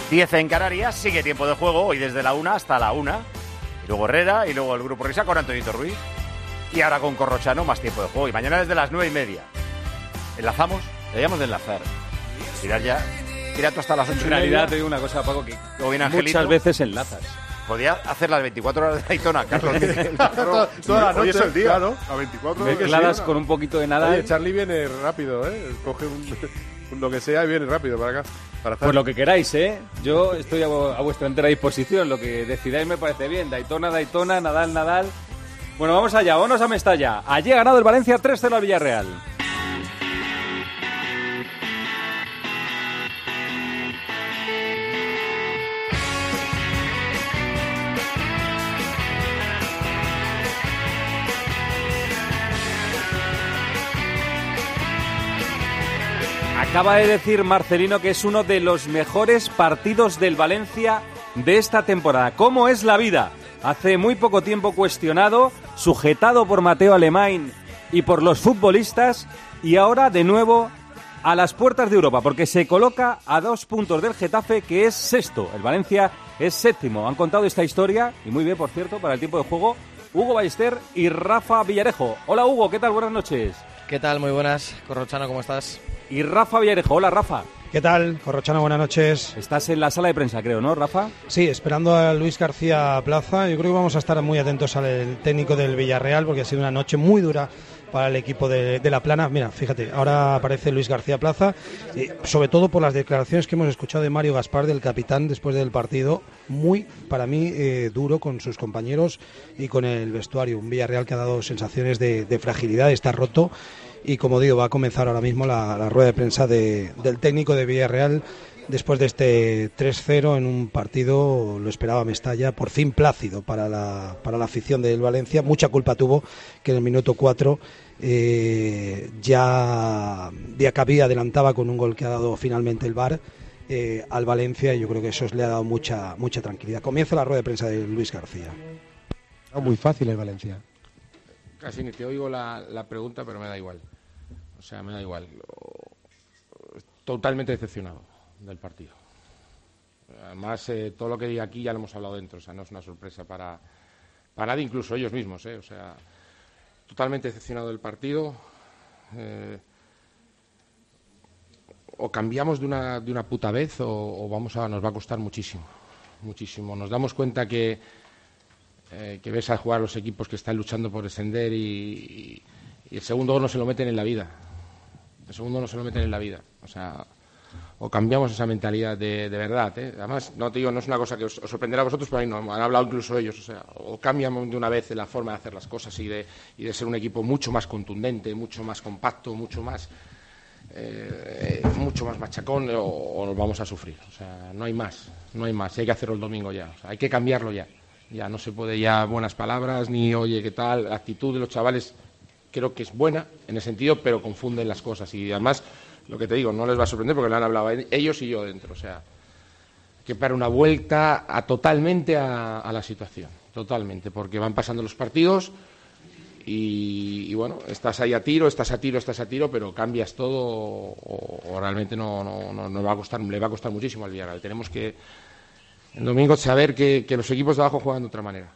10 en Canarias, sigue tiempo de juego, hoy desde la 1 hasta la 1. Y luego Herrera, y luego el Grupo Risa con Antonito Ruiz. Y ahora con Corrochano, más tiempo de juego. Y mañana desde las 9:30. ¿Enlazamos? Deberíamos de enlazar. Tirar ya. Tira tú hasta las 8:30. En realidad te digo una cosa, Paco, que muchas veces enlazas. Podía hacer las 24 horas de Daytona, Carlos. Toda la noche, hoy es el día, claro. A 24 Mezcladas con un poquito de nada. Oye, Charlie viene rápido, coge lo que sea y viene rápido para acá. Pues lo que queráis, yo estoy a vuestra entera disposición. Lo que decidáis me parece bien. Daytona, Nadal. Bueno, vamos allá, vámonos a Mestalla. Allí ha ganado el Valencia 3-0 al Villarreal. Acaba de decir Marcelino que es uno de los mejores partidos del Valencia de esta temporada. ¿Cómo es la vida? Hace muy poco tiempo cuestionado, sujetado por Mateo Alemán y por los futbolistas, y ahora de nuevo a las puertas de Europa, porque se coloca a 2 puntos del Getafe, que es sexto. El Valencia es séptimo. Han contado esta historia, y muy bien, por cierto, para el tiempo de juego, Hugo Ballester y Rafa Villarejo. Hola, Hugo, ¿qué tal? Buenas noches. ¿Qué tal? Muy buenas. Corrochano, ¿cómo estás? Y Rafa Villarejo. Hola, Rafa. ¿Qué tal? Corrochano, buenas noches. Estás en la sala de prensa, creo, ¿no, Rafa? Sí, esperando a Luis García Plaza. Yo creo que vamos a estar muy atentos al técnico del Villarreal, porque ha sido una noche muy dura para el equipo de La Plana. Mira, fíjate, ahora aparece Luis García Plaza, sobre todo por las declaraciones que hemos escuchado de Mario Gaspar, del capitán, después del partido. Muy, para mí, duro con sus compañeros y con el vestuario. Un Villarreal que ha dado sensaciones de fragilidad, está roto. Y como digo, va a comenzar ahora mismo la rueda de prensa del técnico de Villarreal después de este 3-0 en un partido, lo esperaba Mestalla, por fin plácido para la afición del Valencia. Mucha culpa tuvo que en el minuto 4 ya Diacabí adelantaba con un gol que ha dado finalmente el VAR al Valencia, y yo creo que eso le ha dado mucha tranquilidad. Comienza la rueda de prensa de Luis García. Muy fácil el Valencia. Casi ni te oigo la pregunta, pero me da igual. O sea, me da igual. Totalmente decepcionado del partido. Además, todo lo que diga aquí ya lo hemos hablado dentro. O sea, no es una sorpresa para nadie, incluso ellos mismos. O sea, totalmente decepcionado del partido. O cambiamos de una puta vez o nos va a costar muchísimo. Muchísimo. Nos damos cuenta que ves a jugar los equipos que están luchando por descender y el segundo gol no se lo meten en la vida. El segundo no se lo meten en la vida. O sea, o cambiamos esa mentalidad de verdad. Además, no te digo, no es una cosa que os sorprenderá a vosotros, pero ahí no, han hablado incluso ellos. O sea, o cambiamos de una vez la forma de hacer las cosas y de ser un equipo mucho más contundente, mucho más compacto, mucho más machacón, o nos vamos a sufrir. O sea, no hay más. Y hay que hacerlo el domingo ya. O sea, hay que cambiarlo ya. Ya no se puede ya buenas palabras, ni oye, ¿qué tal? La actitud de los chavales creo que es buena en ese sentido, pero confunden las cosas. Y además, lo que te digo, no les va a sorprender porque lo han hablado ellos y yo dentro. O sea, hay que dar una vuelta totalmente a la situación. Totalmente, porque van pasando los partidos y bueno, estás ahí a tiro, pero cambias todo o realmente no va a costar, le va a costar muchísimo al Villarreal. Tenemos que el domingo saber que los equipos de abajo juegan de otra manera.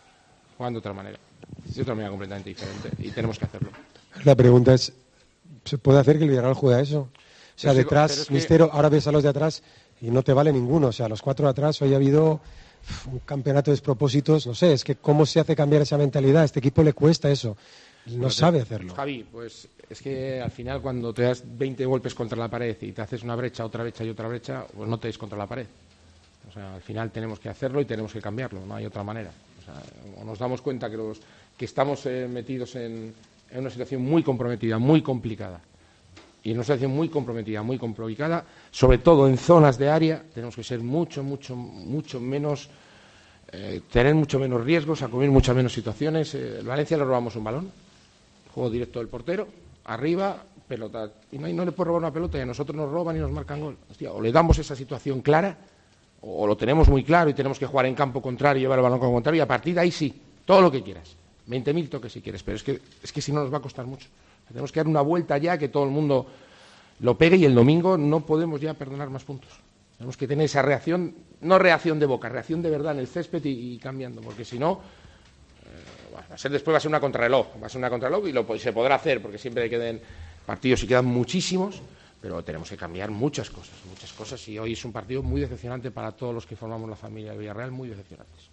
De otra manera completamente diferente. Y tenemos que hacerlo. La pregunta es, ¿se puede hacer que el Villarreal juegue a eso? O sea, detrás, Mistero, ahora ves a los de atrás y no te vale ninguno. O sea, los 4 de atrás, hoy ha habido un campeonato de despropósitos. No sé, es que ¿cómo se hace cambiar esa mentalidad? A este equipo le cuesta eso. No sabe hacerlo. Javi, pues es que al final cuando te das 20 golpes contra la pared y te haces una brecha, otra brecha y otra brecha, pues no te des contra la pared. O sea, al final tenemos que hacerlo y tenemos que cambiarlo, no hay otra manera. O sea, nos damos cuenta que estamos metidos en una situación muy comprometida, muy complicada. Y en una situación muy comprometida, muy complicada, sobre todo en zonas de área, tenemos que ser mucho menos, tener mucho menos riesgos, asumir muchas menos situaciones. El Valencia le robamos un balón, juego directo del portero, arriba, pelota. Y no le puede robar una pelota y a nosotros nos roban y nos marcan gol. Hostia, o le damos esa situación clara, o lo tenemos muy claro y tenemos que jugar en campo contrario y llevar el balón como contrario, y a partir de ahí sí, todo lo que quieras, 20.000 toques si quieres, pero es que si no nos va a costar mucho. Tenemos que dar una vuelta ya, que todo el mundo lo pegue, y el domingo no podemos ya perdonar más puntos. Tenemos que tener esa reacción, no reacción de boca, reacción de verdad en el césped y cambiando, porque si no, después va a ser una contrarreloj, y se podrá hacer, porque siempre queden partidos y quedan muchísimos, pero tenemos que cambiar muchas cosas, y hoy es un partido muy decepcionante para todos los que formamos la familia de Villarreal, muy decepcionantes.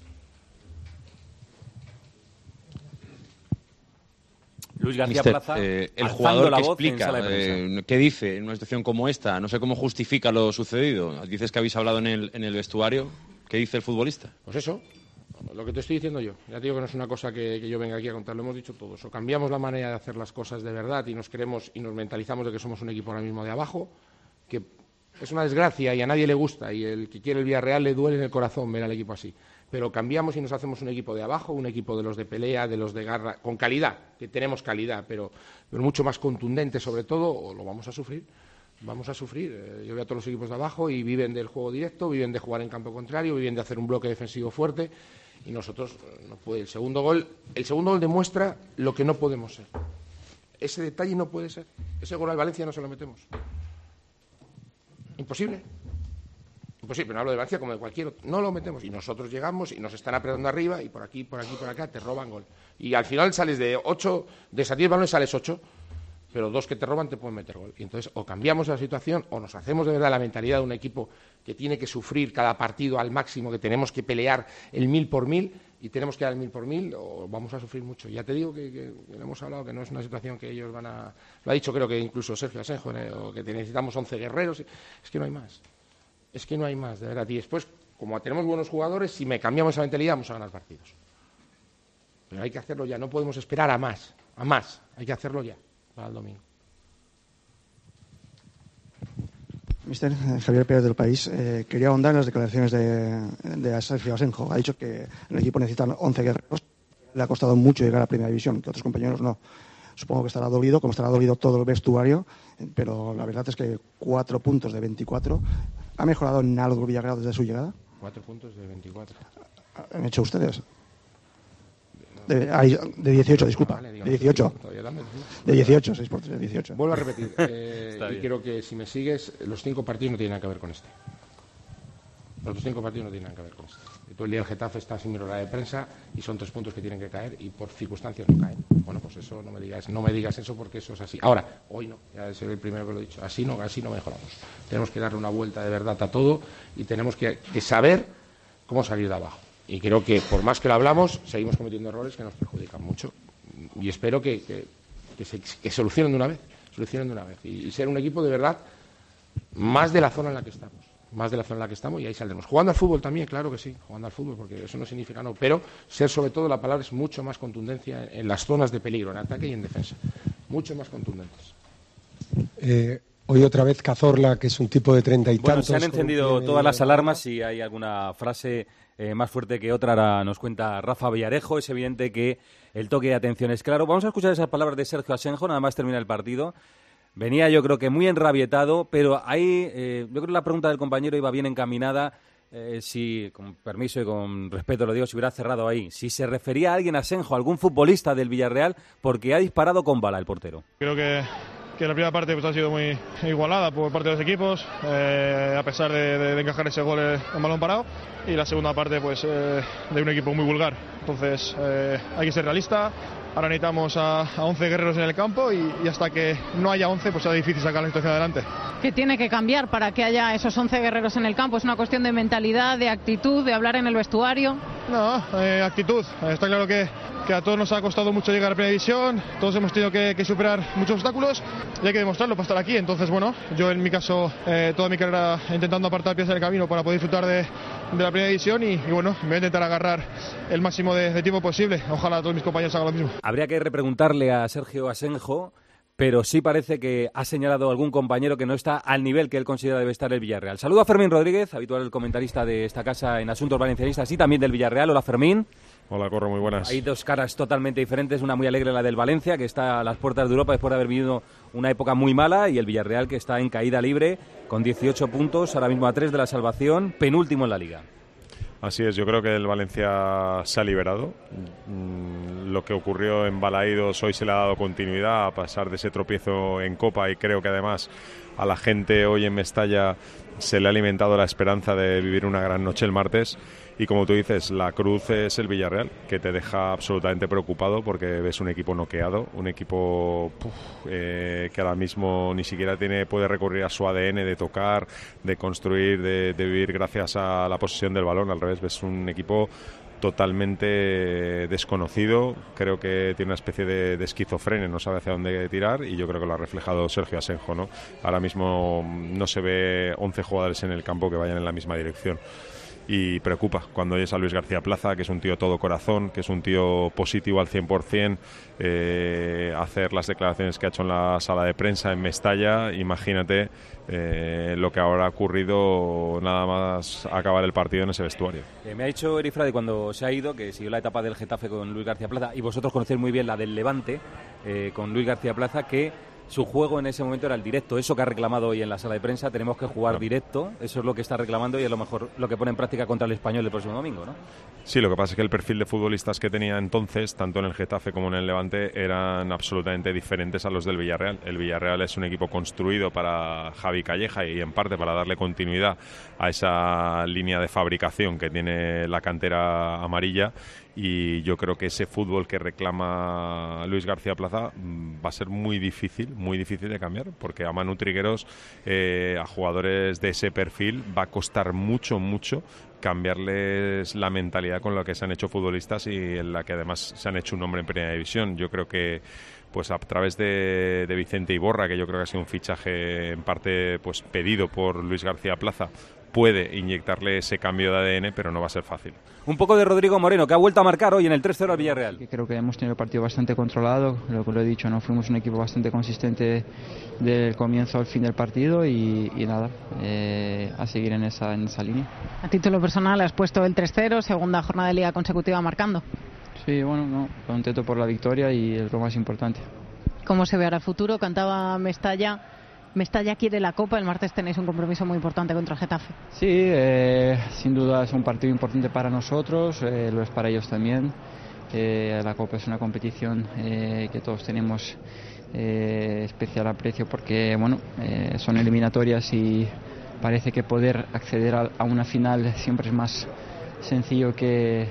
Luis García Plaza, el jugador que explica, ¿qué dice en una situación como esta? No sé cómo justifica lo sucedido. Dices que habéis hablado en el vestuario. ¿Qué dice el futbolista? Pues eso, lo que te estoy diciendo yo. Ya te digo que no es una cosa que yo venga aquí a contar, lo hemos dicho todos. O cambiamos la manera de hacer las cosas de verdad y nos creemos y nos mentalizamos de que somos un equipo ahora mismo de abajo, que es una desgracia y a nadie le gusta, y el que quiere el Villarreal le duele en el corazón ver al equipo así. Pero cambiamos y nos hacemos un equipo de abajo, un equipo de los de pelea, de los de garra, con calidad, que tenemos calidad, pero mucho más contundente sobre todo, o lo vamos a sufrir. Vamos a sufrir. Yo veo a todos los equipos de abajo y viven del juego directo, viven de jugar en campo contrario, viven de hacer un bloque defensivo fuerte, y nosotros no puede. El segundo gol demuestra lo que no podemos ser. Ese detalle no puede ser. Ese gol al Valencia no se lo metemos. Imposible. Imposible, no hablo de Valencia como de cualquier otro. No lo metemos y nosotros llegamos y nos están apretando arriba y por aquí, por acá te roban gol. Y al final sales de 8, de esas 10 balones sales 8, pero 2 que te roban te pueden meter gol. Y entonces o cambiamos la situación o nos hacemos de verdad la mentalidad de un equipo que tiene que sufrir cada partido al máximo, que tenemos que pelear el 1000 por 1000 y tenemos que dar el 1000 por 1000 o vamos a sufrir mucho. Ya te digo que hemos hablado que no es una situación que ellos van a... Lo ha dicho creo que incluso Sergio Asenjo, o que necesitamos 11 guerreros. Es que no hay más. Es que no hay más, de verdad. Y después, como tenemos buenos jugadores, si me cambiamos esa mentalidad, vamos a ganar partidos. Pero hay que hacerlo ya, no podemos esperar a más. Hay que hacerlo ya, para el domingo. Mister Javier Pérez del País, quería ahondar en las declaraciones de Sergio Asenjo. Ha dicho que el equipo necesita 11 guerreros. Le ha costado mucho llegar a Primera División, que otros compañeros no. Supongo que estará dolido, como estará dolido todo el vestuario, pero la verdad es que 4 puntos de 24. ¿Ha mejorado en algo el Villarreal desde su llegada? 4 puntos de 24. ¿Han hecho ustedes? De 18, disculpa. Vale, de 18. De 18, 6 puntos de 18. Vuelvo a repetir. Y quiero que si me sigues, los 5 partidos no tienen nada que ver con este. Los 5 partidos no tienen nada que ver con este. Todo el día el Getafe está sin rueda de prensa y son 3 puntos que tienen que caer y por circunstancias no caen. Bueno, pues eso no me digas eso porque eso es así. Ahora, hoy no, ya soy el primero que lo he dicho. Así no mejoramos. Tenemos que darle una vuelta de verdad a todo y tenemos que saber cómo salir de abajo. Y creo que por más que lo hablamos, seguimos cometiendo errores que nos perjudican mucho. Y espero que solucionen de una vez. Y ser un equipo de verdad más de la zona en la que estamos. Y ahí saldremos. Jugando al fútbol también, claro que sí, jugando al fútbol, porque eso no significa no, pero ser sobre todo, la palabra es mucho más contundencia en las zonas de peligro, en ataque y en defensa. Mucho más contundentes. Hoy otra vez Cazorla, que es un tipo de 30 y tantos. Se han encendido todas las alarmas. Si hay alguna frase más fuerte que otra, ahora nos cuenta Rafa Villarejo. Es evidente que el toque de atención es claro. Vamos a escuchar esas palabras de Sergio Asenjo, nada más termina el partido. Venía yo creo que muy enrabietado, pero ahí yo creo que la pregunta del compañero iba bien encaminada. Si, con permiso y con respeto lo digo, si hubiera cerrado ahí. Si se refería a alguien, a Asenjo, algún futbolista del Villarreal, porque ha disparado con bala el portero. Creo que la primera parte pues, ha sido muy igualada por parte de los equipos, a pesar de encajar ese gol en balón parado. Y la segunda parte pues, de un equipo muy vulgar. Entonces hay que ser realista. Ahora necesitamos a 11 guerreros en el campo y hasta que no haya 11 pues será difícil sacar la situación adelante. ¿Qué tiene que cambiar para que haya esos 11 guerreros en el campo? ¿Es una cuestión de mentalidad, de actitud, de hablar en el vestuario? No, actitud. Está claro que a todos nos ha costado mucho llegar a Primera División, todos hemos tenido que superar muchos obstáculos y hay que demostrarlo para estar aquí. Entonces, bueno, yo en mi caso, toda mi carrera intentando apartar piezas del camino para poder disfrutar de la Primera División y bueno, me voy a intentar agarrar el máximo de tiempo posible. Ojalá todos mis compañeros hagan lo mismo. Habría que repreguntarle a Sergio Asenjo, pero sí parece que ha señalado algún compañero que no está al nivel que él considera debe estar el Villarreal. Saludo a Fermín Rodríguez, habitual comentarista de esta casa en Asuntos Valencianistas y también del Villarreal. Hola, Fermín. Hola, Corro, muy buenas. Hay dos caras totalmente diferentes, una muy alegre, la del Valencia, que está a las puertas de Europa después de haber vivido una época muy mala, y el Villarreal, que está en caída libre, con 18 puntos, ahora mismo a 3 de la salvación, penúltimo en la Liga. Así es, yo creo que el Valencia se ha liberado. Lo que ocurrió en Balaídos hoy se le ha dado continuidad a pesar de ese tropiezo en Copa, y creo que además a la gente hoy en Mestalla se le ha alimentado la esperanza de vivir una gran noche el martes. Y como tú dices, la cruz es el Villarreal, que te deja absolutamente preocupado porque ves un equipo noqueado, un equipo que ahora mismo ni siquiera puede recurrir a su ADN de tocar, de construir, de vivir gracias a la posesión del balón. Al revés, ves un equipo totalmente desconocido. Creo que tiene una especie de esquizofrenia, no sabe hacia dónde tirar, y yo creo que lo ha reflejado Sergio Asenjo, ¿no? Ahora mismo no se ve 11 jugadores en el campo que vayan en la misma dirección. Y preocupa cuando oyes a Luis García Plaza, que es un tío todo corazón, que es un tío positivo al 100%, hacer las declaraciones que ha hecho en la sala de prensa en Mestalla. Imagínate lo que ahora ha ocurrido nada más acabar el partido en ese vestuario. Me ha dicho Eri Frade cuando se ha ido que siguió la etapa del Getafe con Luis García Plaza, y vosotros conocéis muy bien la del Levante con Luis García Plaza, que su juego en ese momento era el directo. Eso que ha reclamado hoy en la sala de prensa, tenemos que jugar directo, eso es lo que está reclamando, y a lo mejor lo que pone en práctica contra el Español el próximo domingo, ¿no? Sí, lo que pasa es que el perfil de futbolistas que tenía entonces, tanto en el Getafe como en el Levante, eran absolutamente diferentes a los del Villarreal. El Villarreal es un equipo construido para Javi Calleja y en parte para darle continuidad a esa línea de fabricación que tiene la cantera amarilla, y yo creo que ese fútbol que reclama Luis García Plaza va a ser muy difícil de cambiar, porque a Manu Trigueros, a jugadores de ese perfil, va a costar mucho cambiarles la mentalidad con la que se han hecho futbolistas y en la que además se han hecho un nombre en Primera División. Yo creo que pues a través de Vicente Iborra, que yo creo que ha sido un fichaje en parte pues pedido por Luis García Plaza, puede inyectarle ese cambio de ADN, pero no va a ser fácil. Un poco de Rodrigo Moreno, que ha vuelto a marcar hoy en el 3-0 al Villarreal. Creo que hemos tenido el partido bastante controlado, lo que lo he dicho, no fuimos un equipo bastante consistente del comienzo al fin del partido, y nada, a seguir en esa línea. A título personal has puesto el 3-0, segunda jornada de liga consecutiva marcando. Sí, bueno, contento por la victoria y es lo más importante. ¿Cómo se ve ahora el futuro? Cantaba Mestalla quiere la Copa, el martes tenéis un compromiso muy importante contra el Getafe. Sí, sin duda es un partido importante para nosotros, lo es para ellos también. La Copa es una competición que todos tenemos especial aprecio porque son eliminatorias y parece que poder acceder a una final siempre es más sencillo que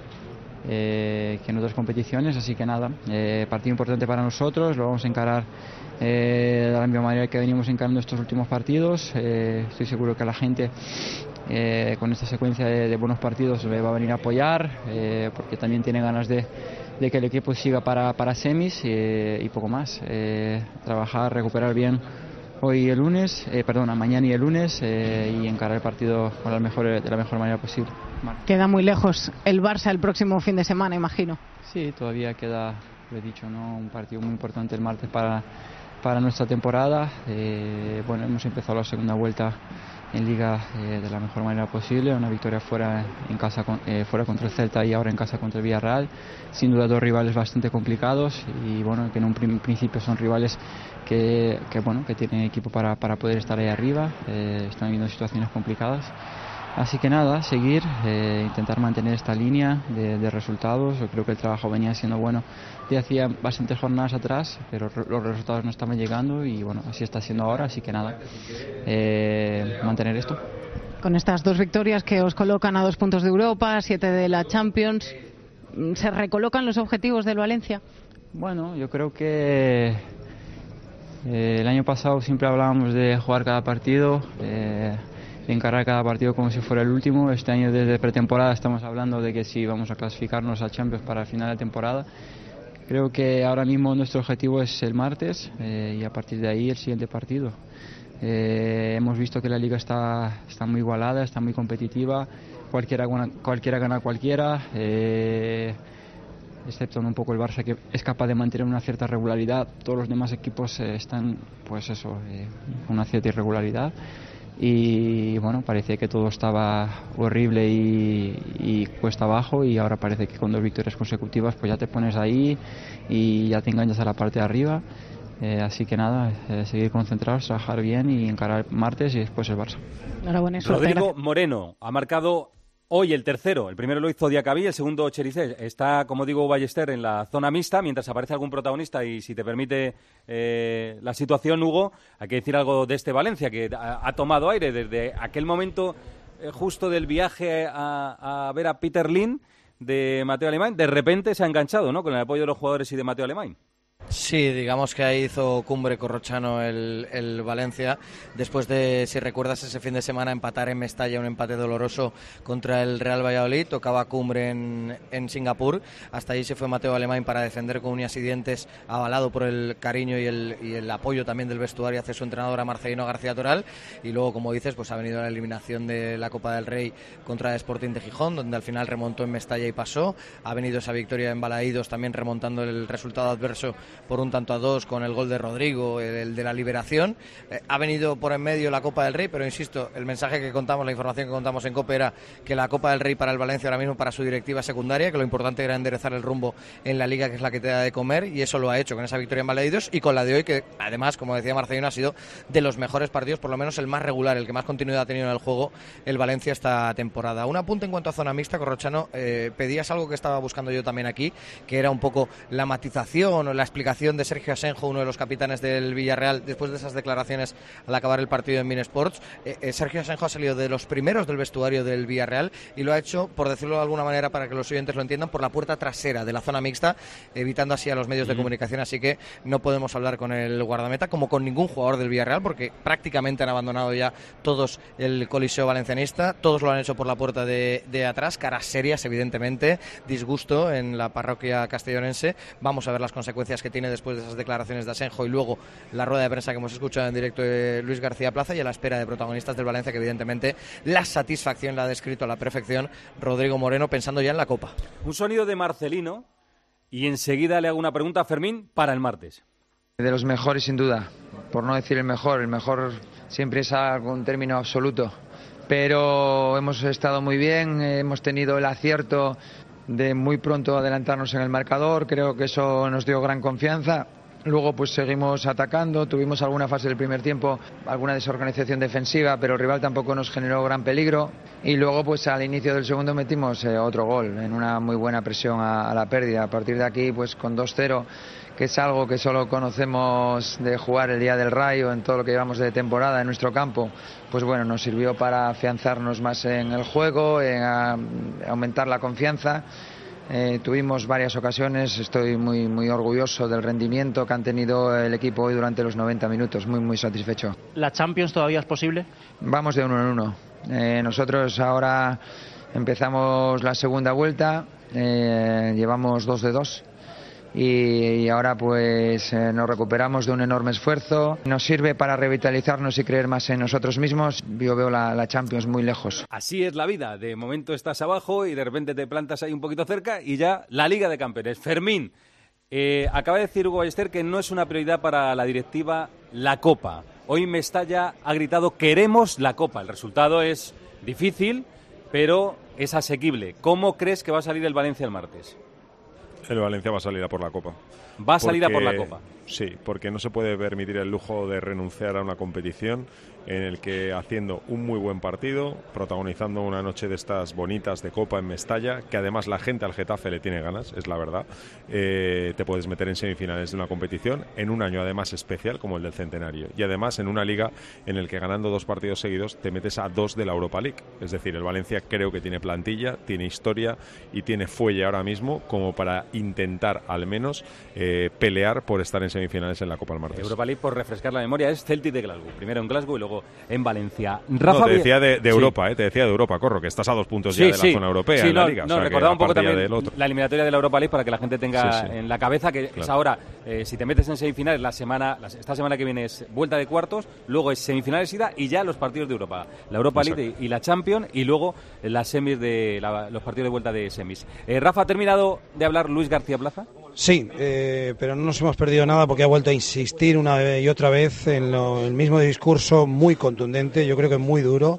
en otras competiciones, así que nada, partido importante para nosotros, lo vamos a encarar de la misma manera que venimos encarando estos últimos partidos. Estoy seguro que la gente con esta secuencia de buenos partidos va a venir a apoyar, porque también tiene ganas de que el equipo siga para semis y poco más. Trabajar, recuperar bien hoy el lunes, mañana y el lunes, y encarar el partido de la mejor manera posible. Queda muy lejos el Barça el próximo fin de semana, imagino. Sí, todavía queda, lo he dicho, un partido muy importante el martes para nuestra temporada. Hemos empezado la segunda vuelta en Liga de la mejor manera posible, una victoria fuera contra el Celta y ahora en casa contra el Villarreal. Sin duda dos rivales bastante complicados y que en un principio son rivales que tienen equipo para poder estar ahí arriba. Están viviendo situaciones complicadas. Así que nada, seguir, intentar mantener esta línea de resultados. Yo creo que el trabajo venía siendo bueno de hacía bastantes jornadas atrás, pero los resultados no estaban llegando y así está siendo ahora. Así que nada, mantener esto. Con estas dos victorias que os colocan a 2 puntos de Europa, 7 de la Champions, ¿se recolocan los objetivos del Valencia? Bueno, yo creo que el año pasado siempre hablábamos de jugar cada partido, encarar cada partido como si fuera el último. Este año desde pretemporada estamos hablando de que si vamos a clasificarnos a Champions para el final de temporada. Creo que ahora mismo nuestro objetivo es el martes y a partir de ahí el siguiente partido. Hemos visto que la liga está muy igualada, está muy competitiva, cualquiera gana a cualquiera, excepto un poco el Barça, que es capaz de mantener una cierta regularidad. Todos los demás equipos están con una cierta irregularidad. Y parecía que todo estaba horrible y cuesta abajo, y ahora parece que con 2 victorias consecutivas pues ya te pones ahí y ya te enganchas a la parte de arriba. Así que nada, seguir concentrados, trabajar bien y encarar martes y después el Barça. Enhorabuena, Rodrigo Moreno ha marcado Hoy el tercero, el primero lo hizo Diacabí, el segundo Chericés. Está, como digo, Ballester en la zona mixta, mientras aparece algún protagonista. Y si te permite la situación, Hugo, hay que decir algo de este Valencia, que ha tomado aire desde aquel momento justo del viaje a ver a Peter Lim de Mateo Alemany. De repente se ha enganchado, ¿no?, con el apoyo de los jugadores y de Mateo Alemany. Sí, digamos que ahí hizo cumbre Corrochano el Valencia, después de, si recuerdas, ese fin de semana empatar en Mestalla, un empate doloroso contra el Real Valladolid. Tocaba cumbre en Singapur. Hasta allí se fue Mateo Alemany para defender con uñas y dientes, avalado por el cariño y el apoyo también del vestuario hacia su entrenador, Marcelino García Toral. Y luego, como dices, pues ha venido la eliminación de la Copa del Rey contra el Sporting de Gijón, donde al final remontó en Mestalla y pasó. Ha venido esa victoria en Balaídos, también remontando el resultado adverso por un 1-2 con el gol de Rodrigo, el de la liberación. Ha venido por en medio la Copa del Rey, pero insisto, el mensaje que contamos, la información que contamos en COPE era que la Copa del Rey para el Valencia ahora mismo, para su directiva secundaria, que lo importante era enderezar el rumbo en la Liga, que es la que te da de comer, y eso lo ha hecho con esa victoria en Balaídos y con la de hoy, que además, como decía Marcelino, ha sido de los mejores partidos, por lo menos el más regular, el que más continuidad ha tenido en el juego el Valencia esta temporada. Un apunte en cuanto a zona mixta, Corrochano, pedías algo que estaba buscando yo también aquí, que era un poco la matización o la explicación de Sergio Asenjo, uno de los capitanes del Villarreal, después de esas declaraciones al acabar el partido en Minsports. Sergio Asenjo ha salido de los primeros del vestuario del Villarreal y lo ha hecho, por decirlo de alguna manera, para que los oyentes lo entiendan, por la puerta trasera de la zona mixta, evitando así a los medios de comunicación. Así que no podemos hablar con el guardameta como con ningún jugador del Villarreal, porque prácticamente han abandonado ya todos el coliseo valencianista. Todos lo han hecho por la puerta de atrás, caras serias, evidentemente, disgusto en la parroquia castellonense. Vamos a ver las consecuencias que tiene después de esas declaraciones de Asenjo y luego la rueda de prensa que hemos escuchado en directo de Luis García Plaza, y a la espera de protagonistas del Valencia, que evidentemente la satisfacción la ha descrito a la perfección Rodrigo Moreno, pensando ya en la Copa. Un sonido de Marcelino y enseguida le hago una pregunta a Fermín para el martes. De los mejores, sin duda, por no decir el mejor siempre es algún término absoluto, pero hemos estado muy bien, hemos tenido el acierto de muy pronto adelantarnos en el marcador. Creo que eso nos dio gran confianza. Luego pues seguimos atacando, tuvimos alguna fase del primer tiempo, alguna desorganización defensiva, pero el rival tampoco nos generó gran peligro, y luego pues al inicio del segundo metimos otro gol en una muy buena presión a la pérdida. A partir de aquí pues con 2-0, que es algo que solo conocemos de jugar el día del Rayo en todo lo que llevamos de temporada en nuestro campo, pues bueno, nos sirvió para afianzarnos más en el juego, en aumentar la confianza. Tuvimos varias ocasiones, estoy muy orgulloso del rendimiento que han tenido el equipo hoy durante los 90 minutos, muy satisfecho. ¿La Champions todavía es posible? Vamos de 1 en 1. Nosotros ahora empezamos la segunda vuelta, llevamos 2 de 2. Y ahora pues nos recuperamos de un enorme esfuerzo. Nos sirve para revitalizarnos y creer más en nosotros mismos. Yo veo la Champions muy lejos. Así es la vida. De momento estás abajo y de repente te plantas ahí un poquito cerca y ya la Liga de Campeones. Fermín, acaba de decir Hugo Ballester que no es una prioridad para la directiva la Copa. Hoy Mestalla ha gritado queremos la Copa. El resultado es difícil, pero es asequible. ¿Cómo crees que va a salir el Valencia el martes? El Valencia va a salir a por la Copa. Va a salir a por la Copa. Sí, porque no se puede permitir el lujo de renunciar a una competición en el que, haciendo un muy buen partido, protagonizando una noche de estas bonitas de Copa en Mestalla, que además la gente al Getafe le tiene ganas, es la verdad, te puedes meter en semifinales de una competición en un año además especial como el del centenario, y además en una liga en el que, ganando 2 partidos seguidos, te metes a 2 de la Europa League. Es decir, el Valencia creo que tiene plantilla, tiene historia y tiene fuelle ahora mismo como para intentar al menos pelear por estar en semifinales en la Copa el martes. Europa League, por refrescar la memoria, es Celtic de Glasgow. Primero en Glasgow y luego en Valencia. Rafa, no, te decía de Europa, te decía de Europa, Corro, que estás a 2 puntos ya de la zona europea en la Liga. No, recordaba un poco también la eliminatoria de la Europa League para que la gente tenga en la cabeza que es ahora, si te metes en semifinales, esta semana que viene es vuelta de cuartos, luego es semifinales ida y ya los partidos de Europa. La Europa League y la Champions, y luego las semis los partidos de vuelta de semis. Rafa, ¿ha terminado de hablar Luis García Plaza? Sí, pero no nos hemos perdido nada porque ha vuelto a insistir una y otra vez en el mismo discurso muy contundente, yo creo que muy duro,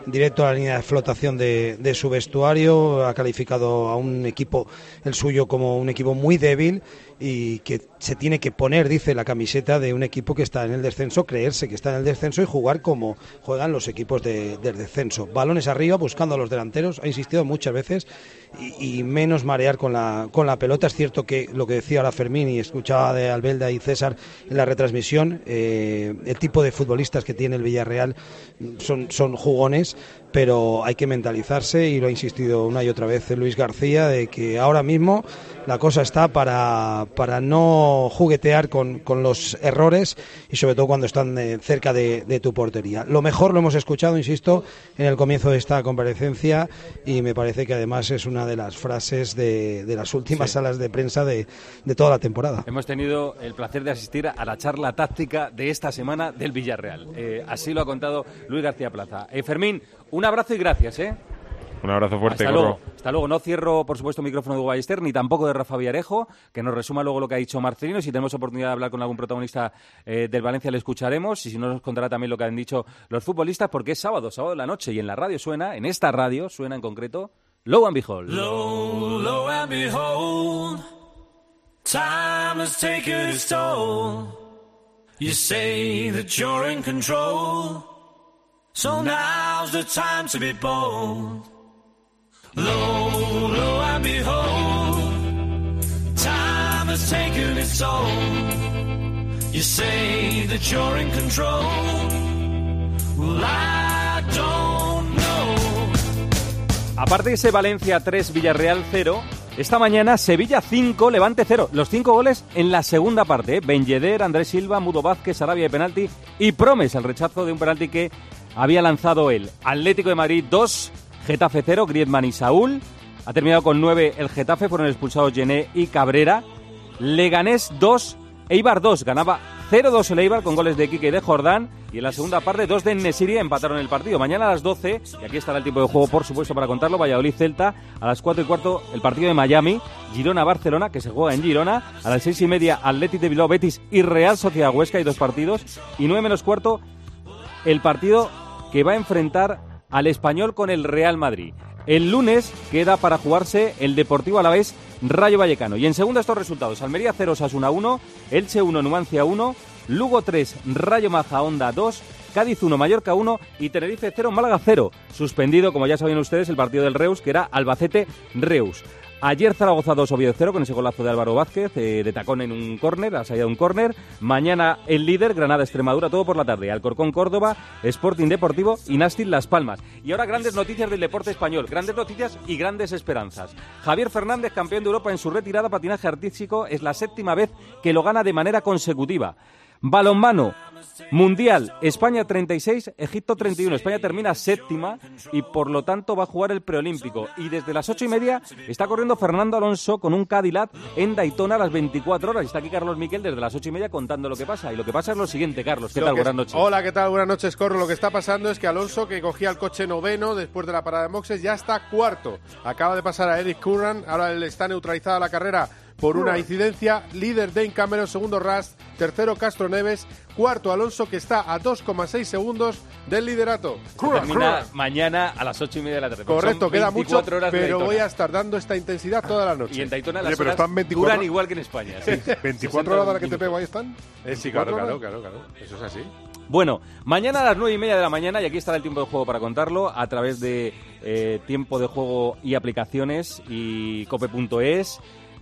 directo a la línea de flotación de su vestuario. Ha calificado a un equipo, el suyo, como un equipo muy débil y que se tiene que poner, dice, la camiseta de un equipo que está en el descenso, creerse que está en el descenso y jugar como juegan los equipos del descenso. Balones arriba, buscando a los delanteros, ha insistido muchas veces, y menos marear con la pelota. Es cierto que lo que decía ahora Fermín, y escuchaba de Albelda y César en la retransmisión, el tipo de futbolistas que tiene el Villarreal son jugones, pero hay que mentalizarse, y lo ha insistido una y otra vez Luis García, de que ahora mismo la cosa está para no juguetear con los errores, y sobre todo cuando están cerca de tu portería. Lo mejor lo hemos escuchado, insisto, en el comienzo de esta comparecencia, y me parece que además es una de las frases de las últimas salas de prensa de toda la temporada. Hemos tenido el placer de asistir a la charla táctica de esta semana del Villarreal. Así lo ha contado Luis García Plaza. Fermín, un abrazo y gracias, ¿eh? Un abrazo fuerte. Hasta luego. No cierro, por supuesto, el micrófono de Hugo Ballester, ni tampoco de Rafa Villarejo, que nos resuma luego lo que ha dicho Marcelino. Si tenemos oportunidad de hablar con algún protagonista del Valencia, le escucharemos. Y si no, nos contará también lo que han dicho los futbolistas, porque es sábado en la noche, y en la radio suena, en esta radio suena en concreto, Lo and Behold. Lo and behold, time has taken its toll. You say that you're in control, so now's the time to be bold. Lo and behold, time has taken its toll. You say that you're in control, well, I don't know. Aparte de ese Valencia 3, Villarreal 0, esta mañana Sevilla 5, Levante 0. Los 5 goles en la segunda parte. Ben Yedder, Andrés Silva, Mudo Vázquez, Sarabia de penalti y Promes, el rechazo de un penalti que había lanzado él. Atlético de Madrid 2, Getafe 0, Griezmann y Saúl. Ha terminado con 9 el Getafe, fueron expulsados Gené y Cabrera. Leganés 2, Eibar 2, ganaba 0-2 el Eibar con goles de Quique y de Jordán. Y en la segunda parte 2 de Nesiria empataron el partido. Mañana a las 12, y aquí estará el tiempo de juego, por supuesto, para contarlo, Valladolid-Celta. A las 4:15 el partido de Miami, Girona-Barcelona, que se juega en Girona. A las 6:30 Athletic de Bilbao, Betis y Real Sociedad Huesca, hay 2 partidos. Y 9:15 el partido que va a enfrentar al Español con el Real Madrid. El lunes queda para jugarse el Deportivo Alavés Rayo Vallecano. Y en segunda estos resultados: Almería 0, Osasuna 1, Elche 1, Numancia 1, Lugo 3, Rayo Majadahonda 2, Cádiz 1, Mallorca 1 y Tenerife 0, Málaga 0. Suspendido, como ya saben ustedes, el partido del Reus, que era Albacete-Reus. Ayer Zaragoza 2, Oviedo 0, con ese golazo de Álvaro Vázquez, de tacón en un córner, a salida de un córner. Mañana el líder, Granada-Extremadura, todo por la tarde. Alcorcón-Córdoba, Sporting Deportivo y Nástic Las Palmas. Y ahora grandes noticias del deporte español, grandes noticias y grandes esperanzas. Javier Fernández, campeón de Europa en su retirada, patinaje artístico, es la 7ª vez que lo gana de manera consecutiva. Balonmano, Mundial, España 36, Egipto 31. España termina 7ª y por lo tanto va a jugar el preolímpico. Y desde las 8:30 está corriendo Fernando Alonso con un Cadillac en Daytona a las 24 horas. Y está aquí Carlos Miquel desde las 8:30 contando lo que pasa. Y lo que pasa es lo siguiente, Carlos. ¿Qué tal? Buenas noches. Hola, ¿qué tal? Buenas noches, Corro. Lo que está pasando es que Alonso, que cogía el coche 9º después de la parada de boxes, ya está 4º. Acaba de pasar a Eric Curran. Ahora está neutralizada la carrera por una incidencia. Líder Dane Cameron, segundo Rust, tercero Castro Neves, cuarto Alonso, que está a 2,6 segundos del liderato. Termina mañana a las 8:30 de la tarde. Correcto, queda mucho, horas pero voy a estar dando esta intensidad toda la noche. Y en Daytona las horas duran igual que en España. ¿Sí? 24 horas para que te pego, ahí están. Sí, claro. Eso es así. Bueno, mañana a las 9:30 de la mañana, y aquí estará el tiempo de juego para contarlo, a través de tiempo de juego y aplicaciones y cope.es,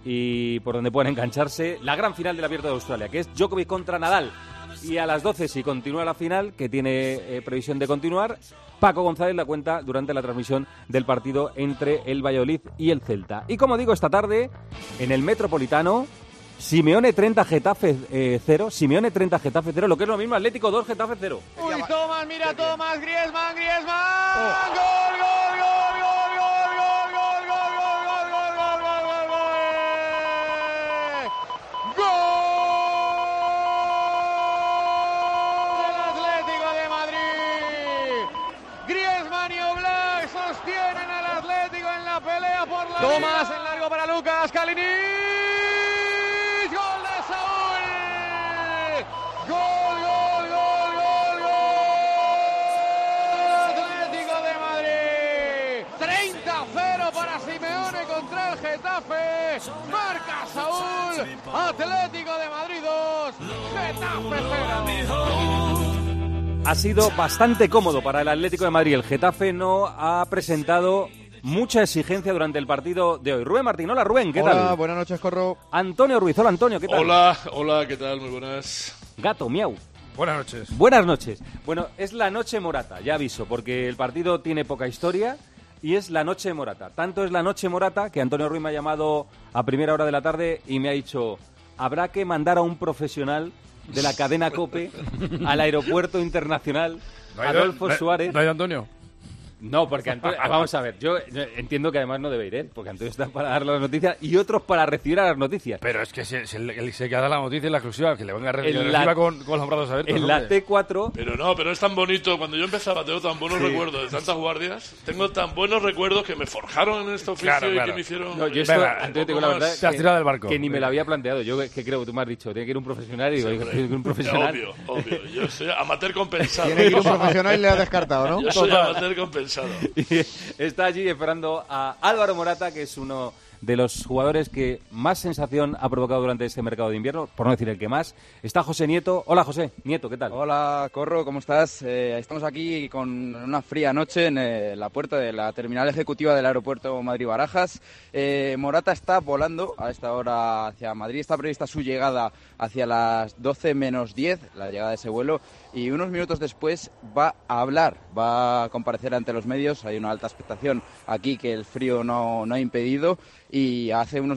y por donde puedan engancharse, la gran final del Abierto de Australia, que es Djokovic contra Nadal. Y a las 12, si continúa la final, que tiene previsión de continuar, Paco González la cuenta durante la transmisión del partido entre el Valladolid y el Celta. Y como digo, esta tarde, en el Metropolitano, Simeone 30, Getafe 0, Simeone 30, Getafe 0, lo que es lo mismo, Atlético 2, Getafe 0. Uy, Tomás, mira Tomás, Griezmann, ¡gol, gol, gol, gol, gol, gol, gol, gol, gol, gol, gol, gol, gol, gol! ¡Gol del Atlético de Madrid! Griezmann y Oblak sostienen al Atlético en la pelea por la Tomás en largo para Lucas, Kalinic. Gol, gol, gol, gol, gol. Atlético de Atlético de Madrid 2, Getafe 0. Ha sido bastante cómodo para el Atlético de Madrid. El Getafe no ha presentado mucha exigencia durante el partido de hoy. Rubén Martín, hola Rubén, ¿qué tal? Hola, buenas noches, Corro. Antonio Ruiz, hola Antonio, ¿qué tal? Hola, ¿qué tal? Muy buenas. Gato, miau. Buenas noches. Buenas noches. Bueno, es la noche Morata, ya aviso, porque el partido tiene poca historia y es la noche Morata. Tanto es la noche Morata que Antonio Ruiz me ha llamado a primera hora de la tarde y me ha dicho, habrá que mandar a un profesional de la cadena COPE al aeropuerto internacional Adolfo Suárez. ¿No ha ido Antonio? No, porque Antonio, vamos a ver, yo entiendo que además no debe ir él, porque Antonio está para dar las noticias y otros para recibir a las noticias. Pero es que si él se queda la noticia en la exclusiva, que le venga a recibir con los brazos abiertos. En la T4... Pero es tan bonito. Cuando yo empezaba tengo tan buenos recuerdos de tantas guardias, tengo tan buenos recuerdos que me forjaron en este oficio y que me hicieron... No, yo esto, Antonio, te digo la verdad, te has tirado del barco. Que ni me lo había planteado. Yo que creo que tú me has dicho, tiene que ir un profesional y digo, tiene que ir un profesional. Obvio. Yo soy amateur compensado. Tiene que ir un profesional y le ha descartado, ¿no? Yo soy amateur compensado. Está allí esperando a Álvaro Morata, que es uno de los jugadores que más sensación ha provocado durante este mercado de invierno, por no decir el que más. Está José Nieto. Hola, José. Nieto, ¿qué tal? Hola, Corro, ¿cómo estás? Estamos aquí con una fría noche en la puerta de la terminal ejecutiva del aeropuerto Madrid-Barajas. Morata está volando a esta hora hacia Madrid. Está prevista su llegada hacia las 12 menos 10, la llegada de ese vuelo. Y unos minutos después va a hablar, va a comparecer ante los medios. Hay una alta expectación aquí que el frío no ha impedido. Y hace unos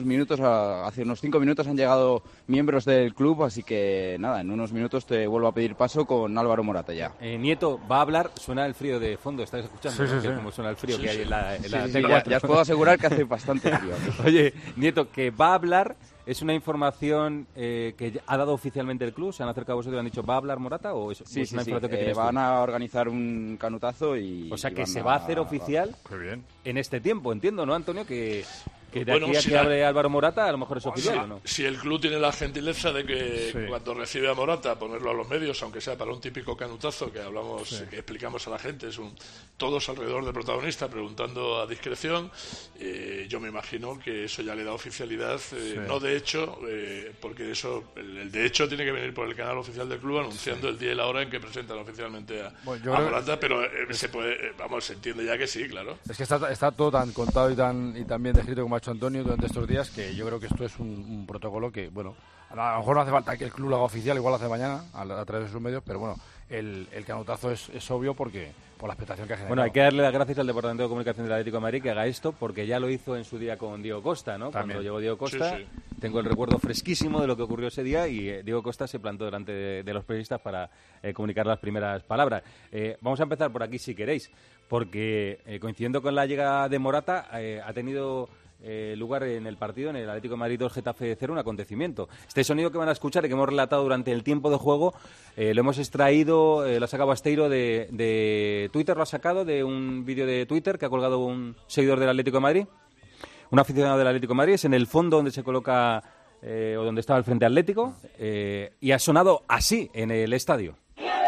5 minutos han llegado miembros del club, así que nada, en unos minutos te vuelvo a pedir paso con Álvaro Morata ya. Nieto, va a hablar, suena el frío de fondo, ¿estáis escuchando? Sí. Cómo suena el frío que hay en la T4. Ya os puedo asegurar que hace bastante frío. Oye, Nieto, que va a hablar... ¿Es una información que ha dado oficialmente el club? ¿Se han acercado a vosotros y han dicho, ¿va a hablar Morata? ¿O es una información que tienes van a organizar un canutazo y... O sea, que se va a hacer oficial en este tiempo, entiendo, ¿no, Antonio? Que de aquí a que hable Álvaro Morata, a lo mejor es oficial, ¿o no? Si el club tiene la gentileza de que cuando recibe a Morata, ponerlo a los medios, aunque sea para un típico canutazo que hablamos, que explicamos a la gente, todos alrededor del protagonista preguntando a discreción, yo me imagino que eso ya le da oficialidad, no de hecho, porque eso, el de hecho tiene que venir por el canal oficial del club anunciando el día y la hora en que presentan oficialmente a Morata, pero se puede, se entiende ya que sí, claro. Es que está todo tan contado y tan bien descrito como ha hecho Antonio durante estos días, que yo creo que esto es un protocolo que, bueno, a lo mejor no hace falta que el club lo haga oficial, igual lo hace mañana a través de sus medios, pero bueno, el canutazo es obvio porque por la expectación que ha generado. Bueno, hay que darle las gracias al Departamento de Comunicación del Atlético de Madrid que haga esto, porque ya lo hizo en su día con Diego Costa, ¿no? También. Cuando llegó Diego Costa, tengo el recuerdo fresquísimo de lo que ocurrió ese día y Diego Costa se plantó delante de los periodistas para comunicar las primeras palabras. Vamos a empezar por aquí si queréis, porque coincidiendo con la llegada de Morata, ha tenido... lugar en el partido, en el Atlético de Madrid 2 Getafe 0, un acontecimiento. Este sonido que van a escuchar y que hemos relatado durante el tiempo de juego, lo hemos extraído, lo ha sacado Basteiro de Twitter, lo ha sacado de un vídeo de Twitter que ha colgado un seguidor del Atlético de Madrid, un aficionado del Atlético de Madrid, es en el fondo donde se coloca, o donde estaba el Frente Atlético, y ha sonado así en el estadio.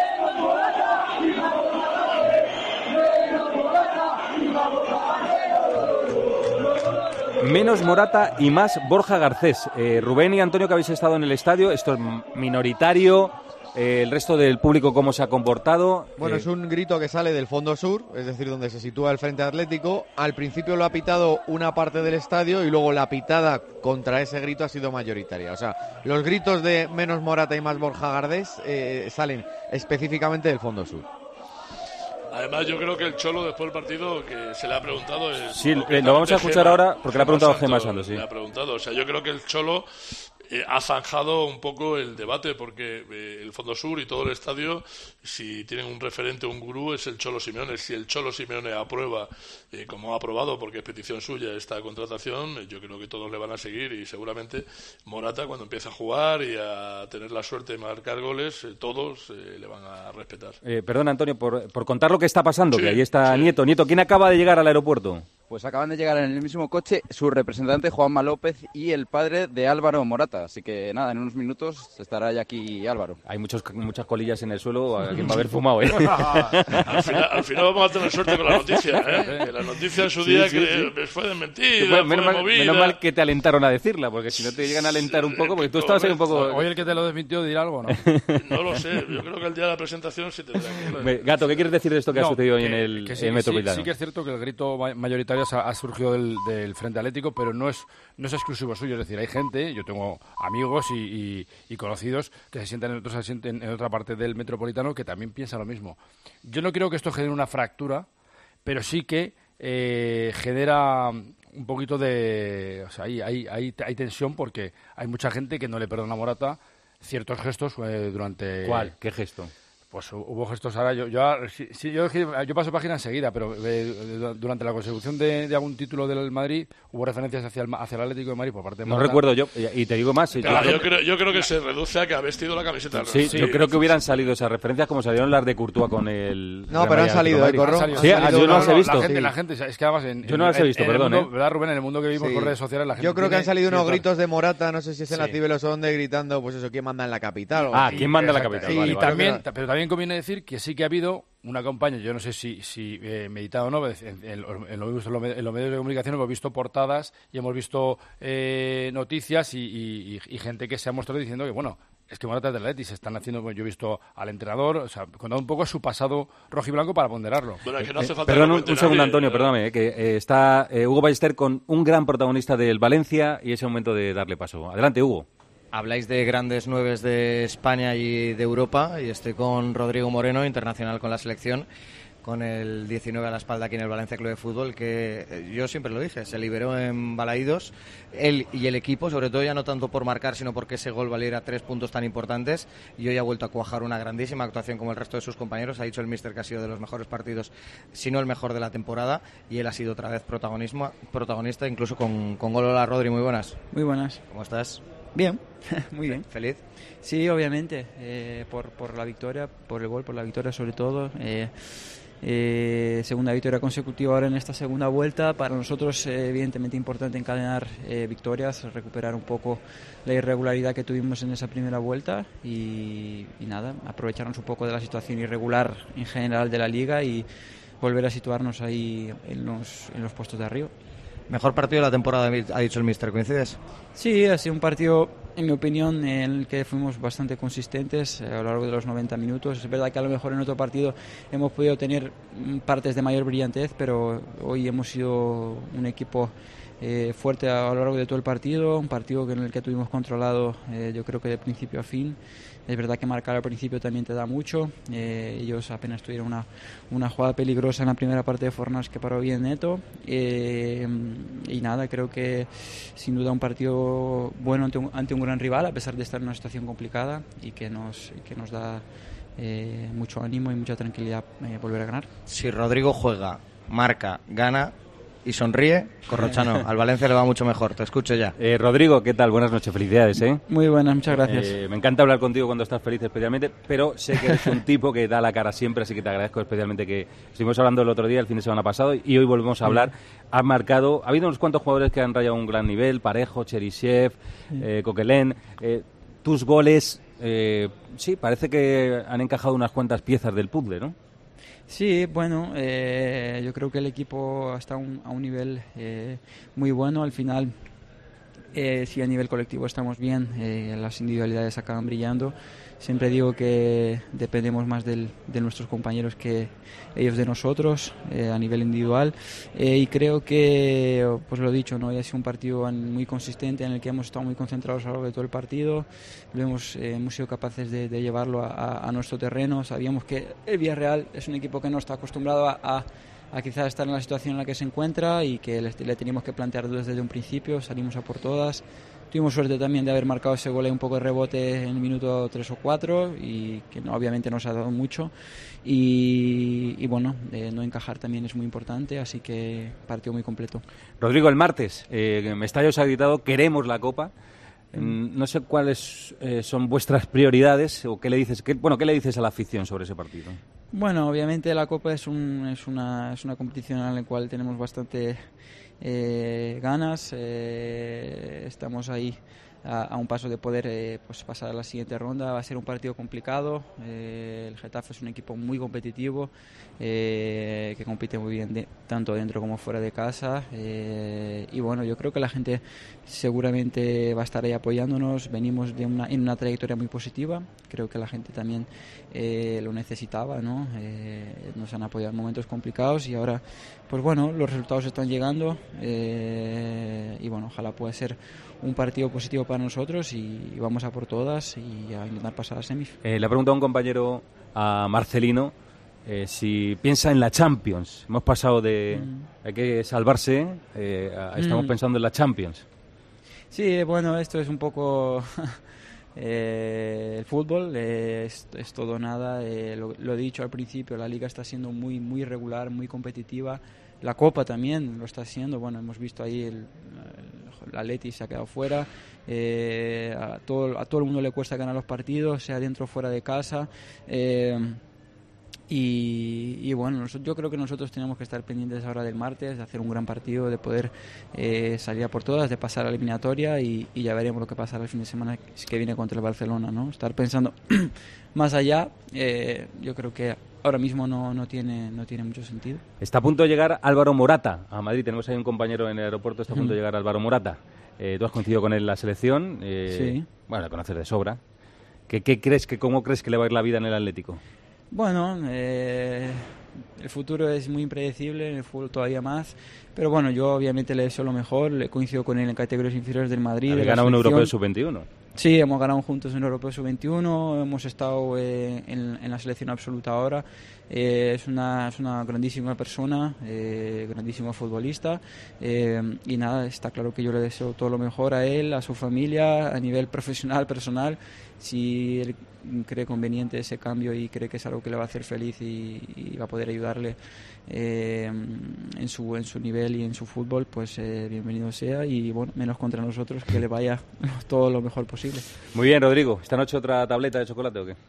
Menos Morata y más Borja Garcés. Rubén y Antonio, que habéis estado en el estadio, esto es minoritario. El resto del público, ¿cómo se ha comportado? Bueno, es un grito que sale del fondo sur, es decir, donde se sitúa el Frente Atlético. Al principio lo ha pitado una parte del estadio y luego la pitada contra ese grito ha sido mayoritaria. O sea, los gritos de menos Morata y más Borja Garcés salen específicamente del fondo sur. Además, yo creo que el Cholo, después del partido, que se le ha preguntado... Sí, lo vamos a escuchar ahora, porque le ha preguntado Gemma Santos. Sí. Le ha preguntado, o sea, yo creo que el Cholo ha zanjado un poco el debate, porque el Fondo Sur y todo el estadio, si tienen un referente, un gurú, es el Cholo Simeone. Si el Cholo Simeone aprueba, como ha aprobado, porque es petición suya esta contratación, yo creo que todos le van a seguir, y seguramente Morata, cuando empiece a jugar y a tener la suerte de marcar goles, todos le van a respetar. Perdón, Antonio, por contar lo que está pasando, que ahí está Nieto. Nieto, ¿quién acaba de llegar al aeropuerto? Pues acaban de llegar en el mismo coche su representante Juanma López y el padre de Álvaro Morata. Así que nada, en unos minutos estará ya aquí Álvaro. Hay muchas colillas en el suelo, a quien va a haber fumado, ¿eh? al final vamos a tener suerte con la noticia, ¿eh? Que la noticia en su día fue desmentida, menos mal que te alentaron a decirla, porque si no te llegan a alentar un poco, porque tú estabas ahí un poco... Hoy el que te lo desmintió dirá algo, ¿no? No lo sé, yo creo que el día de la presentación sí tendrá que... Gato, ¿qué quieres decir de esto que ha sucedido hoy en el Metropolitano? Sí que es cierto que el grito mayoritario ha surgido del Frente Atlético, pero no es exclusivo suyo. Es decir, hay gente, yo tengo amigos y conocidos que se sienten en otra parte del Metropolitano que también piensan lo mismo. Yo no creo que esto genere una fractura, pero sí que genera un poquito de... O sea, hay tensión porque hay mucha gente que no le perdona a Morata ciertos gestos durante... ¿Cuál? ¿Qué gesto? Pues hubo gestos ahora, yo paso página enseguida, pero durante la consecución de algún título del Madrid hubo referencias hacia el Atlético de Madrid por parte de Morata. No recuerdo yo, y te digo más. Claro, yo creo que se reduce a que ha vestido la camiseta. Sí, yo creo que hubieran salido esas referencias como salieron las de Courtois con el... No, pero han salido, Corro. Sí, yo no las he visto. La gente, es que además... Yo no las he visto, perdón, ¿verdad, Rubén? En el mundo que vivimos por redes sociales, la gente... Yo creo que han salido unos gritos de Morata, no sé si es en la Cibeles o donde, gritando, pues eso, ¿quién manda en la capital? ¿Quién manda en la capital? Y también, pero también conviene decir que sí que ha habido una campaña, yo no sé si meditado o no, en los medios de comunicación hemos visto portadas y hemos visto noticias y gente que se ha mostrado diciendo que, bueno, es que Morata es del Atleti, se están haciendo, yo he visto al entrenador, o sea, contando un poco su pasado rojiblanco para ponderarlo. Bueno, es que no hace falta perdón, un segundo, Antonio, perdóname, que está Hugo Ballester con un gran protagonista del Valencia y es el momento de darle paso. Adelante, Hugo. Habláis de grandes nueves de España y de Europa y estoy con Rodrigo Moreno, internacional con la selección, con el 19 a la espalda aquí en el Valencia Club de Fútbol, que yo siempre lo dije, se liberó en Balaídos, él y el equipo, sobre todo ya no tanto por marcar, sino porque ese gol valiera 3 puntos tan importantes, y hoy ha vuelto a cuajar una grandísima actuación como el resto de sus compañeros. Ha dicho el míster que ha sido de los mejores partidos, si no el mejor de la temporada, y él ha sido otra vez protagonista, incluso con gol. Hola, Rodri, muy buenas. Muy buenas. ¿Cómo estás? Bien, muy bien. ¿Feliz? Sí, obviamente, por la victoria, por el gol, por la victoria sobre todo. Segunda victoria consecutiva ahora en esta segunda vuelta. Para nosotros, evidentemente, importante encadenar victorias, recuperar un poco la irregularidad que tuvimos en esa primera vuelta y nada, aprovecharnos un poco de la situación irregular en general de la Liga y volver a situarnos ahí en los puestos de arriba. Mejor partido de la temporada, ha dicho el míster, ¿coincides? Sí, ha sido un partido, en mi opinión, en el que fuimos bastante consistentes a lo largo de los 90 minutos. Es verdad que a lo mejor en otro partido hemos podido tener partes de mayor brillantez, pero hoy hemos sido un equipo fuerte a lo largo de todo el partido, un partido en el que tuvimos controlado yo creo que de principio a fin. Es verdad que marcar al principio también te da mucho. Ellos apenas tuvieron una jugada peligrosa en la primera parte de Fornals que paró bien Neto. Y nada, creo que sin duda un partido bueno ante un gran rival, a pesar de estar en una situación complicada y que nos da mucho ánimo y mucha tranquilidad volver a ganar. Si Rodrigo juega, marca, gana y sonríe, Corrochano, al Valencia le va mucho mejor. Te escucho ya. Rodrigo, ¿qué tal? Buenas noches, felicidades, ¿eh? Muy buenas, muchas gracias. Me encanta hablar contigo cuando estás feliz especialmente, pero sé que eres un tipo que da la cara siempre, así que te agradezco especialmente que estuvimos hablando el otro día, el fin de semana pasado, y hoy volvemos a hablar. Ha habido unos cuantos jugadores que han rayado un gran nivel, Parejo, Cherisev, Coquelin. Tus goles, sí, parece que han encajado unas cuantas piezas del puzzle, ¿no? Sí, bueno, yo creo que el equipo está a un nivel muy bueno. Al final, si a nivel colectivo estamos bien, las individualidades acaban brillando. Siempre digo que dependemos más de nuestros compañeros que ellos de nosotros a nivel individual, y creo que, pues lo he dicho, ¿no? Ha sido un partido muy consistente en el que hemos estado muy concentrados a lo largo de todo el partido. Hemos sido capaces de llevarlo a nuestro terreno. Sabíamos que el Villarreal es un equipo que no está acostumbrado a quizás estar en la situación en la que se encuentra y que le teníamos que plantear desde un principio. Salimos a por todas. Tuvimos suerte también de haber marcado ese gol y un poco de rebote en el minuto 3 o 4 y que obviamente nos ha dado mucho y bueno, no encajar también es muy importante, así que partido muy completo. Rodrigo, el martes Mestalla os ha gritado queremos la Copa. No sé cuáles son vuestras prioridades o qué le dices a la afición sobre ese partido. Bueno, obviamente la Copa es una competición en la cual tenemos bastante ganas. Estamos ahí a un paso de poder pues pasar a la siguiente ronda. Va a ser un partido complicado. El Getafe es un equipo muy competitivo, que compite muy bien tanto dentro como fuera de casa. Y bueno, yo creo que la gente seguramente va a estar ahí apoyándonos. Venimos en una trayectoria muy positiva. Creo que la gente también lo necesitaba, ¿no? Nos han apoyado en momentos complicados y ahora, pues bueno, los resultados están llegando. Y bueno, ojalá pueda ser un partido positivo para nosotros y vamos a por todas y a intentar pasar a semis. Le ha preguntado a un compañero, a Marcelino, si piensa en la Champions. Hemos pasado de hay que salvarse, estamos pensando en la Champions. Sí, bueno, esto es un poco el fútbol, es todo o nada. Lo he dicho al principio, la Liga está siendo muy, muy regular, muy competitiva. La Copa también lo está haciendo. Bueno, hemos visto ahí el Atleti se ha quedado fuera. A todo el mundo le cuesta ganar los partidos, sea dentro o fuera de casa. Y bueno, yo creo que nosotros tenemos que estar pendientes ahora del martes, de hacer un gran partido, de poder salir a por todas, de pasar a la eliminatoria y ya veremos lo que pasa el fin de semana que viene contra el Barcelona, ¿no? Estar pensando más allá, yo creo que ahora mismo no tiene mucho sentido. Está a punto de llegar Álvaro Morata a Madrid. Tenemos ahí un compañero en el aeropuerto, está a punto de llegar Álvaro Morata. Tú has coincidido con él en la selección. Sí. Bueno, le conoces de sobra. ¿Cómo crees que le va a ir la vida en el Atlético? Bueno, el futuro es muy impredecible, en el fútbol todavía más. Pero bueno, yo obviamente le deseo lo mejor. Le coincido con él en categorías inferiores del Madrid. ¿Habéis ganado un europeo sub-21? Sí, hemos ganado juntos un europeo sub-21, hemos estado en la selección absoluta ahora. Es una grandísima persona, grandísimo futbolista. Y nada, está claro que yo le deseo todo lo mejor a él, a su familia, a nivel profesional, personal. Si él cree conveniente ese cambio y cree que es algo que le va a hacer feliz y va a poder ayudarle en su nivel y en su fútbol, pues bienvenido sea. Y bueno, menos contra nosotros, que le vaya todo lo mejor posible. Muy bien, Rodrigo. ¿Esta noche otra tableta de chocolate o qué?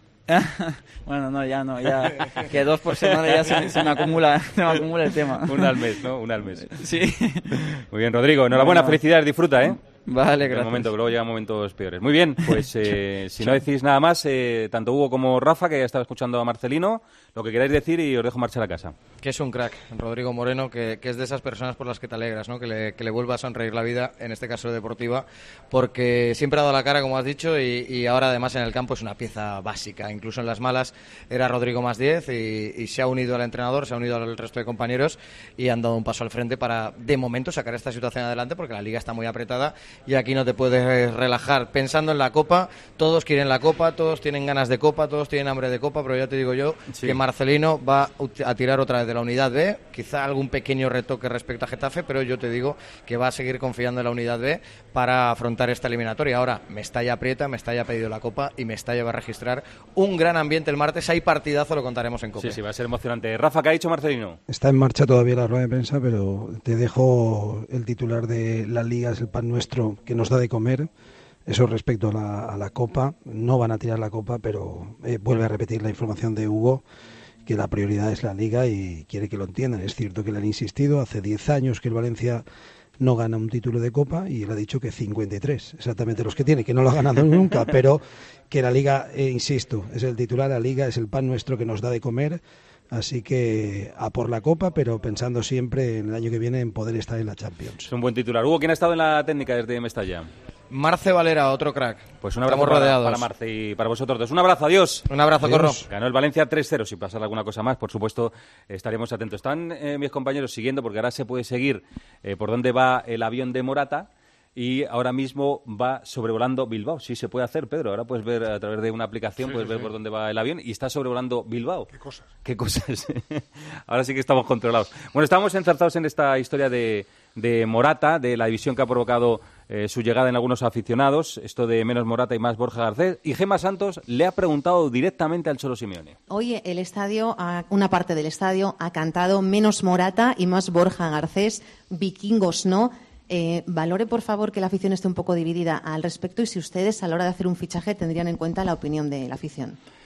Bueno, ya que 2 por semana ya se me acumula el tema. Una al mes, ¿no? Una al mes. Sí. Muy bien, Rodrigo. Enhorabuena, felicidades, disfruta, ¿eh? Vale, gracias. Momento, que luego llegan momentos peores. Muy bien, pues si no decís nada más, tanto Hugo como Rafa, que ya estaba escuchando a Marcelino, lo que queráis decir y os dejo marchar a casa. Que es un crack, Rodrigo Moreno, que es de esas personas por las que te alegras, ¿no? Que le vuelva a sonreír la vida, en este caso deportiva, porque siempre ha dado la cara, como has dicho, y ahora además en el campo es una pieza básica. Incluso en las malas era Rodrigo más 10 y se ha unido al entrenador, se ha unido al resto de compañeros y han dado un paso al frente para, de momento, sacar esta situación adelante, porque la Liga está muy apretada y aquí no te puedes relajar pensando en la Copa. Todos quieren la Copa, todos tienen ganas de Copa, todos tienen hambre de Copa, pero ya te digo yo que Marcelino va a tirar otra vez de la Unidad B, quizá algún pequeño retoque respecto a Getafe, pero yo te digo que va a seguir confiando en la Unidad B para afrontar esta eliminatoria. Ahora, Mestalla aprieta, Mestalla ha pedido la Copa y Mestalla va a registrar un gran ambiente el martes. Hay partidazo, lo contaremos en Copa. Sí, va a ser emocionante. Rafa, ¿qué ha dicho Marcelino? Está en marcha todavía la rueda de prensa, pero te dejo el titular de la Liga es el pan nuestro que nos da de comer. Eso respecto a la Copa. No van a tirar la Copa, pero vuelve a repetir la información de Hugo, que la prioridad es la Liga y quiere que lo entiendan. Es cierto que le han insistido, hace 10 años que el Valencia no gana un título de Copa y él ha dicho que 53, exactamente los que tiene, que no lo ha ganado nunca, pero que la Liga, insisto, es el titular, la Liga es el pan nuestro que nos da de comer, así que a por la Copa, pero pensando siempre en el año que viene en poder estar en la Champions. Es un buen titular. Hugo, ¿quién ha estado en la técnica desde Mestalla? Marce Valera, otro crack. Pues un abrazo para Marce y para vosotros dos. Un abrazo, adiós. Un abrazo, adiós. Corro. Ganó el Valencia 3-0. Si pasara alguna cosa más, por supuesto, estaremos atentos. Están mis compañeros siguiendo, porque ahora se puede seguir por dónde va el avión de Morata. Y ahora mismo va sobrevolando Bilbao. Sí se puede hacer, Pedro. Ahora puedes ver a través de una aplicación, puedes ver por dónde va el avión y está sobrevolando Bilbao. ¿Qué cosas? Ahora sí que estamos controlados. Bueno, estamos enzarzados en esta historia de Morata, de la división que ha provocado su llegada en algunos aficionados, esto de menos Morata y más Borja Garcés. Y Gemma Santos le ha preguntado directamente al Cholo Simeone. Hoy el estadio, una parte del estadio, ha cantado menos Morata y más Borja Garcés, vikingos no. Valore, por favor, que la afición esté un poco dividida al respecto y si ustedes, a la hora de hacer un fichaje, tendrían en cuenta la opinión de la afición.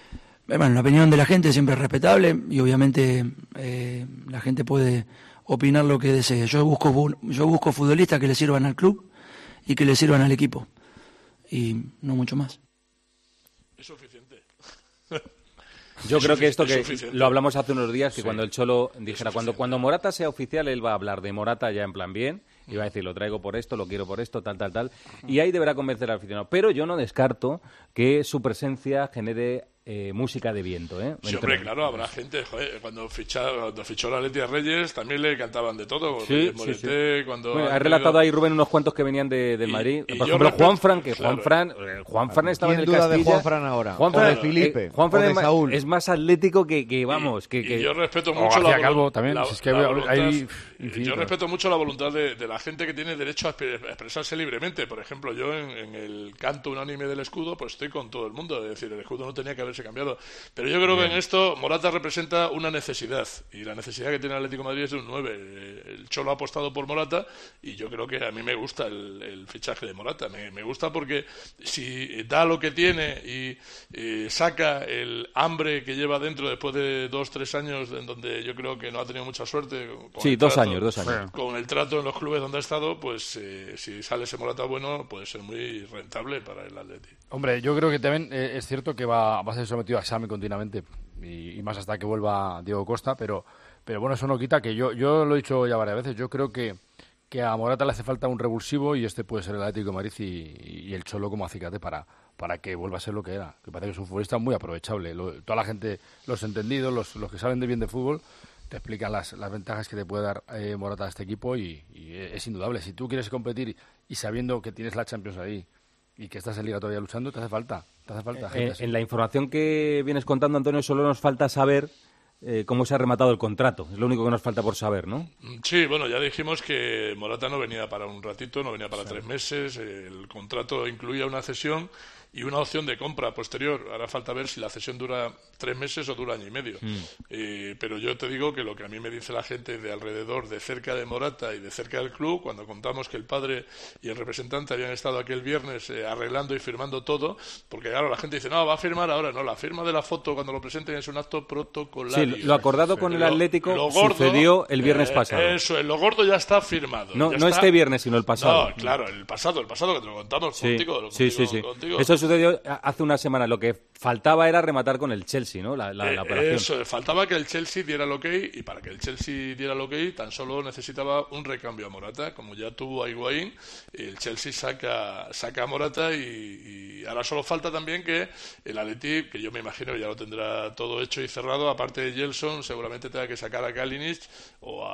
Bueno, la opinión de la gente siempre es respetable y obviamente la gente puede opinar lo que desee. Yo busco futbolistas que le sirvan al club y que le sirvan al equipo. Y no mucho más. Es suficiente. Yo creo que esto que suficiente. lo hablamos hace unos días, que Sí. cuando el Cholo dijera, cuando Morata sea oficial, él va a hablar de Morata ya en plan bien, y va a decir, lo traigo por esto, lo quiero por esto, tal, y ahí deberá convencer al aficionado. Pero yo no descarto que su presencia genere música de viento, ¿eh? Sí, hombre, claro, habrá gente, joder, cuando fichó la Leti a Reyes también le cantaban de todo. Sí, Morete, sí. Cuando Bueno, han ha relatado tenido- ahí Rubén unos cuantos que venían del Madrid. y Por yo ejemplo, respeto- Juanfran, que claro. Juanfran estaba en el ¿Quién duda de Castilla. Juanfran ahora? Juanfran, O de Felipe, Juanfran o de es más- Saúl. es más atlético que vamos. Que Y yo respeto O mucho García la Calvo voluntad. también, la- si es que la hay voluntad- infinito. yo respeto mucho la voluntad de la gente que tiene derecho a expresarse libremente. Por ejemplo, yo en el canto unánime del escudo, pues estoy con todo el mundo. Es decir, el escudo no tenía que haberse cambiado. Pero yo creo que en esto Morata representa una necesidad. Y la necesidad que tiene el Atlético de Madrid es de un 9. El Cholo ha apostado por Morata y yo creo que a mí me gusta el fichaje de Morata. Me gusta porque si da lo que tiene y saca el hambre que lleva dentro después de 2-3 años en donde yo creo que no ha tenido mucha suerte. Sí, 2 años. Con el trato en los clubes donde ha estado, pues si sale ese Morata bueno, puede ser muy rentable para el Atleti. Hombre, yo creo que también es cierto que va a ser sometido a examen continuamente y más hasta que vuelva Diego Costa, pero bueno, eso no quita que yo lo he dicho ya varias veces, yo creo que a Morata le hace falta un revulsivo y este puede ser el Atlético de Madrid y el Cholo como acicate para que vuelva a ser lo que era, que parece que es un futbolista muy aprovechable. Toda la gente, los entendidos, los que saben de bien de fútbol, te explican las ventajas que te puede dar Morata a este equipo y es indudable. Si tú quieres competir y sabiendo que tienes la Champions ahí y que estás en Liga todavía luchando, te hace falta gente así. En la información que vienes contando, Antonio, solo nos falta saber cómo se ha rematado el contrato. Es lo único que nos falta por saber, ¿no? Sí, bueno, ya dijimos que Morata no venía para un ratito, no venía para 3 meses. El contrato incluía una cesión y una opción de compra posterior. Ahora falta ver si la cesión dura 3 meses o dura año y medio. Pero yo te digo que lo que a mí me dice la gente de alrededor, de cerca de Morata y de cerca del club, cuando contamos que el padre y el representante habían estado aquel viernes arreglando y firmando todo, porque claro, la gente dice, no, va a firmar ahora. No, la firma de la foto cuando lo presenten es un acto protocolario. Sí, lo acordado con el Atlético sucedió el viernes pasado. Eso, lo gordo ya está firmado. No está... este viernes, sino el pasado. No, claro, el pasado que te lo contamos contigo. Sí. Contigo. Eso sucedió hace una semana. Lo que faltaba era rematar con el Chelsea, ¿no? La operación. Eso, faltaba que el Chelsea diera el ok, y para que el Chelsea diera el ok tan solo necesitaba un recambio a Morata. Como ya tuvo a Higuaín, el Chelsea saca a Morata y ahora solo falta también que el Atleti, que yo me imagino ya lo tendrá todo hecho y cerrado, aparte de Gelson, seguramente tenga que sacar a Kalinic o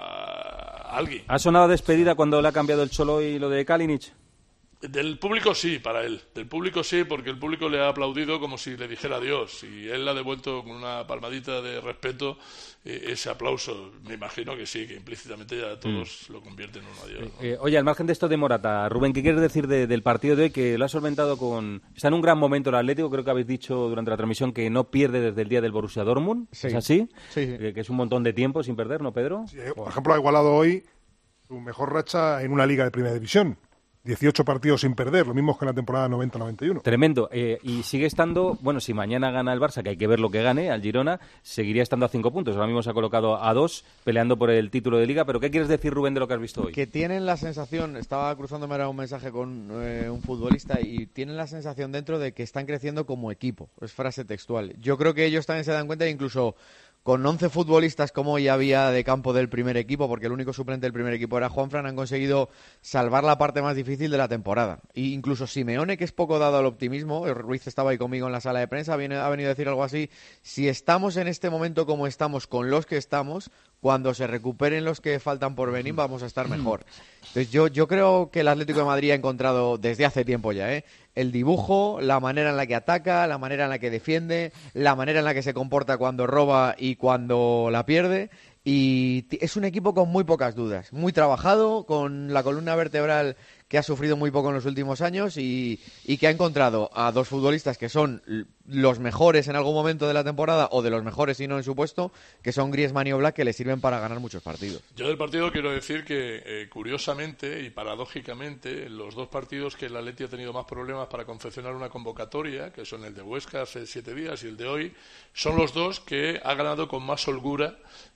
a alguien. ¿Ha sonado despedida cuando le ha cambiado el Cholo y lo de Kalinic? Del público sí, para él. Del público sí, porque el público le ha aplaudido como si le dijera adiós. Y él le ha devuelto con una palmadita de respeto ese aplauso. Me imagino que sí, que implícitamente ya todos lo convierten en un adiós, ¿no? Oye, al margen de esto de Morata, Rubén, ¿qué quieres decir del partido de hoy? Que lo ha solventado con... Está en un gran momento el Atlético, creo que habéis dicho durante la transmisión que no pierde desde el día del Borussia Dortmund. Sí. ¿Es así? Sí. Que es un montón de tiempo sin perder, ¿no, Pedro? Sí, por ejemplo, ha igualado hoy su mejor racha en una liga de primera división. 18 partidos sin perder, lo mismo que en la temporada 90-91. Tremendo. Y sigue estando, bueno, si mañana gana el Barça, que hay que ver lo que gane, al Girona, seguiría estando a 5 puntos. Ahora mismo se ha colocado a 2, peleando por el título de Liga. ¿Pero qué quieres decir, Rubén, de lo que has visto hoy? Que tienen la sensación, estaba cruzándome ahora un mensaje con un futbolista, y tienen la sensación dentro de que están creciendo como equipo. Es frase textual. Yo creo que ellos también se dan cuenta, incluso con 11 futbolistas como ya había de campo del primer equipo, porque el único suplente del primer equipo era Juanfran, han conseguido salvar la parte más difícil de la temporada. E incluso Simeone, que es poco dado al optimismo, Ruiz estaba ahí conmigo en la sala de prensa, ha venido a decir algo así: si estamos en este momento como estamos, con los que estamos, cuando se recuperen los que faltan por venir, vamos a estar mejor. Entonces yo creo que el Atlético de Madrid ha encontrado desde hace tiempo ya, el dibujo, la manera en la que ataca, la manera en la que defiende, la manera en la que se comporta cuando roba y cuando la pierde. Y es un equipo con muy pocas dudas, muy trabajado, con la columna vertebral que ha sufrido muy poco en los últimos años y que ha encontrado a dos futbolistas que son los mejores en algún momento de la temporada o de los mejores y no en su puesto, que son Griezmann y Oblak, que le sirven para ganar muchos partidos. Yo del partido quiero decir que curiosamente y paradójicamente los dos partidos que el Atleti ha tenido más problemas para confeccionar una convocatoria, que son el de Huesca hace 7 días y el de hoy, son los dos que ha ganado con más holgura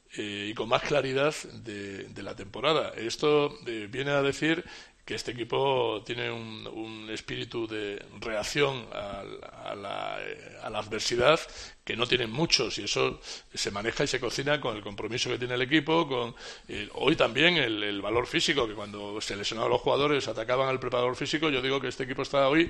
y con más claridad de la temporada. Esto viene a decir que este equipo tiene un espíritu de reacción a la adversidad que no tienen muchos, y eso se maneja y se cocina con el compromiso que tiene el equipo, con hoy también el valor físico, que cuando se lesionaban los jugadores atacaban al preparador físico. Yo digo que este equipo está hoy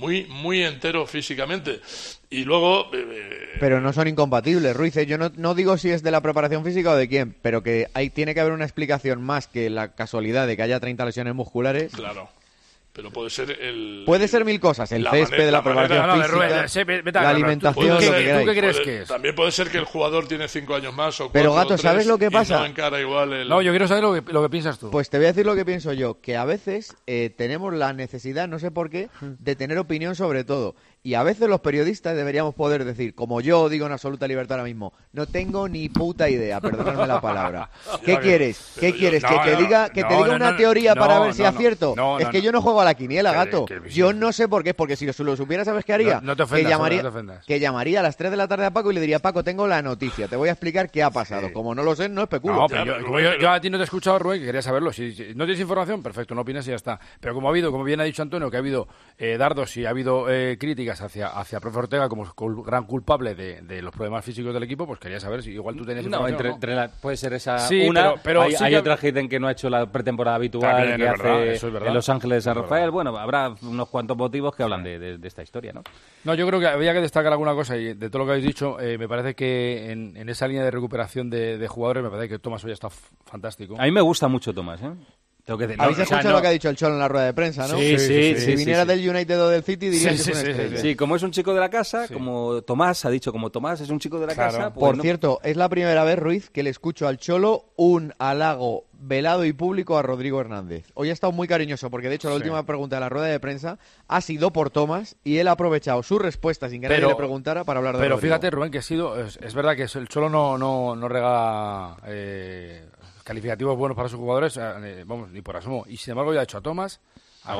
muy entero físicamente, y luego pero no son incompatibles, Ruiz. Yo no digo si es de la preparación física o de quién, pero que tiene que haber una explicación más que la casualidad de que haya 30 lesiones musculares. Claro. Pero puede ser Puede ser mil cosas, el césped de la preparación física, la alimentación, lo que queráis. ¿Tú qué crees que es? También puede ser que el jugador tiene 5 años más o 4 Pero, Gato, o 3, ¿sabes lo que pasa? No encara igual No, yo quiero saber lo que piensas tú. Pues te voy a decir lo que pienso yo, que a veces tenemos la necesidad, no sé por qué, de tener opinión sobre todo. Y a veces los periodistas deberíamos poder decir, como yo digo en absoluta libertad ahora mismo, no tengo ni puta idea, perdonadme la palabra. ¿Qué quieres? ¿Qué quieres? ¿Que te diga una teoría para ver si acierto? Es que yo no juego a la quiniela, Gato. Yo no sé por qué, porque si lo supiera, ¿sabes qué haría? No te ofendas, que llamaría a las 3 de la tarde a Paco y le diría, Paco, tengo la noticia, te voy a explicar qué ha pasado. Sí. Como no lo sé, no especulo. No, pero yo a ti no te he escuchado, Rubén, que quería saberlo. Si no tienes información, perfecto, no opinas y ya está. Pero como bien ha dicho Antonio, que ha habido dardos y ha habido críticas hacia profe Ortega como gran culpable de los problemas físicos del equipo, pues quería saber si igual tú tenías información. Puede ser esa sí, una, pero hay otra gente que no ha hecho la pretemporada habitual, también, que hace en Los Ángeles de San Rafael. Verdad. Bueno, habrá unos cuantos motivos que hablan de esta historia, ¿no? No, yo creo que había que destacar alguna cosa, y de todo lo que habéis dicho, me parece que en esa línea de recuperación de jugadores, me parece que Tomás hoy está fantástico. A mí me gusta mucho Tomás, ¿eh? Habéis escuchado lo que ha dicho el Cholo en la rueda de prensa, ¿no? Sí. Si viniera del United o del City, diría que es una estrella. Sí, como es un chico de la casa, como Tomás ha dicho, como Tomás es un chico de la casa. Pues por cierto, es la primera vez, Ruiz, que le escucho al Cholo un halago velado y público a Rodrigo Hernández. Hoy ha estado muy cariñoso, porque de hecho la última pregunta de la rueda de prensa ha sido por Tomás, y él ha aprovechado su respuesta sin que nadie le preguntara para hablar de Rodrigo. Pero fíjate, Rubén, que es verdad que el Cholo no regala calificativos buenos para sus jugadores, ni por asomo. Y sin embargo ya ha hecho a Tomás, a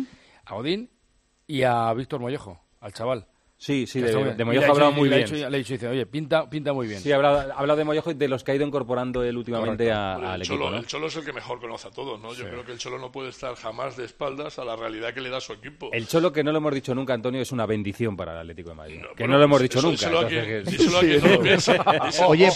Godín y a Víctor Mollejo, al chaval. Sí, de Mollejo ha hablado muy bien. Le he dicho, oye, pinta muy bien. Sí, ha hablado de Mollejo y de los que ha ido incorporando él últimamente al equipo, ¿no? El Cholo es el que mejor conoce a todos, ¿no? Yo creo que el Cholo no puede estar jamás de espaldas a la realidad que le da su equipo. El Cholo, que no lo hemos dicho nunca, Antonio, es una bendición para el Atlético de Madrid. No lo hemos dicho nunca. Díselo a quien no lo piensa. Oye,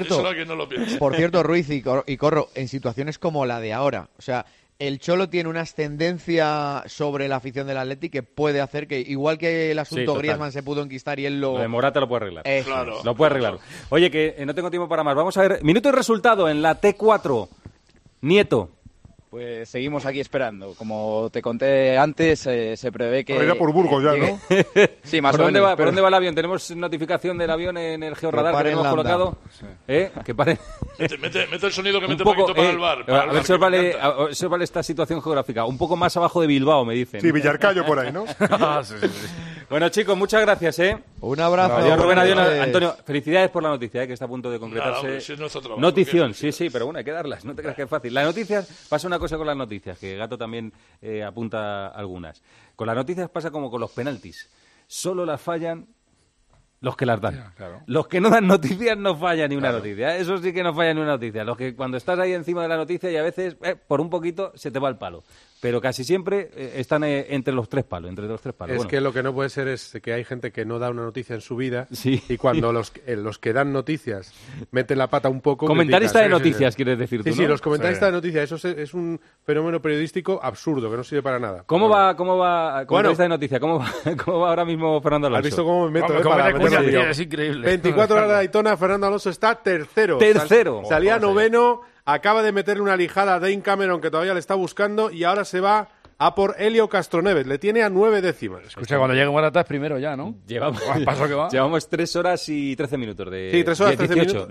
por cierto, Ruiz y Corro, en situaciones como la de ahora, o sea, el Cholo tiene una ascendencia sobre la afición del Atleti que puede hacer que, igual que el asunto Griezmann se pudo enquistar y él lo de Morata lo puede arreglar. Claro, lo puede arreglar. Oye, que no tengo tiempo para más. Vamos a ver, minuto y resultado en la T4. Nieto. Pues seguimos aquí esperando. Como te conté antes, se prevé que... Pero ya por Burgos ya, ¿no? Sí, más ¿Por o dónde menos. ¿Por dónde va el avión? ¿Tenemos notificación del avión en el georradar que tenemos colocado? Sí. Que pare... Mete el sonido que mete Paquito para el bar. A ver si os vale esta situación geográfica. Un poco más abajo de Bilbao, me dicen. Sí, Villarcayo por ahí, ¿no? Sí. Bueno, chicos, muchas gracias, ¿eh? Un abrazo. Adiós, Rubén, adiós, Antonio. Felicidades por la noticia, que está a punto de concretarse. Nada, si es nuestro trabajo, notición, sí, pero bueno, hay que darlas. No te creas que es fácil. Las noticias, pasa una cosa con las noticias, que Gato también apunta algunas. Con las noticias pasa como con los penaltis. Solo las fallan los que las dan. Claro. Los que no dan noticias no fallan ni una noticia. Eso sí que no falla ni una noticia. Los que cuando estás ahí encima de la noticia y a veces por un poquito se te va el palo. Pero casi siempre están entre los tres palos. Es que lo que no puede ser es que hay gente que no da una noticia en su vida y cuando los que dan noticias meten la pata un poco... Comentarista de noticias, quieres decir tú, ¿no? Sí, los comentaristas de noticias. Eso es un fenómeno periodístico absurdo, que no sirve para nada. ¿Cómo va comentarista de noticias? ¿Cómo va ahora mismo Fernando Alonso? ¿Has visto cómo me meto? Es increíble. 24 horas de Daytona, Fernando Alonso está tercero. Salía noveno, acaba de meterle una lijada a Dane Cameron, que todavía le está buscando, y ahora se va a por Helio Castroneves. Le tiene a 9 décimas. Escucha, cuando llegue Morata es primero ya, ¿no? Llevamos 3 horas y 13 minutos. Sí, 3 horas y 13 minutos.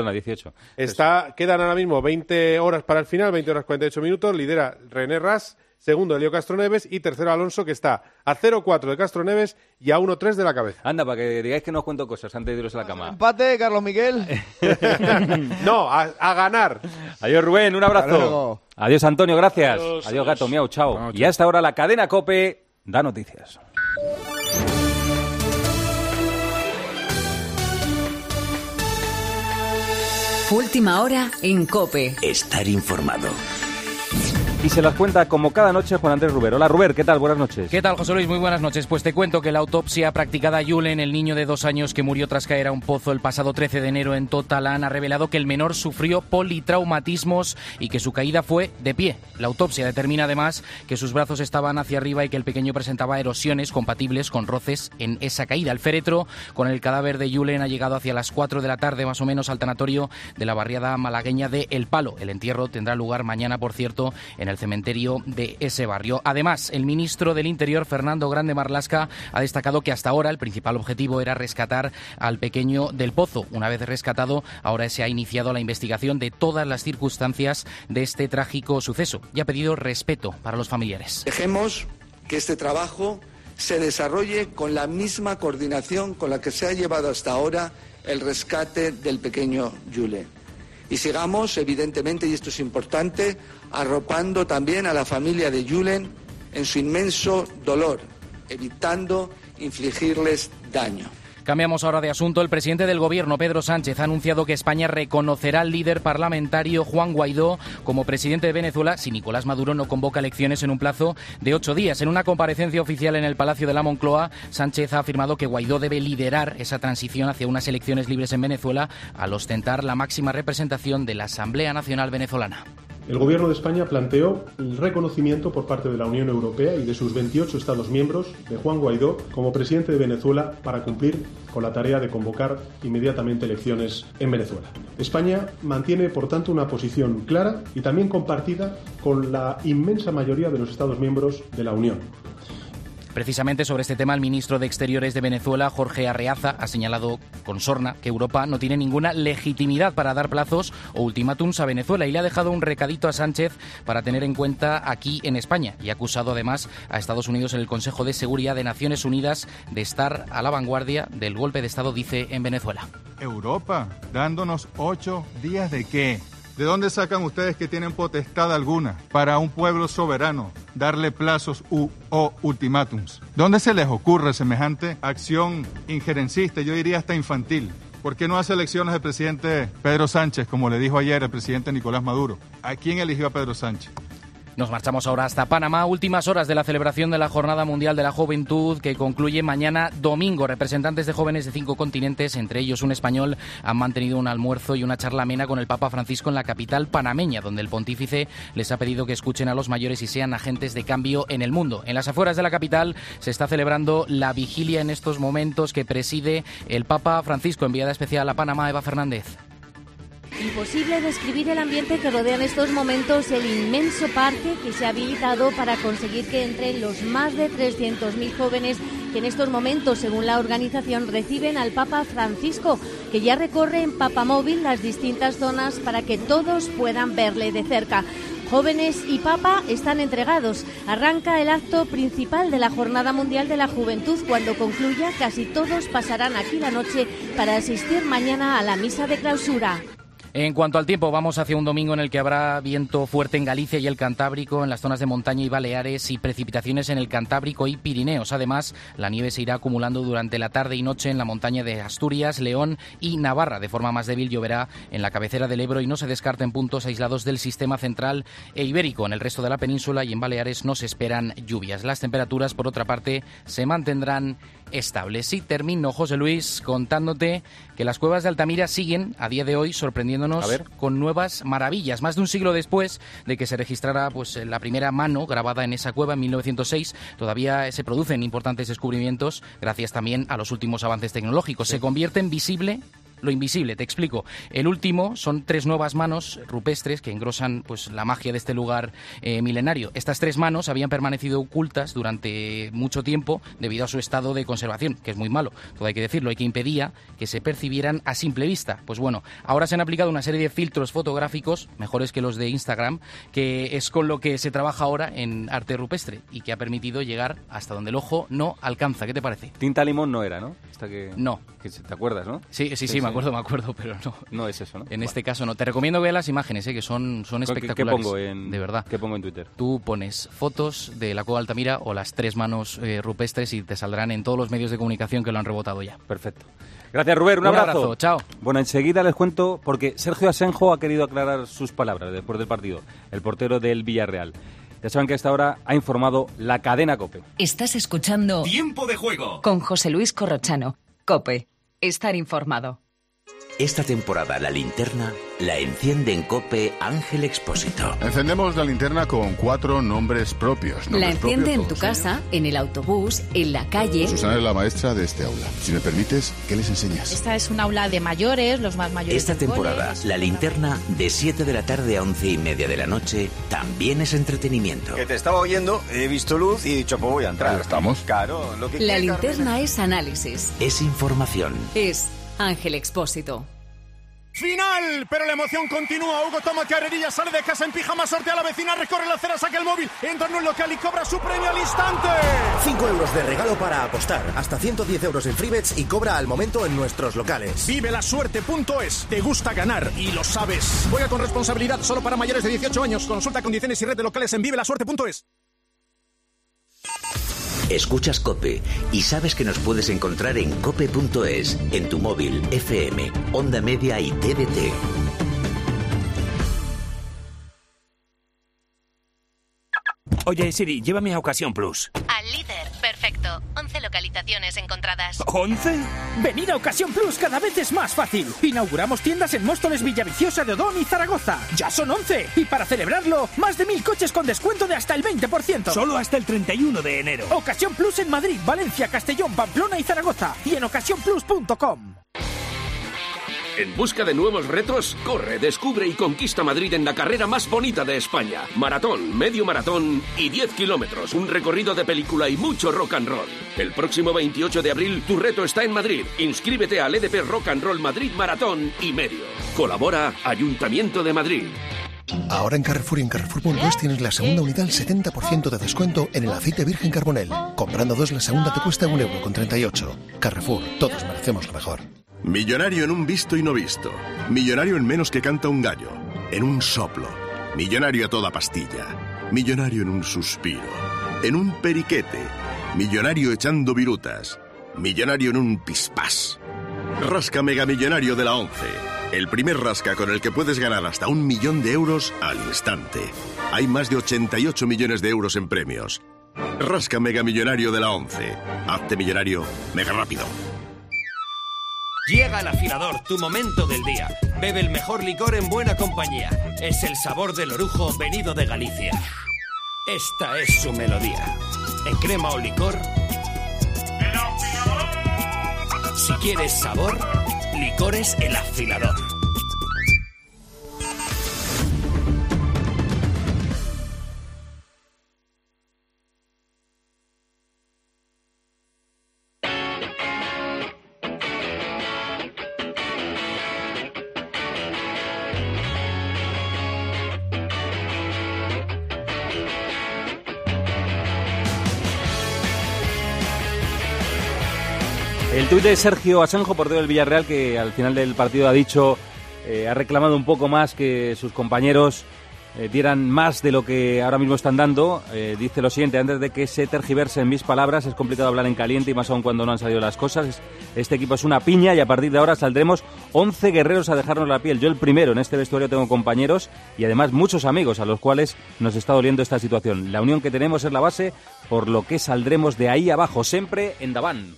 18. Quedan ahora mismo 20 horas para el final, 20 horas 48 minutos. Lidera René Ras segundo Elio Castroneves y tercero Alonso, que está a 0-4 de Castroneves y a 1-3 de la cabeza. Anda, para que digáis que no os cuento cosas antes de iros a la cama. Empate, Carlos Miguel. No, a ganar. Adiós, Rubén, un abrazo. Adiós, Antonio, gracias. Adiós, gato, miau, chao. Bueno, y hasta ahora la cadena COPE da noticias. Última hora en COPE. Estar informado. Y se las cuenta como cada noche Juan Andrés Ruber. Hola, Ruber, ¿qué tal? Buenas noches. ¿Qué tal, José Luis? Muy buenas noches. Pues te cuento que la autopsia practicada a Julen, el niño de 2 años que murió tras caer a un pozo el pasado 13 de enero en Totalán, ha revelado que el menor sufrió politraumatismos y que su caída fue de pie. La autopsia determina además que sus brazos estaban hacia arriba y que el pequeño presentaba erosiones compatibles con roces en esa caída. El féretro con el cadáver de Julen ha llegado hacia las 4 de la tarde más o menos al tanatorio de la barriada malagueña de El Palo. El entierro tendrá lugar mañana, por cierto, en el cementerio de ese barrio. Además, el ministro del Interior, Fernando Grande Marlaska, ha destacado que hasta ahora el principal objetivo era rescatar al pequeño del pozo. Una vez rescatado, ahora se ha iniciado la investigación de todas las circunstancias de este trágico suceso y ha pedido respeto para los familiares. Dejemos que este trabajo se desarrolle con la misma coordinación con la que se ha llevado hasta ahora el rescate del pequeño Julen. Y sigamos, evidentemente, y esto es importante, arropando también a la familia de Julen en su inmenso dolor, evitando infligirles daño. Cambiamos ahora de asunto. El presidente del Gobierno, Pedro Sánchez, ha anunciado que España reconocerá al líder parlamentario Juan Guaidó como presidente de Venezuela si Nicolás Maduro no convoca elecciones en un plazo de 8 días. En una comparecencia oficial en el Palacio de la Moncloa, Sánchez ha afirmado que Guaidó debe liderar esa transición hacia unas elecciones libres en Venezuela al ostentar la máxima representación de la Asamblea Nacional Venezolana. El Gobierno de España planteó el reconocimiento por parte de la Unión Europea y de sus 28 Estados miembros de Juan Guaidó como presidente de Venezuela para cumplir con la tarea de convocar inmediatamente elecciones en Venezuela. España mantiene, por tanto, una posición clara y también compartida con la inmensa mayoría de los Estados miembros de la Unión. Precisamente sobre este tema, el ministro de Exteriores de Venezuela, Jorge Arreaza, ha señalado con sorna que Europa no tiene ninguna legitimidad para dar plazos o ultimátums a Venezuela y le ha dejado un recadito a Sánchez para tener en cuenta aquí en España y ha acusado además a Estados Unidos en el Consejo de Seguridad de Naciones Unidas de estar a la vanguardia del golpe de Estado, dice, en Venezuela. Europa, dándonos 8 días ¿de qué? ¿De dónde sacan ustedes que tienen potestad alguna para un pueblo soberano darle plazos o ultimátums? ¿Dónde se les ocurre semejante acción injerencista, yo diría hasta infantil? ¿Por qué no hace elecciones el presidente Pedro Sánchez, como le dijo ayer el presidente Nicolás Maduro? ¿A quién eligió a Pedro Sánchez? Nos marchamos ahora hasta Panamá, últimas horas de la celebración de la Jornada Mundial de la Juventud, que concluye mañana domingo. Representantes de jóvenes de 5 continentes, entre ellos un español, han mantenido un almuerzo y una charla amena con el Papa Francisco en la capital panameña, donde el pontífice les ha pedido que escuchen a los mayores y sean agentes de cambio en el mundo. En las afueras de la capital se está celebrando la vigilia en estos momentos que preside el Papa Francisco. Enviada especial a Panamá, Eva Fernández. Imposible describir el ambiente que rodea en estos momentos el inmenso parque que se ha habilitado para conseguir que entren los más de 300.000 jóvenes que en estos momentos, según la organización, reciben al Papa Francisco, que ya recorre en papamóvil las distintas zonas para que todos puedan verle de cerca. Jóvenes y Papa están entregados. Arranca el acto principal de la Jornada Mundial de la Juventud. Cuando concluya, casi todos pasarán aquí la noche para asistir mañana a la misa de clausura. En cuanto al tiempo, vamos hacia un domingo en el que habrá viento fuerte en Galicia y el Cantábrico, en las zonas de montaña y Baleares, y precipitaciones en el Cantábrico y Pirineos. Además, la nieve se irá acumulando durante la tarde y noche en la montaña de Asturias, León y Navarra. De forma más débil lloverá en la cabecera del Ebro y no se descarten puntos aislados del sistema central e ibérico. En el resto de la península y en Baleares no se esperan lluvias. Las temperaturas, por otra parte, se mantendrán estables. Y termino, José Luis, contándote que las cuevas de Altamira siguen a día de hoy sorprendiéndonos con nuevas maravillas. Más de un siglo después de que se registrara la primera mano grabada en esa cueva en 1906, todavía se producen importantes descubrimientos gracias también a los últimos avances tecnológicos. Se convierte en visible lo invisible, te explico. El último son 3 nuevas manos rupestres que engrosan pues la magia de este lugar milenario. Estas 3 manos habían permanecido ocultas durante mucho tiempo debido a su estado de conservación, que es muy malo, todo hay que decirlo, y que impedía que se percibieran a simple vista. Pues bueno, ahora se han aplicado una serie de filtros fotográficos, mejores que los de Instagram, que es con lo que se trabaja ahora en arte rupestre y que ha permitido llegar hasta donde el ojo no alcanza. ¿Qué te parece? Tinta limón no era, ¿no? No. ¿Te acuerdas, no? Sí, me acuerdo, pero no. No es eso, ¿no? En este caso no. Te recomiendo ver las imágenes, que son espectaculares. ¿Qué pongo de verdad. ¿Qué pongo en Twitter? Tú pones fotos de la Cueva de Altamira o las 3 manos rupestres y te saldrán en todos los medios de comunicación que lo han rebotado ya. Perfecto. Gracias, Rubén. Un abrazo. Chao. Bueno, enseguida les cuento, porque Sergio Asenjo ha querido aclarar sus palabras después del partido, el portero del Villarreal. Ya saben que a esta hora ha informado la cadena COPE. Estás escuchando Tiempo de Juego con José Luis Corrochano. COPE. Estar informado. Esta temporada la linterna la enciende en COPE Ángel Expósito. Encendemos la linterna con 4 nombres propios. La enciende en tu casa, en el autobús, en la calle. Susana es la maestra de este aula. Si me permites, ¿qué les enseñas? Esta es un aula de mayores, los más mayores. Esta temporada, la linterna de 7 de la tarde a 11:30 de la noche también es entretenimiento. Que te estaba oyendo, he visto luz y he dicho, pues voy a entrar. Claro, estamos. Claro, lo que la linterna es análisis. Es información. Es Ángel Expósito. ¡Final! Pero la emoción continúa. Hugo toma carrerilla, sale de casa en pijama, sortea a la vecina, recorre la acera, saca el móvil, entra en un local y cobra su premio al instante. 5 euros de regalo para apostar, hasta 110 euros en Freebets y cobra al momento en nuestros locales. Vivelasuerte.es. Te gusta ganar y lo sabes. Juega con responsabilidad, solo para mayores de 18 años. Consulta condiciones y red de locales en vivelasuerte.es. Escuchas COPE y sabes que nos puedes encontrar en cope.es, en tu móvil, FM, Onda Media y TDT. Oye, Siri, llévame a Ocasión Plus. Al líder, perfecto. 11 localizaciones encontradas. ¿11? Venir a Ocasión Plus cada vez es más fácil. Inauguramos tiendas en Móstoles, Villaviciosa de Odón y Zaragoza. ¡Ya son 11! Y para celebrarlo, más de 1000 coches con descuento de hasta el 20%. Solo hasta el 31 de enero. Ocasión Plus en Madrid, Valencia, Castellón, Pamplona y Zaragoza. Y en ocasiónplus.com. En busca de nuevos retos, corre, descubre y conquista Madrid en la carrera más bonita de España. Maratón, medio maratón y 10 kilómetros. Un recorrido de película y mucho rock and roll. El próximo 28 de abril, tu reto está en Madrid. Inscríbete al EDP Rock and Roll Madrid Maratón y Medio. Colabora Ayuntamiento de Madrid. Ahora en Carrefour y en Carrefour.es tienes la segunda unidad al 70% de descuento en el aceite virgen Carbonell. Comprando 2, la segunda te cuesta 1,38 €. Carrefour, todos merecemos lo mejor. Millonario en un visto y no visto. Millonario en menos que canta un gallo. En un soplo. Millonario a toda pastilla. Millonario en un suspiro. En un periquete. Millonario echando virutas. Millonario en un pispás. Rasca megamillonario de la 11. El primer rasca con el que puedes ganar hasta 1 millón de euros al instante. Hay más de 88 millones de euros en premios. Rasca megamillonario de la 11. Hazte millonario mega rápido. Llega el afilador, tu momento del día. Bebe el mejor licor en buena compañía. Es el sabor del orujo venido de Galicia. Esta es su melodía. En crema o licor. Si quieres sabor, licores El Afilador. El tuit de Sergio Asenjo, portero del Villarreal, que al final del partido ha dicho, ha reclamado un poco más que sus compañeros dieran más de lo que ahora mismo están dando. Dice lo siguiente: antes de que se tergiversen mis palabras, es complicado hablar en caliente y más aún cuando no han salido las cosas. Este equipo es una piña y a partir de ahora saldremos 11 guerreros a dejarnos la piel. Yo el primero. En este vestuario tengo compañeros y además muchos amigos a los cuales nos está doliendo esta situación. La unión que tenemos es la base, por lo que saldremos de ahí abajo, siempre en Daván.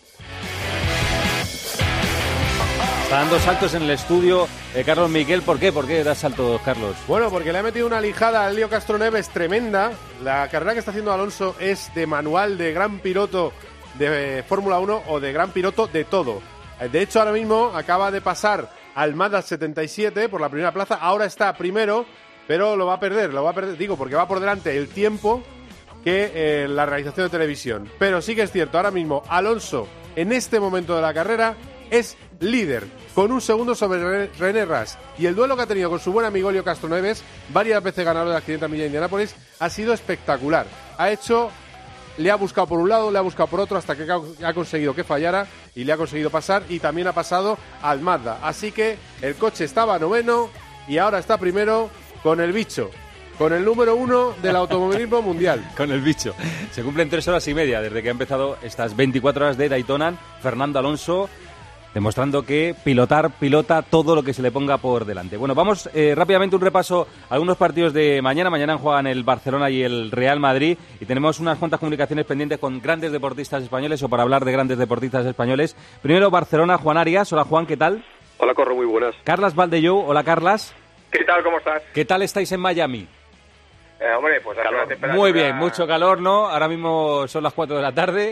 Está dando saltos en el estudio Carlos Miquel. ¿Por qué? ¿Por qué das saltos, Carlos? Bueno, porque le ha metido una lijada a Elio Castroneves tremenda. La carrera que está haciendo Alonso es de manual de gran piloto de Fórmula 1 o de gran piloto de todo. De hecho, ahora mismo acaba de pasar al Mazda 77 por la primera plaza. Ahora está primero, pero lo va a perder. Digo, porque va por delante el tiempo que la realización de televisión. Pero sí que es cierto, ahora mismo Alonso, en este momento de la carrera, es líder, con 1 segundo sobre René Rast. Y el duelo que ha tenido con su buen amigo Helio Castroneves, varias veces ganador de las 500 millas de Indianápolis, ha sido espectacular. Le ha buscado por un lado, le ha buscado por otro, hasta que ha conseguido que fallara y le ha conseguido pasar, y también ha pasado al Mazda. Así que el coche estaba noveno y ahora está primero con el bicho, con el número 1 del automovilismo mundial. Con el bicho. Se cumplen 3 horas y media desde que ha empezado estas 24 horas de Daytona. Fernando Alonso demostrando que pilota todo lo que se le ponga por delante. Bueno, vamos rápidamente un repaso a algunos partidos de mañana. Mañana juegan el Barcelona y el Real Madrid y tenemos unas cuantas comunicaciones pendientes con grandes deportistas españoles, o para hablar de grandes deportistas españoles. Primero Barcelona, Juan Arias. Hola Juan, ¿qué tal? Hola Corro, muy buenas. Carlas Valdellou. Hola Carlas. ¿Qué tal? ¿Cómo estás? ¿Qué tal estáis en Miami? Hombre, pues calor. Muy bien, mucho calor, ¿no? Ahora mismo son las 4 de la tarde.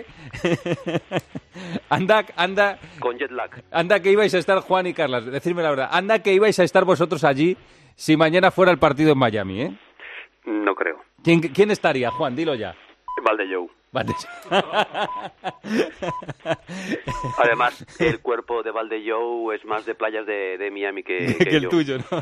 Anda. Con jet lag. Anda que ibais a estar, Juan y Carlas, decidme la verdad. Anda que ibais a estar vosotros allí si mañana fuera el partido en Miami, ¿eh? No creo. ¿Quién estaría, Juan? Dilo ya. Valdellou. Además, el cuerpo de Valdellou es más de playas de Miami que el yo. Tuyo, ¿no?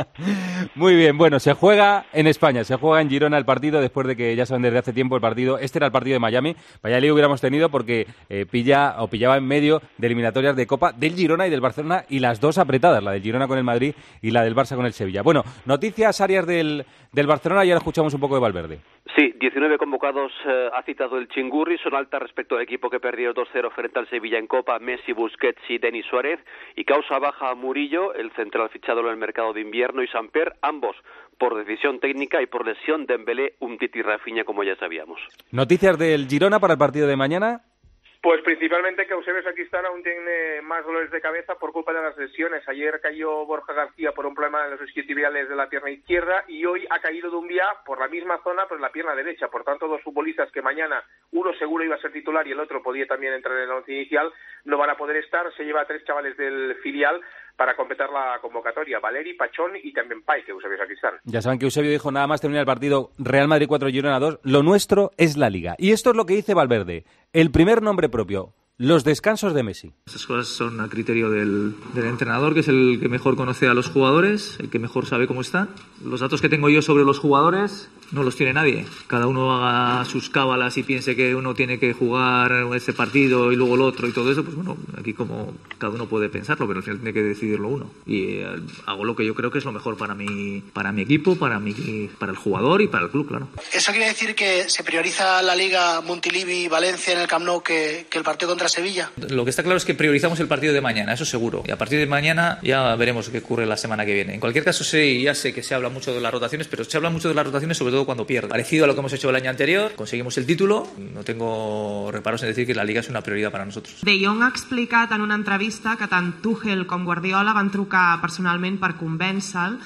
Muy bien, bueno, se juega en España, se juega en Girona el partido, después de que ya saben desde hace tiempo el partido. Este era el partido de Miami. Vaya lío hubiéramos tenido porque pillaba en medio de eliminatorias de Copa del Girona y del Barcelona, y las dos apretadas, la del Girona con el Madrid y la del Barça con el Sevilla. Bueno, noticias, Arias, del Barcelona, y ahora escuchamos un poco de Valverde. Sí, 19 convocados ha citado el Chingurri, son altas respecto al equipo que perdió 2-0 frente al Sevilla en Copa, Messi, Busquets y Denis Suárez, y causa baja a Murillo, el central fichado en el mercado de invierno, y Samper, ambos por decisión técnica y por lesión de Dembélé, Umtiti y Rafinha, como ya sabíamos. ¿Noticias del Girona para el partido de mañana? Pues principalmente que Eusebio Sacristán aún tiene más dolores de cabeza por culpa de las lesiones. Ayer cayó Borja García por un problema en los isquiotibiales de la pierna izquierda, y hoy ha caído Doumbia por la misma zona, pero en la pierna derecha. Por tanto, dos futbolistas que mañana uno seguro iba a ser titular y el otro podía también entrar en el once inicial, no van a poder estar. Se lleva a 3 chavales del filial para completar la convocatoria: Valeri, Pachón y también Pai, que Eusebio Sacristán. Ya saben que Eusebio dijo nada más terminar el partido: Real Madrid 4, Girona 2, lo nuestro es la Liga. Y esto es lo que dice Valverde, el primer nombre propio: los descansos de Messi. Esas cosas son a criterio del entrenador, que es el que mejor conoce a los jugadores, el que mejor sabe cómo están. Los datos que tengo yo sobre los jugadores no los tiene nadie. Cada uno haga sus cábalas y piense que uno tiene que jugar este partido y luego el otro y todo eso. Pues bueno, aquí como cada uno puede pensarlo, pero al final tiene que decidirlo uno. Y hago lo que yo creo que es lo mejor para mi equipo, para el jugador y para el club, claro. ¿Eso quiere decir que se prioriza la Liga Montilivi y Valencia en el Camp Nou que el partido contra Sevilla? Lo que está claro es que priorizamos el partido de mañana, eso seguro. Y a partir de mañana ya veremos qué ocurre la semana que viene. En cualquier caso, sí, ya sé que se habla mucho de las rotaciones, pero se habla mucho de las rotaciones sobre todo cuando pierde. Parecido a lo que hemos hecho el año anterior, conseguimos el título. No tengo reparos en decir que la Liga es una prioridad para nosotros. De Jong ha explicat en una entrevista que tant Tuchel com Guardiola van trucar personalment per convèncer-lo.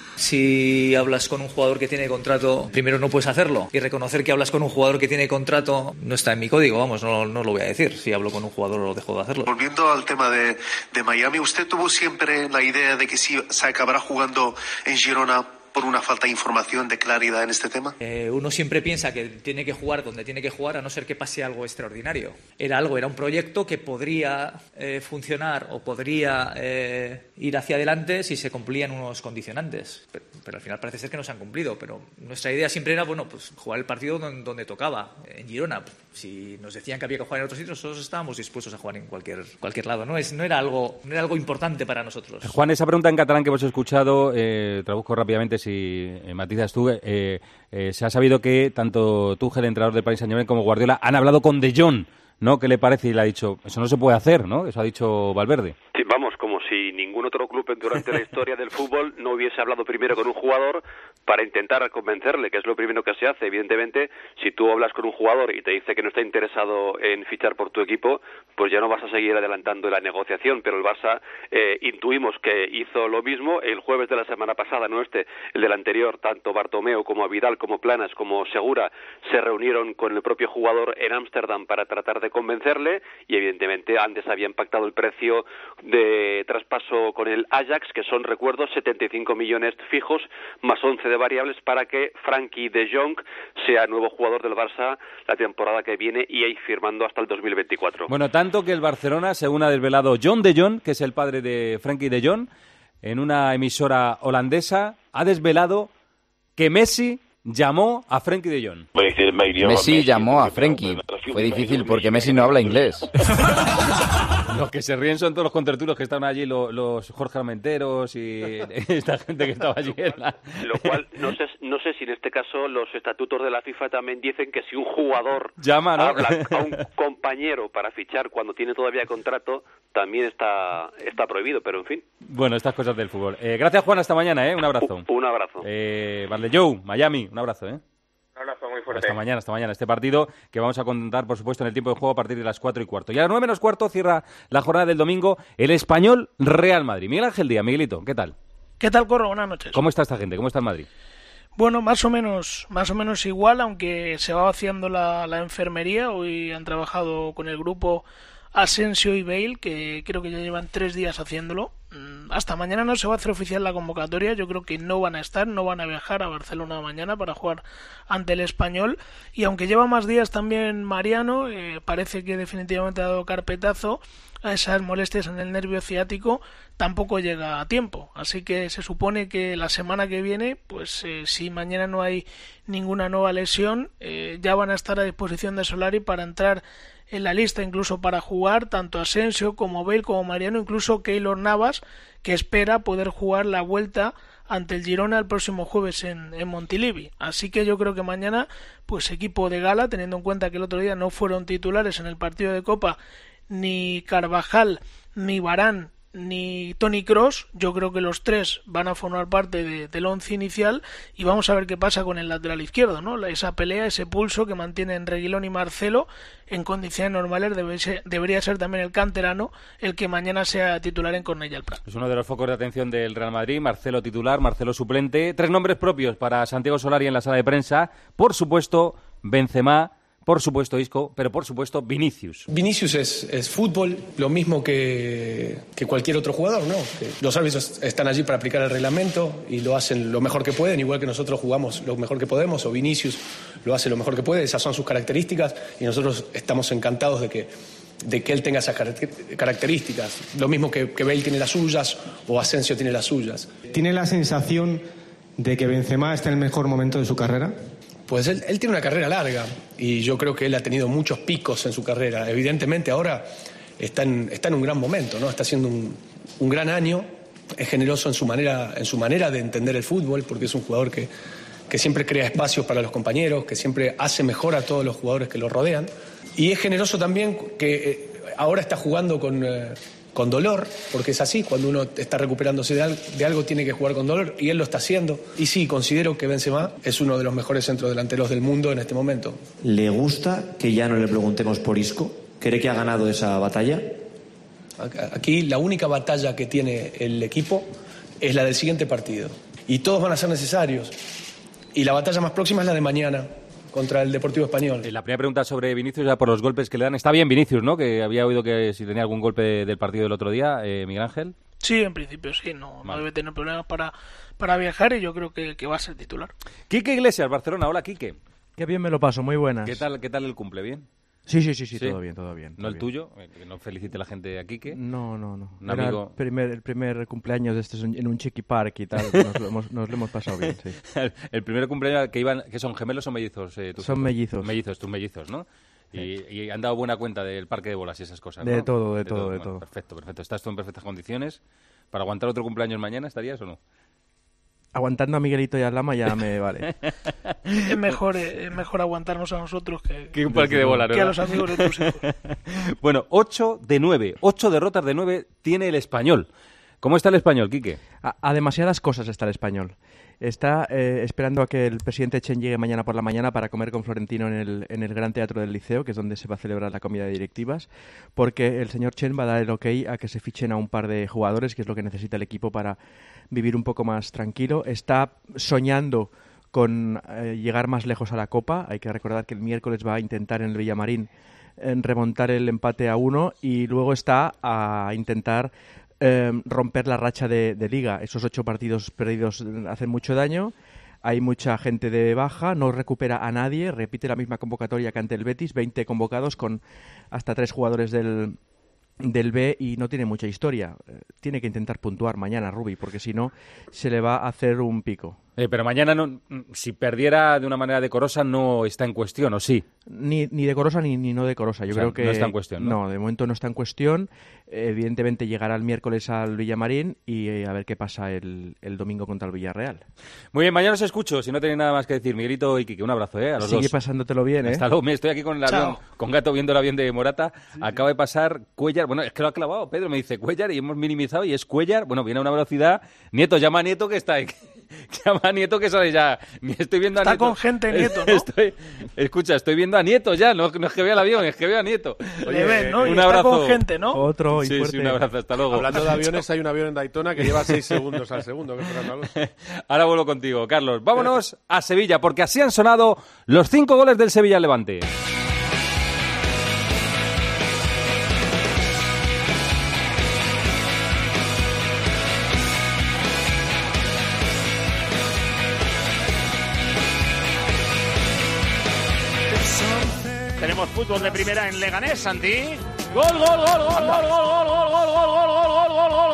Si hablas con un jugador que tiene contrato, primero no puedes hacerlo. Y reconocer que hablas con un jugador que tiene contrato no está en mi código, vamos, no lo voy a decir. Si hablo con un jugador o dejo de hacerlo. Volviendo al tema de Miami, ¿usted tuvo siempre la idea de que sí se acabará jugando en Girona por una falta de información, de claridad en este tema? Uno siempre piensa que tiene que jugar donde tiene que jugar, a no ser que pase algo extraordinario. Era un proyecto que podría funcionar o podría ir hacia adelante si se cumplían unos condicionantes. Pero al final parece ser que no se han cumplido. Pero nuestra idea siempre era, pues jugar el partido donde tocaba, en Girona. Si nos decían que había que jugar en otros sitios, nosotros estábamos dispuestos a jugar en cualquier lado. No era algo importante para nosotros. Juan, esa pregunta en catalán que hemos escuchado, traduzco rápidamente si matizas tú. Se ha sabido que tanto Tuchel, el entrenador del Paris Saint-Germain, como Guardiola han hablado con De Jong, ¿no? ¿Qué le parece? Y le ha dicho, eso no se puede hacer, ¿no? Eso ha dicho Valverde. Sí, Vamos, como si ningún otro club durante la historia del fútbol no hubiese hablado primero con un jugador para intentar convencerle, que es lo primero que se hace. Evidentemente, si tú hablas con un jugador y te dice que no está interesado en fichar por tu equipo, pues ya no vas a seguir adelantando la negociación. Pero el Barça intuimos que hizo lo mismo. El jueves de la semana pasada, no el del anterior, tanto Bartomeu como Vidal, como Planas, como Segura se reunieron con el propio jugador en Ámsterdam para tratar de convencerle, y evidentemente antes habían pactado el precio de traspaso con el Ajax, que son, recuerdo, 75 millones fijos más 11 de variables para que Frenkie de Jong sea nuevo jugador del Barça la temporada que viene y ahí firmando hasta el 2024. Bueno, tanto que el Barcelona, según ha desvelado John de Jong, que es el padre de Frenkie de Jong, en una emisora holandesa, ha desvelado que Messi llamó a Frenkie de Jong. Messi llamó a Frenkie. Fue difícil porque Messi no habla inglés. Los que se ríen son todos los contertulios que estaban allí, los Jorge Armenteros y esta gente que estaba allí. Lo cual, no sé si en este caso los estatutos de la FIFA también dicen que si un jugador llama, ¿no?, habla a un compañero para fichar cuando tiene todavía contrato, también está prohibido, pero en fin. Bueno, estas cosas del fútbol. Gracias, Juan, hasta mañana, un abrazo. Un abrazo. Vale, Joe, Miami, un abrazo, Un abrazo muy fuerte. Hasta mañana. Este partido que vamos a contar, por supuesto, en el tiempo de juego a partir de las 4:15. Y a las 9:15 cierra la jornada del domingo el Español Real Madrid. Miguel Ángel Díaz, Miguelito, ¿qué tal? ¿Qué tal, Corro? Buenas noches. ¿Cómo está esta gente? ¿Cómo está el Madrid? Bueno, más o menos igual, aunque se va vaciando la enfermería. Hoy han trabajado con el grupo Asensio y Bale, que creo que ya llevan 3 días haciéndolo. Hasta mañana no se va a hacer oficial la convocatoria. Yo creo que no van a viajar a Barcelona mañana para jugar ante el Español. Y aunque lleva más días también Mariano, parece que definitivamente ha dado carpetazo a esas molestias en el nervio ciático, tampoco llega a tiempo. Así que se supone que la semana que viene, pues si mañana no hay ninguna nueva lesión, ya van a estar a disposición de Solari para entrar en la lista, incluso para jugar tanto Asensio como Bale como Mariano, incluso Keylor Navas, que espera poder jugar la vuelta ante el Girona el próximo jueves en Montilivi. Así que yo creo que mañana, pues equipo de gala, teniendo en cuenta que el otro día no fueron titulares en el partido de Copa ni Carvajal, ni Varane, ni Toni Kroos. Yo creo que los tres van a formar parte del once inicial y vamos a ver qué pasa con el lateral izquierdo, ¿no? Esa pelea, ese pulso que mantienen Reguilón y Marcelo en condiciones normales debería ser también el canterano el que mañana sea titular en Cornellà el Prat. Es uno de los focos de atención del Real Madrid. Marcelo titular, Marcelo suplente. 3 nombres propios para Santiago Solari en la sala de prensa. Por supuesto, Benzema. Por supuesto, Isco, pero por supuesto, Vinicius. Vinicius es fútbol, lo mismo que cualquier otro jugador, ¿no? Los árbitros están allí para aplicar el reglamento y lo hacen lo mejor que pueden, igual que nosotros jugamos lo mejor que podemos, o Vinicius lo hace lo mejor que puede, esas son sus características y nosotros estamos encantados de que él tenga esas características. Lo mismo que Bale tiene las suyas o Asensio tiene las suyas. ¿Tiene la sensación de que Benzema está en el mejor momento de su carrera? Pues él tiene una carrera larga y yo creo que él ha tenido muchos picos en su carrera. Evidentemente ahora está en un gran momento, ¿no? Está haciendo un gran año, es generoso en su manera de entender el fútbol, porque es un jugador que siempre crea espacios para los compañeros, que siempre hace mejor a todos los jugadores que lo rodean. Y es generoso también que ahora está jugando con dolor, porque es así, cuando uno está recuperándose de algo tiene que jugar con dolor, y él lo está haciendo. Y sí, considero que Benzema es uno de los mejores centrodelanteros del mundo en este momento. ¿Le gusta que ya no le preguntemos por Isco? ¿Cree que ha ganado esa batalla? Aquí la única batalla que tiene el equipo es la del siguiente partido, y todos van a ser necesarios, y la batalla más próxima es la de mañana contra el Deportivo Español. La primera pregunta sobre Vinicius, ya por los golpes que le dan. Está bien Vinicius, ¿no? Que había oído que si tenía algún golpe del partido del otro día, Miguel Ángel. Sí, en principio sí, no debe tener problemas para viajar y yo creo que va a ser titular. Quique Iglesias, Barcelona. Hola, Quique. Qué bien me lo paso, muy buenas. ¿Qué tal el cumple? ¿Bien? Sí, todo bien. ¿No el tuyo? Que no felicite la gente a Quique. No. Un amigo. El primer cumpleaños de este en un Chiqui Park y tal. Nos lo hemos pasado bien, sí. El primer cumpleaños que son gemelos o mellizos. Son mellizos. Tus mellizos, ¿no? Sí. Y han dado buena cuenta del parque de bolas y esas cosas, ¿no? De todo. Perfecto. ¿Estás tú en perfectas condiciones? ¿Para aguantar otro cumpleaños mañana estarías o no? Aguantando a Miguelito y a Lama ya me vale. Es mejor aguantarnos a nosotros que un parque de bola, que a los amigos de tus hijos. Bueno, 8 de 9. 8 derrotas de 9 tiene el Español. ¿Cómo está el Español, Quique? A demasiadas cosas está el Español. Está esperando a que el presidente Chen llegue mañana por la mañana para comer con Florentino en el Gran Teatro del Liceo, que es donde se va a celebrar la comida de directivas, porque el señor Chen va a dar el ok a que se fichen a un par de jugadores, que es lo que necesita el equipo para vivir un poco más tranquilo. Está soñando con llegar más lejos a la Copa. Hay que recordar que el miércoles va a intentar en el Villamarín remontar el empate a 1 y luego está a intentar romper la racha de Liga. Esos 8 partidos perdidos hacen mucho daño. Hay mucha gente de baja, no recupera a nadie, repite la misma convocatoria que ante el Betis, 20 convocados con hasta 3 jugadores del B y no tiene mucha historia. Tiene que intentar puntuar mañana, Rubi, porque si no se le va a hacer un pico. Pero mañana, no, si perdiera de una manera decorosa, no está en cuestión, ¿o sí? Ni decorosa ni no decorosa. Yo creo que no está en cuestión, ¿no? No, de momento no está en cuestión. Evidentemente llegará el miércoles al Villamarín y a ver qué pasa el domingo contra el Villarreal. Muy bien, mañana os escucho. Si no tenéis nada más que decir, Miguelito y Quique, un abrazo, a los dos. Sigue pasándotelo bien, Hasta luego. Estoy aquí con el avión, con Gato viendo el avión de Morata. Sí. Acaba de pasar Cuéllar. Bueno, es que lo ha clavado, Pedro me dice Cuéllar y hemos minimizado y es Cuéllar. Bueno, viene a una velocidad. Nieto, llama a Nieto que está ahí. Llama a Nieto que sale ya. Estoy viendo a Está Nieto. con gente Nieto, ¿no? Estoy viendo a Nieto ya. No es que vea el avión, es que veo a Nieto. Oye, ven, ¿no? Un abrazo. Está con gente, ¿no? Otro y sí, fuerte. Sí, un abrazo. Hasta luego. Hablando de aviones, hay un avión en Daytona que lleva 6 segundos al segundo. Ahora vuelvo contigo, Carlos. Vámonos a Sevilla, porque así han sonado los 5 goles del Sevilla Levante. Tenemos fútbol de primera en Leganés, Santi. Gol, gol, gol, gol, gol, gol, gol, gol, gol, gol, gol, gol, gol,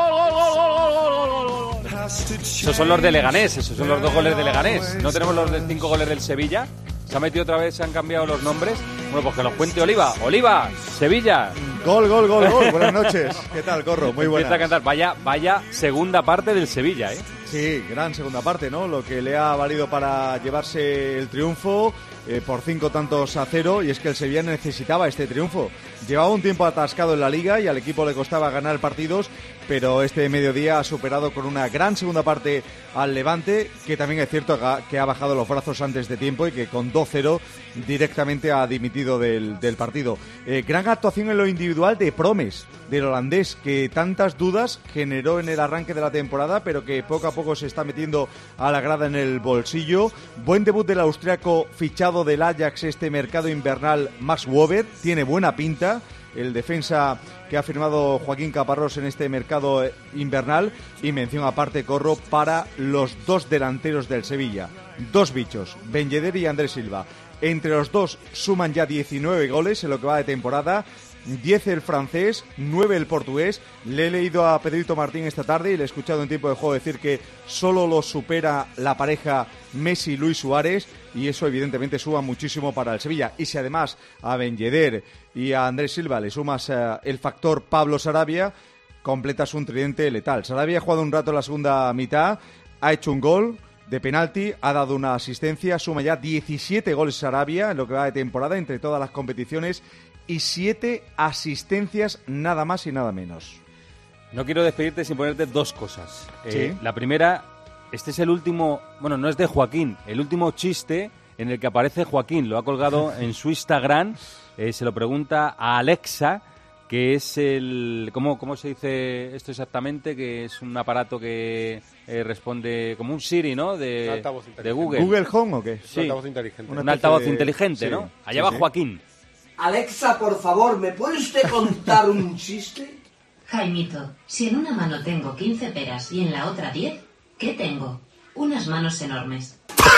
gol, gol, gol. Esos son los de Leganés, esos son los 2 goles de Leganés. No tenemos los 5 goles del Sevilla. Se ha metido otra vez, se han cambiado los nombres. Bueno, pues que los cuente Oliva. Oliva, Sevilla. Gol, gol, gol, gol. Buenas noches. ¿Qué tal, Corro? Muy buenas. Empieza a cantar. Vaya segunda parte del Sevilla, ¿eh? Sí, gran segunda parte, ¿no? Lo que le ha valido para llevarse el triunfo por 5-0, y es que el Sevilla necesitaba este triunfo. Llevaba un tiempo atascado en la Liga y al equipo le costaba ganar partidos, pero este mediodía ha superado con una gran segunda parte al Levante, que también es cierto que ha bajado los brazos antes de tiempo y que con 2-0 directamente ha dimitido del partido. Gran actuación en lo individual de Promes, del holandés, que tantas dudas generó en el arranque de la temporada, pero que poco a poco se está metiendo a la grada en el bolsillo. Buen debut del austriaco fichado del Ajax este mercado invernal, Max Wober, tiene buena pinta. El defensa que ha firmado Joaquín Caparrós en este mercado invernal. Y mención aparte, Corro, para los 2 delanteros del Sevilla. 2 bichos, Ben Yedder y Andrés Silva. Entre los 2 suman ya 19 goles en lo que va de temporada. 10 el francés, 9 el portugués. Le he leído a Pedrito Martín esta tarde y le he escuchado en tiempo de juego decir que solo lo supera la pareja Messi-Luis Suárez, y eso evidentemente suma muchísimo para el Sevilla. Y si además a Ben Yedder y a Andrés Silva le sumas el factor Pablo Sarabia, completas un tridente letal. Sarabia ha jugado un rato en la segunda mitad, ha hecho un gol de penalti, ha dado una asistencia, suma ya 17 goles Sarabia en lo que va de temporada entre todas las competiciones y 7 asistencias, nada más y nada menos. No quiero despedirte sin ponerte 2 cosas. ¿Sí? La primera, este es el último, bueno, no es de Joaquín, el último chiste en el que aparece Joaquín. Lo ha colgado en su Instagram, se lo pregunta a Alexa, que es el... ¿Cómo se dice esto exactamente? Que es un aparato que responde como un Siri, ¿no? De Google. ¿Google Home o qué? Sí, un altavoz inteligente. Un altavoz inteligente, ¿no? Allá va Joaquín. Alexa, por favor, ¿me puede usted contar un chiste? Jaimito, si en una mano tengo 15 peras y en la otra 10, ¿qué tengo? Unas manos enormes.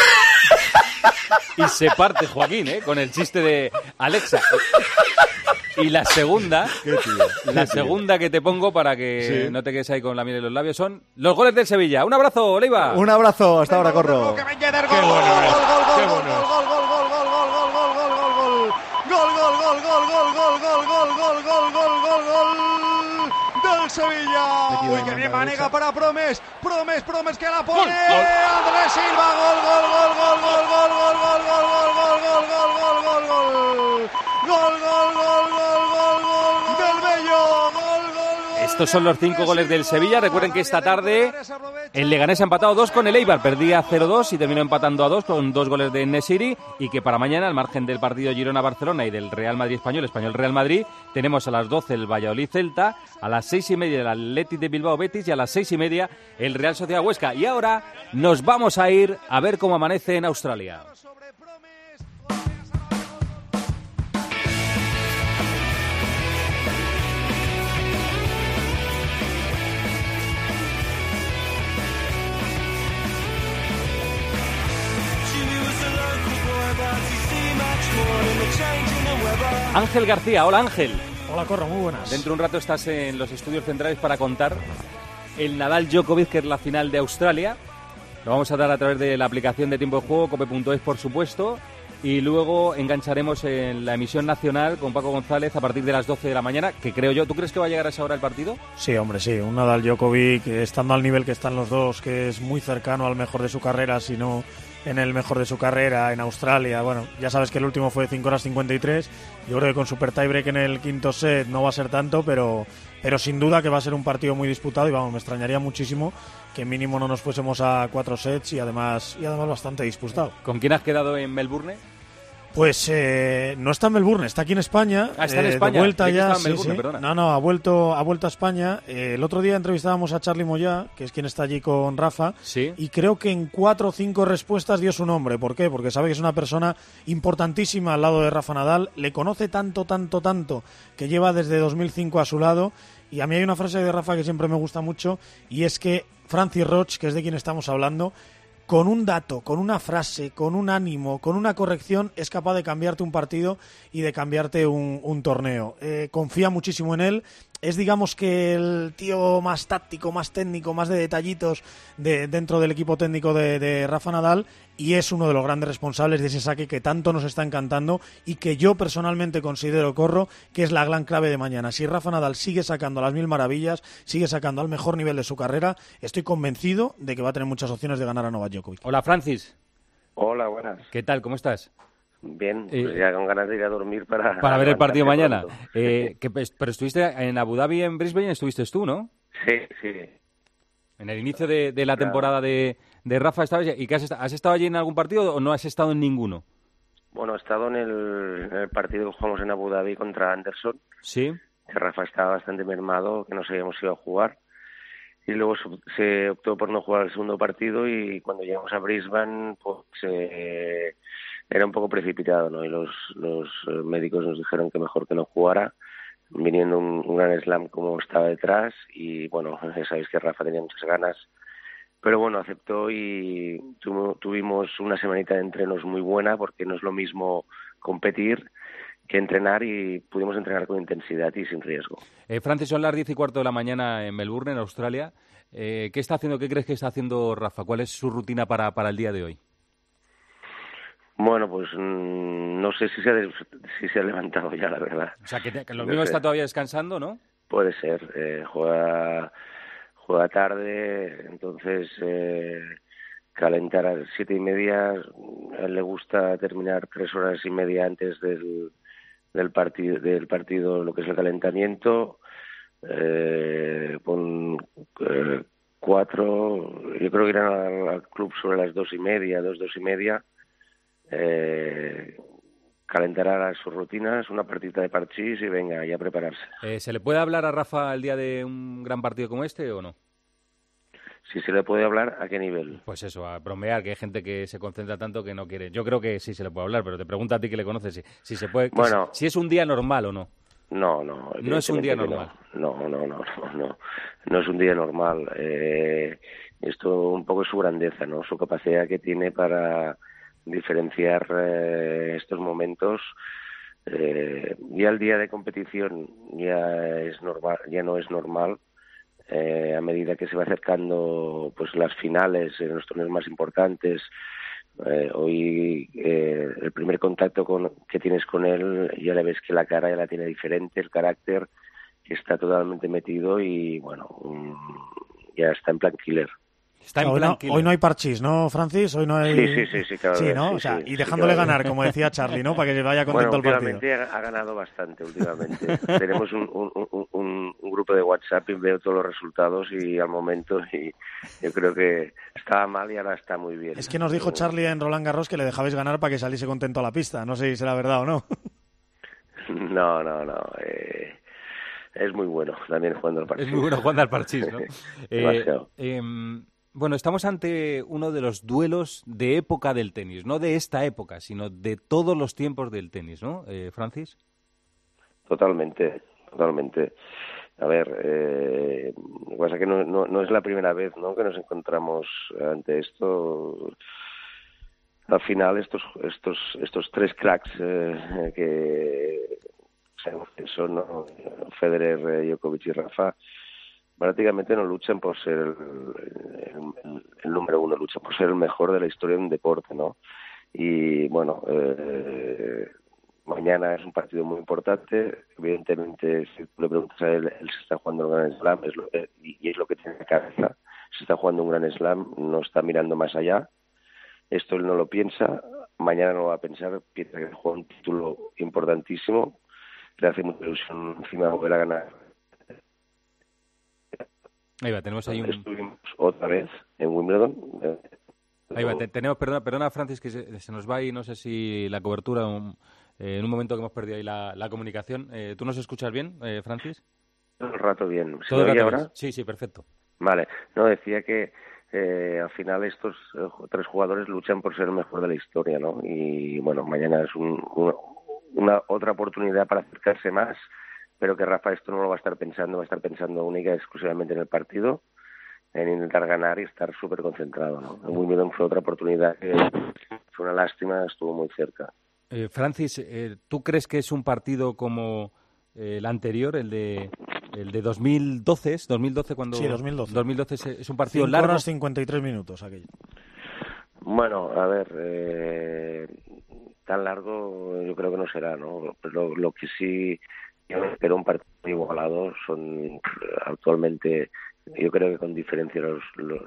Y se parte Joaquín, con el chiste de Alexa. Y la segunda, segunda que te pongo para que no te quedes ahí con la miel en los labios son los goles del Sevilla. Un abrazo, Oliva. Un abrazo, hasta ahora, Corro. ¡Qué bueno! Del el Sevilla. Uy, que bien Banega para Promes que la pone. Andrés Silva, gol. Del Bello, Estos son los 5 goles del Sevilla. Recuerden que esta tarde el Leganés ha empatado 2 con el Eibar. Perdía 0-2 y terminó empatando a 2 con 2 goles de En-Nesyri. Y que para mañana, al margen del partido Girona-Barcelona y del Real Madrid-Español, Español-Real Madrid, tenemos a las 12 el Valladolid-Celta, a las 6:30 el Athletic de Bilbao-Betis y a las 6:30 el Real Sociedad-Huesca. Y ahora nos vamos a ir a ver cómo amanece en Australia. Ángel García, hola Ángel. Hola Corro, muy buenas. Dentro de un rato estás en los estudios centrales para contar el Nadal-Djokovic, que es la final de Australia. Lo vamos a dar a través de la aplicación de Tiempo de Juego, cope.es por supuesto, y luego engancharemos en la emisión nacional con Paco González a partir de las 12 de la mañana, que creo yo. ¿Tú crees que va a llegar a esa hora el partido? Sí, hombre, sí. Un Nadal-Djokovic estando al nivel que están los dos, que es muy cercano al mejor de su carrera, si no en el mejor de su carrera en Australia. Bueno, ya sabes que el último fue de 5 horas 53. Yo creo que con super tiebreak en el quinto set no va a ser tanto, pero sin duda que va a ser un partido muy disputado y vamos, me extrañaría muchísimo que mínimo no nos fuésemos a 4 sets y además bastante disputado. ¿Con quién has quedado en Melbourne? Pues no está en Melbourne, está aquí en España. Está en España. De vuelta ya. En Melbourne, sí. Perdona. No, ha vuelto a España. El otro día entrevistábamos a Charly Moyá, que es quien está allí con Rafa. Sí. Y creo que en 4 o 5 respuestas dio su nombre. ¿Por qué? Porque sabe que es una persona importantísima al lado de Rafa Nadal. Le conoce tanto, que lleva desde 2005 a su lado. Y a mí hay una frase de Rafa que siempre me gusta mucho, y es que Francis Roch, que es de quien estamos hablando, con un dato, con una frase, con un ánimo, con una corrección, es capaz de cambiarte un partido y de cambiarte un torneo. Confía muchísimo en él. Es, digamos, que el tío más táctico, más técnico, más de detallitos dentro del equipo técnico de Rafa Nadal, y es uno de los grandes responsables de ese saque que tanto nos está encantando y que yo personalmente considero, Corro, que es la gran clave de mañana. Si Rafa Nadal sigue sacando las mil maravillas, sigue sacando al mejor nivel de su carrera, estoy convencido de que va a tener muchas opciones de ganar a Novak Djokovic. Hola, Francis. Hola, buenas. ¿Qué tal? ¿Cómo estás? Bien, pues ya con ganas de ir a dormir para ver el partido mañana. Sí. Pero estuviste en Abu Dhabi, en Brisbane, estuviste tú, ¿no? Sí. En el inicio de la temporada de Rafa, ¿estabas? ¿Y has estado allí en algún partido o no has estado en ninguno? Bueno, he estado en el partido que jugamos en Abu Dhabi contra Anderson. Sí. Que Rafa estaba bastante mermado, que no sabíamos si iba a jugar. Y luego se optó por no jugar el segundo partido, y cuando llegamos a Brisbane, pues era un poco precipitado, ¿no? Y los médicos nos dijeron que mejor que no jugara, viniendo un gran slam como estaba detrás. Y bueno, ya sabéis que Rafa tenía muchas ganas, pero bueno, aceptó y tuvimos una semanita de entrenos muy buena, porque no es lo mismo competir que entrenar, y pudimos entrenar con intensidad y sin riesgo. Francis, son las 10:15 de la mañana en Melbourne, en Australia. ¿Qué está haciendo? ¿Qué crees que está haciendo Rafa? ¿Cuál es su rutina para el día de hoy? Bueno, pues no sé si se ha levantado ya, la verdad. O sea, que lo mismo está todavía descansando, ¿no? Puede ser. Juega tarde, entonces calentar a las 7:30. A él le gusta terminar 3 horas y media antes del partido, lo que es el calentamiento. Con 4, yo creo que irán al club sobre las 2:30, 2:30. Calentará sus rutinas, una partida de parchís y venga, ya a prepararse. ¿Se le puede hablar a Rafa el día de un gran partido como este o no? Si se le puede hablar, ¿a qué nivel? Pues eso, a bromear, que hay gente que se concentra tanto que no quiere. Yo creo que sí se le puede hablar, pero te pregunto a ti que le conoces si se puede. Bueno, si es un día normal o no. No. No es un día normal. No es un día normal. Esto un poco es su grandeza, ¿no? Su capacidad que tiene para diferenciar estos momentos. Ya el día de competición ya no es normal. A medida que se va acercando pues las finales en los torneos más importantes, hoy el primer contacto que tienes con él, ya le ves que la cara ya la tiene diferente, el carácter, está totalmente metido y bueno, ya está en plan killer. Hoy no hay parchís, ¿no, Francis? Hoy no hay... Sí, claro. Sí, ¿no? Sí, o sea, sí, y dejándole claro. ganar, como decía Charlie, ¿no? Para que vaya contento el partido. Últimamente ha ganado bastante, últimamente. Tenemos un grupo de WhatsApp y veo todos los resultados y al momento, y yo creo que estaba mal y ahora está muy bien. Es que nos dijo Charlie en Roland Garros que le dejabais ganar para que saliese contento a la pista. No sé si será verdad o no. No. Es muy bueno también jugando al parchís. Es muy bueno jugando al parchís, ¿no? Demasiado. Bueno, estamos ante uno de los duelos de época del tenis, no de esta época, sino de todos los tiempos del tenis, ¿no, Francis? Totalmente. A ver, lo que pasa es que no es la primera vez, ¿no?, que nos encontramos ante esto. Al final estos tres cracks que son, ¿no?, Federer, Djokovic y Rafa, prácticamente no luchan por ser el número uno, luchan por ser el mejor de la historia de un deporte, ¿no? Y bueno, mañana es un partido muy importante. Evidentemente, si tú le preguntas a él se está jugando un Grand Slam, y es lo que tiene en la cabeza. Se está jugando un Grand Slam, no está mirando más allá. Esto él no lo piensa, mañana no lo va a pensar, piensa que juega un título importantísimo, le hace mucha ilusión encima volver a ganar. Ahí va, tenemos ahí Estuvimos otra vez en Wimbledon. Ahí va, tenemos, perdona Francis, que se nos va ahí, no sé si la cobertura, en un momento que hemos perdido ahí la comunicación. ¿Tú nos escuchas bien, Francis? Todo el rato bien. ¿Todo el rato ahora? bien? Sí, perfecto. Vale, no, decía que al final estos tres jugadores luchan por ser el mejor de la historia, ¿no? Y bueno, mañana es una otra oportunidad para acercarse más, pero que Rafa esto no lo va a estar pensando única y exclusivamente en el partido, en intentar ganar y estar súper concentrado, ¿no? En Wimbledon fue otra oportunidad que fue una lástima, estuvo muy cerca. Francis, ¿tú crees que es un partido como el anterior, el de 2012? Cuando... Sí, 2012. 2012 es un partido 5 largo. 5 horas 53 minutos aquello. Bueno, a ver, tan largo yo creo que no será, ¿no? Pero lo que sí yo espero un partido igualado son actualmente, yo creo que con diferencia los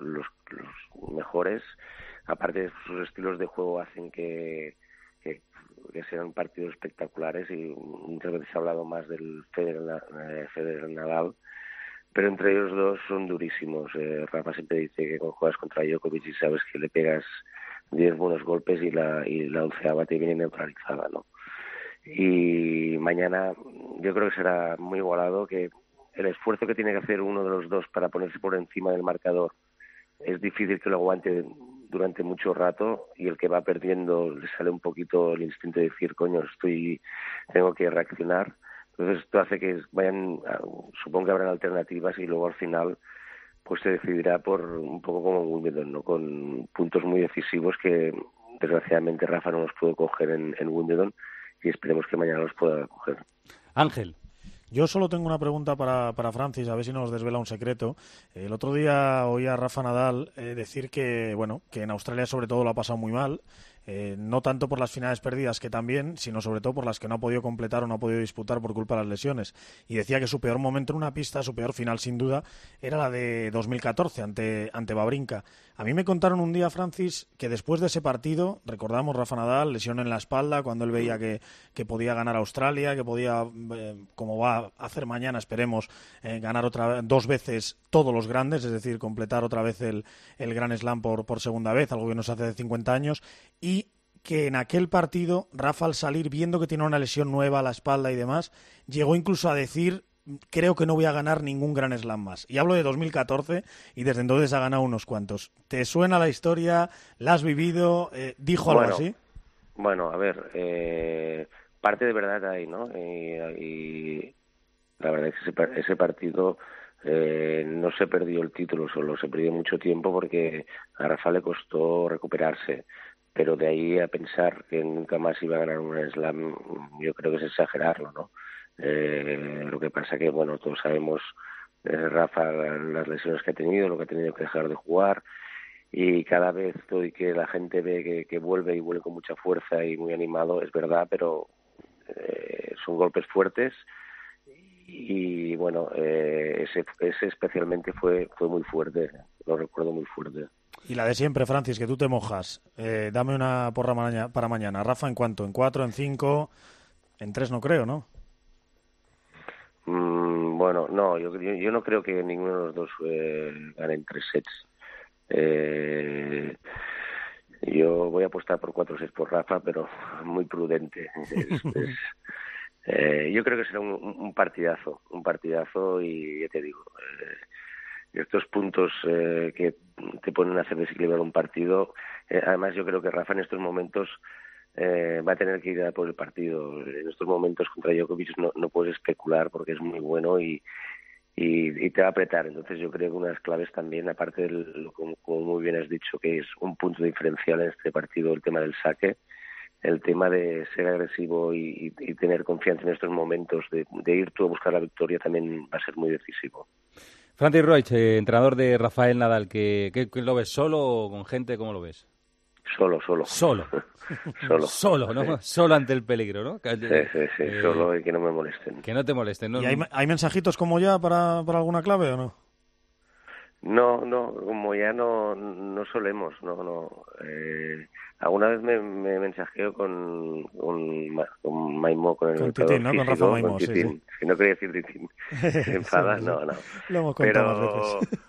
mejores. Aparte, sus estilos de juego hacen que sean partidos espectaculares, y muchas veces se ha hablado más del Federer-Nadal, pero entre ellos dos son durísimos. Rafa siempre dice que cuando juegas contra Djokovic y sabes que le pegas 10 buenos golpes y la 11ª te viene neutralizada, ¿no? Y mañana yo creo que será muy igualado, que el esfuerzo que tiene que hacer uno de los dos para ponerse por encima del marcador es difícil que lo aguante durante mucho rato, y el que va perdiendo le sale un poquito el instinto de decir, coño, tengo que reaccionar. Entonces esto hace que supongo que habrán alternativas, y luego al final pues se decidirá por un poco como Wimbledon, ¿no? Con puntos muy decisivos que desgraciadamente Rafa no los pudo coger en Wimbledon, y esperemos que mañana los pueda coger. Ángel. Yo solo tengo una pregunta para Francis, a ver si nos desvela un secreto. El otro día oí a Rafa Nadal decir que en Australia sobre todo lo ha pasado muy mal, no tanto por las finales perdidas, que también, sino sobre todo por las que no ha podido completar o no ha podido disputar por culpa de las lesiones. Y decía que su peor momento en una pista, su peor final sin duda, era la de 2014 ante Wawrinka. A mí me contaron un día, Francis, que después de ese partido, recordamos Rafa Nadal, lesión en la espalda, cuando él veía que podía ganar a Australia, que podía, como va a hacer mañana, esperemos, ganar dos veces todos los grandes, es decir, completar otra vez el Grand Slam por segunda vez, algo que no se hace de 50 años, y que en aquel partido Rafa, al salir viendo que tiene una lesión nueva a la espalda y demás, llegó incluso a decir: creo que no voy a ganar ningún Grand Slam más. Y hablo de 2014, y desde entonces ha ganado unos cuantos. ¿Te suena la historia? ¿La has vivido? ¿Dijo algo así? Bueno, a ver, parte de verdad hay, ¿no? Y la verdad es que ese partido no se perdió el título solo, se perdió mucho tiempo porque a Rafa le costó recuperarse. Pero de ahí a pensar que nunca más iba a ganar un Grand Slam, yo creo que es exagerarlo, ¿no? Lo que pasa que, bueno, todos sabemos Rafa las lesiones que ha tenido, lo que ha tenido que dejar de jugar, y cada vez que la gente ve que vuelve y vuelve con mucha fuerza y muy animado, es verdad, pero son golpes fuertes, y bueno, ese especialmente fue muy fuerte, lo recuerdo muy fuerte. Y la de siempre, Francis, que tú te mojas. Dame una porra para mañana. Rafa, ¿en cuánto? ¿En 4, en 5? En 3 no creo, ¿no? Bueno, no, yo no creo que ninguno de los dos ganen 3 sets. Yo voy a apostar por 4 sets por Rafa, pero muy prudente. Yo creo que será un partidazo y ya te digo, estos puntos que te ponen a hacer desequilibrar un partido, además yo creo que Rafa en estos momentos va a tener que ir a por el partido. En estos momentos contra Djokovic no puedes especular porque es muy bueno y te va a apretar. Entonces yo creo que unas claves también, aparte de como muy bien has dicho, que es un punto diferencial en este partido, el tema del saque, el tema de ser agresivo y tener confianza en estos momentos, de ir tú a buscar la victoria, también va a ser muy decisivo. Francis Roig, entrenador de Rafael Nadal, ¿qué lo ves solo o con gente? ¿Cómo lo ves? Solo. Solo, ¿no? Sí. Solo ante el peligro, ¿no? Sí, solo y que no me molesten. Que no te molesten, ¿no? ¿Y hay mensajitos como ya para alguna clave o no? No, como ya no solemos, no. Alguna vez me mensajeo con Maimó, con el Titín, ¿no? Con Rafa Maimó, con Titín. Sí. Si no quería decir Titín. ¿Se enfada? Sí. No. Lo hemos contado más veces.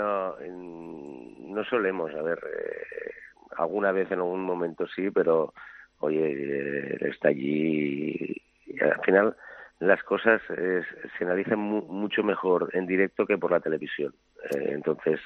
No solemos, a ver, alguna vez en algún momento sí, pero oye, está allí y al final las cosas se analizan mucho mejor en directo que por la televisión. Entonces,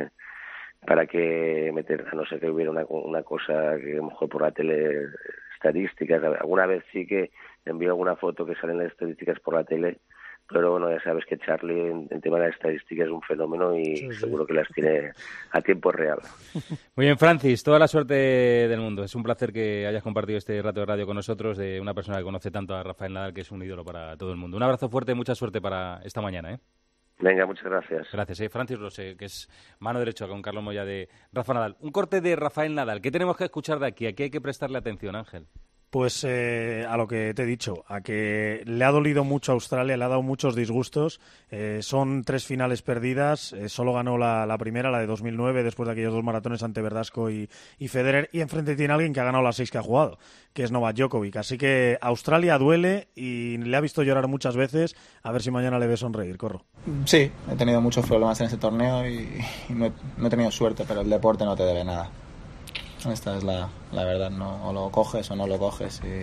¿para qué meter? A no ser que hubiera una cosa que a lo mejor por la tele, estadísticas. Alguna vez sí que envío alguna foto que salen las estadísticas por la tele, pero bueno, ya sabes que Charlie en tema de las estadísticas es un fenómeno y seguro que las tiene a tiempo real. Muy bien, Francis, toda la suerte del mundo. Es un placer que hayas compartido este rato de radio con nosotros, de una persona que conoce tanto a Rafael Nadal, que es un ídolo para todo el mundo. Un abrazo fuerte y mucha suerte para esta mañana, ¿eh? Venga, muchas gracias. Gracias, Francis Rose, que es mano derecha con Carlos Moya de Rafa Nadal. Un corte de Rafael Nadal. ¿Qué tenemos que escuchar de aquí? ¿A qué hay que prestarle atención, Ángel? Pues a lo que te he dicho, a que le ha dolido mucho a Australia, le ha dado muchos disgustos. Son 3 finales perdidas, solo ganó la primera, la de 2009, después de aquellos 2 maratones ante Verdasco y Federer, y enfrente tiene alguien que ha ganado las 6 que ha jugado, que es Novak Djokovic. Así que Australia duele y le ha visto llorar muchas veces. A ver si mañana le ve sonreír, Corro. Sí, he tenido muchos problemas en este torneo y no he tenido suerte, pero el deporte no te debe nada. Esta es la verdad, ¿no? O lo coges o no lo coges. Y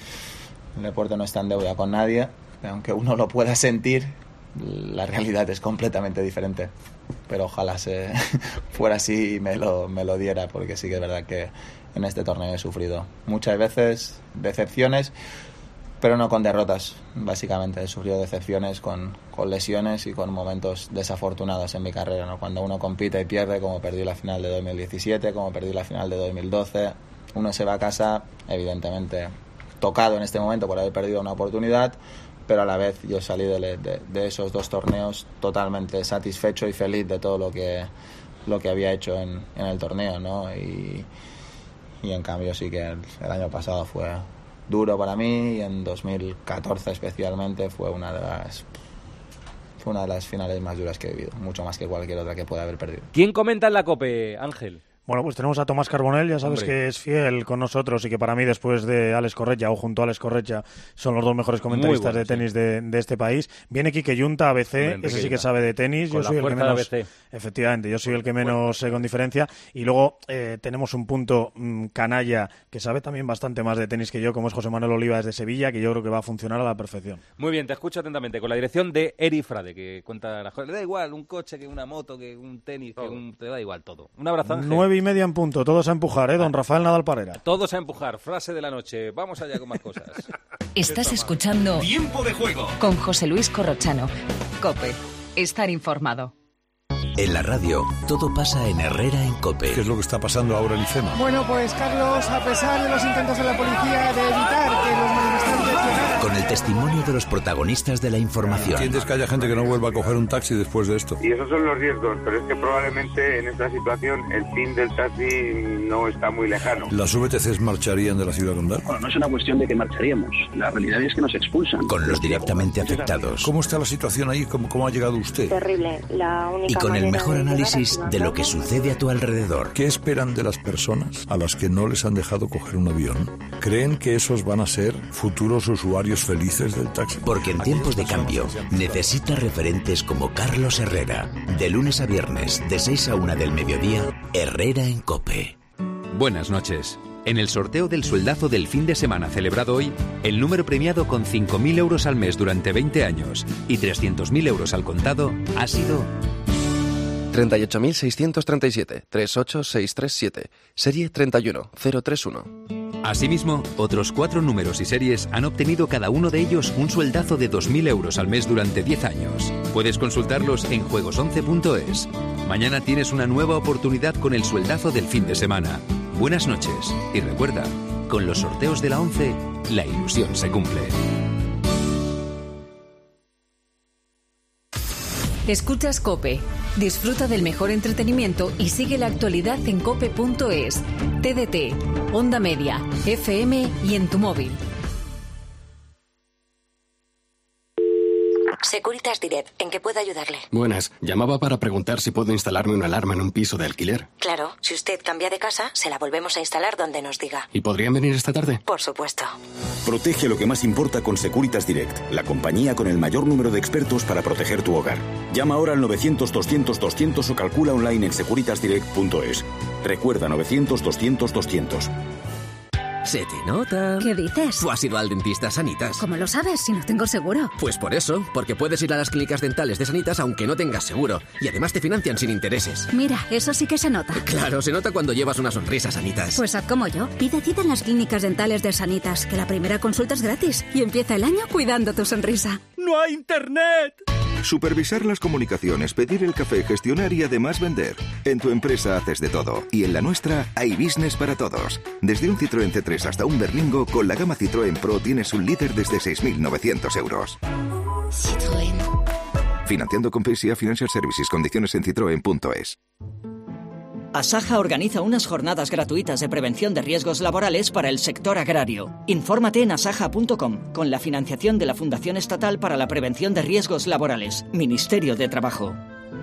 el deporte no está en deuda con nadie, aunque uno lo pueda sentir, la realidad es completamente diferente. Pero ojalá fuera así y me lo diera, porque sí que es verdad que en este torneo he sufrido muchas veces decepciones, pero no con derrotas. Básicamente he sufrido decepciones con lesiones y con momentos desafortunados en mi carrera, ¿no? Cuando uno compite y pierde, como perdí la final de 2017, como perdí la final de 2012, uno se va a casa evidentemente tocado en este momento por haber perdido una oportunidad, pero a la vez yo salí de esos 2 torneos totalmente satisfecho y feliz de todo lo que había hecho en el torneo, ¿no? Y en cambio sí que el año pasado fue duro para mí y en 2014 especialmente fue una de las finales más duras que he vivido, mucho más que cualquier otra que pueda haber perdido. ¿Quién comenta en la COPE, Ángel? Bueno, pues tenemos a Tomás Carbonell, ya sabes que es fiel con nosotros y que para mí después de Alex Corretja o junto a Alex Corretja son los 2 mejores comentaristas de tenis de este país. Viene Quique Yunta, ABC, ese sí que sabe de tenis. Con yo soy el que menos, ABC. Efectivamente, yo soy el que menos sé con diferencia. Y luego tenemos un punto canalla que sabe también bastante más de tenis que yo, como es José Manuel Oliva desde Sevilla, que yo creo que va a funcionar a la perfección. Muy bien, te escucho atentamente, con la dirección de Eri Frade, que cuenta las cosas. Le da igual un coche que una moto, que un tenis, te da igual todo. Un abrazo, Ángel. 9:30 en punto. Todos a empujar, don Rafael Nadal Parera. Todos a empujar, frase de la noche. Vamos allá con más cosas. Estás escuchando Tiempo de Juego con José Luis Corrochano. COPE. Estar informado. En la radio, todo pasa en Herrera en COPE. ¿Qué es lo que está pasando ahora en IFEMA? Bueno, pues Carlos, a pesar de los intentos de la policía de evitar que los manifestantes llegaran... con el testimonio de los protagonistas de la información. ¿Entiendes que haya gente que no vuelva a coger un taxi después de esto? Y esos son los riesgos, pero es que probablemente en esta situación el fin del taxi no está muy lejano. ¿Las VTCs marcharían de la ciudad condal? Bueno, no es una cuestión de que marcharíamos. La realidad es que nos expulsan. Con los directamente afectados. ¿Cómo está la situación ahí? ¿Cómo ha llegado usted? Terrible. La única y con el mejor análisis de lo que es sucede a tu alrededor. ¿Qué esperan de las personas a las que no les han dejado coger un avión? ¿Creen que esos van a ser futuros usuarios felices del taxi? Porque en tiempos de cambio necesita referentes como Carlos Herrera. De lunes a viernes, de 6 a 1 del mediodía, Herrera en COPE. Buenas noches. En el sorteo del sueldazo del fin de semana celebrado hoy, el número premiado con 5.000 euros al mes durante 20 años y 300.000 euros al contado ha sido 38.637, 38637, serie 31031. Asimismo, otros 4 números y series han obtenido cada uno de ellos un sueldazo de 2.000 euros al mes durante 10 años. Puedes consultarlos en juegos11.es. Mañana tienes una nueva oportunidad con el sueldazo del fin de semana. Buenas noches y recuerda, con los sorteos de la 11, la ilusión se cumple. Escuchas COPE. Disfruta del mejor entretenimiento y sigue la actualidad en cope.es, TDT, Onda Media, FM y en tu móvil. Securitas Direct, ¿en qué puedo ayudarle? Buenas, llamaba para preguntar si puedo instalarme una alarma en un piso de alquiler. Claro, si usted cambia de casa, se la volvemos a instalar donde nos diga. ¿Y podrían venir esta tarde? Por supuesto. Protege lo que más importa con Securitas Direct, la compañía con el mayor número de expertos para proteger tu hogar. Llama ahora al 900-200-200 o calcula online en securitasdirect.es. Recuerda, 900-200-200. Se te nota. ¿Qué dices? ¿Tú has ido al dentista Sanitas? ¿Cómo lo sabes si no tengo seguro? Pues por eso, porque puedes ir a las clínicas dentales de Sanitas aunque no tengas seguro. Y además te financian sin intereses. Mira, eso sí que se nota. Claro, se nota cuando llevas una sonrisa, Sanitas. Pues haz como yo. Pide cita en las clínicas dentales de Sanitas, que la primera consulta es gratis. Y empieza el año cuidando tu sonrisa. ¡No hay internet! Supervisar las comunicaciones, pedir el café, gestionar y además vender. En tu empresa haces de todo. Y en la nuestra hay business para todos. Desde un Citroën C3 hasta un Berlingo, con la gama Citroën Pro tienes un líder desde 6.900 euros. Citroën. Financiando con PSA Financial Services. Condiciones en citroen.es. Asaja organiza unas jornadas gratuitas de prevención de riesgos laborales para el sector agrario. Infórmate en asaja.com, con la financiación de la Fundación Estatal para la Prevención de Riesgos Laborales, Ministerio de Trabajo.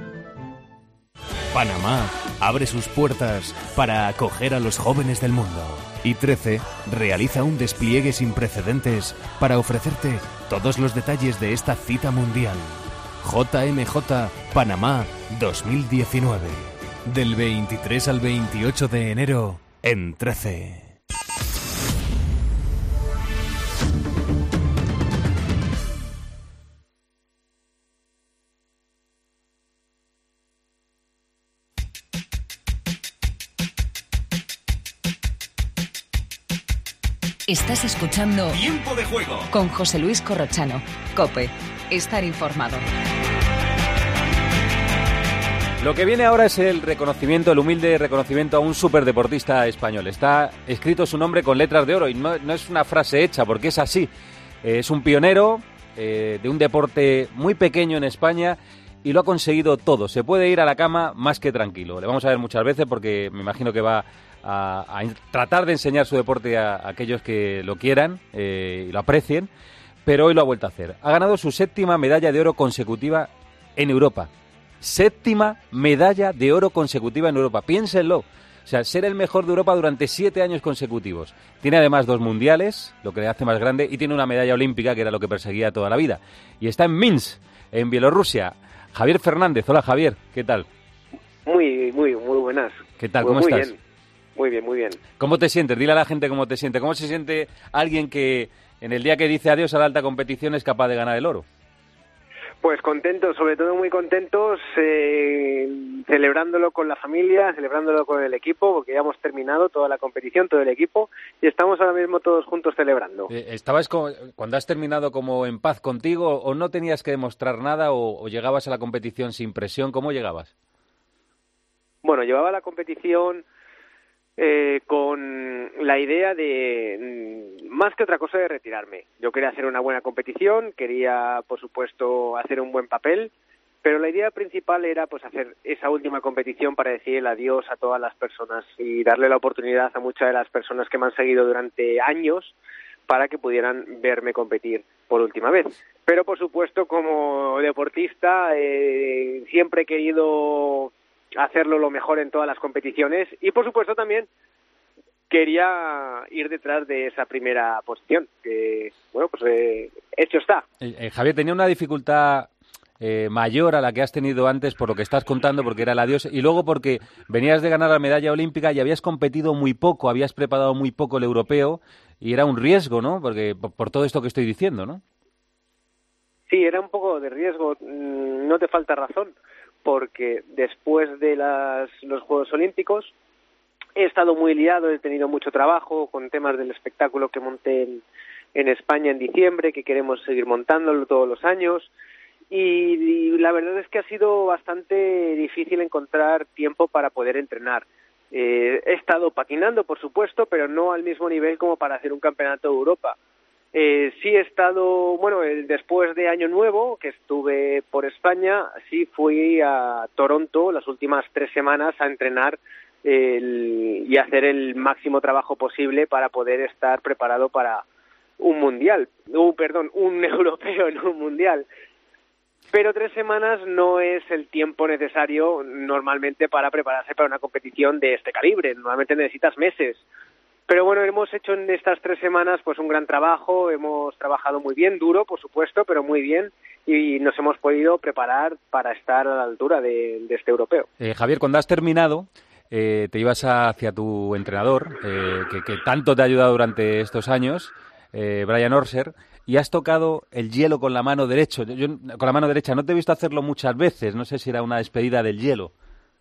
Panamá abre sus puertas para acoger a los jóvenes del mundo. Y 13 realiza un despliegue sin precedentes para ofrecerte todos los detalles de esta cita mundial. JMJ Panamá 2019. Del 23 al 28 de enero en 13. Estás escuchando Tiempo de Juego con José Luis Corrochano. COPE. Estar informado. Lo que viene ahora es el reconocimiento, el humilde reconocimiento a un superdeportista español. Está escrito su nombre con letras de oro y no es una frase hecha porque es así. Es un pionero de un deporte muy pequeño en España y lo ha conseguido todo. Se puede ir a la cama más que tranquilo. Le vamos a ver muchas veces porque me imagino que va a tratar de enseñar su deporte a aquellos que lo quieran y lo aprecien, pero hoy lo ha vuelto a hacer. Ha ganado su 7ª medalla de oro consecutiva en Europa. 7ª medalla de oro consecutiva en Europa. Piénsenlo. O sea, ser el mejor de Europa durante 7 años consecutivos. Tiene además 2 mundiales, lo que le hace más grande, y tiene una medalla olímpica, que era lo que perseguía toda la vida. Y está en Minsk, en Bielorrusia. Javier Fernández. Hola, Javier. ¿Qué tal? Muy buenas. ¿Qué tal? ¿Cómo estás? Bien. Muy bien. ¿Cómo te sientes? Dile a la gente cómo te sientes. ¿Cómo se siente alguien que en el día que dice adiós a la alta competición es capaz de ganar el oro? Pues contentos, sobre todo muy contentos, celebrándolo con la familia, celebrándolo con el equipo, porque ya hemos terminado toda la competición, todo el equipo, y estamos ahora mismo todos juntos celebrando. ¿Estabas cuando has terminado como en paz contigo o no tenías que demostrar nada o llegabas a la competición sin presión? ¿Cómo llegabas? Bueno, llevaba la competición con la idea de, más que otra cosa, de retirarme. Yo quería hacer una buena competición, quería, por supuesto, hacer un buen papel, pero la idea principal era pues hacer esa última competición para decir el adiós a todas las personas y darle la oportunidad a muchas de las personas que me han seguido durante años para que pudieran verme competir por última vez. Pero, por supuesto, como deportista, siempre he querido hacerlo lo mejor en todas las competiciones y, por supuesto, también quería ir detrás de esa primera posición, que, bueno, pues hecho está. Javier, tenía una dificultad mayor a la que has tenido antes por lo que estás contando, porque era el adiós, y luego porque venías de ganar la medalla olímpica y habías competido muy poco, habías preparado muy poco el europeo, y era un riesgo, ¿no? Porque por todo esto que estoy diciendo, ¿no? Sí, era un poco de riesgo, no te falta razón, porque después de los Juegos Olímpicos he estado muy liado, he tenido mucho trabajo con temas del espectáculo que monté en España en diciembre, que queremos seguir montándolo todos los años, y la verdad es que ha sido bastante difícil encontrar tiempo para poder entrenar. He estado patinando, por supuesto, pero no al mismo nivel como para hacer un campeonato de Europa. Sí he estado, bueno, después de Año Nuevo, que estuve por España, sí fui a Toronto las últimas 3 semanas a entrenar y hacer el máximo trabajo posible para poder estar preparado para un mundial, un europeo en un mundial. Pero 3 semanas no es el tiempo necesario normalmente para prepararse para una competición de este calibre. Normalmente necesitas meses. Pero bueno, hemos hecho en estas 3 semanas pues un gran trabajo, hemos trabajado muy bien, duro por supuesto, pero muy bien, y nos hemos podido preparar para estar a la altura de este europeo. Javier, cuando has terminado, te ibas hacia tu entrenador, que tanto te ha ayudado durante estos años, Brian Orser, y has tocado el hielo con la mano derecha. Con la mano derecha, no te he visto hacerlo muchas veces, no sé si era una despedida del hielo.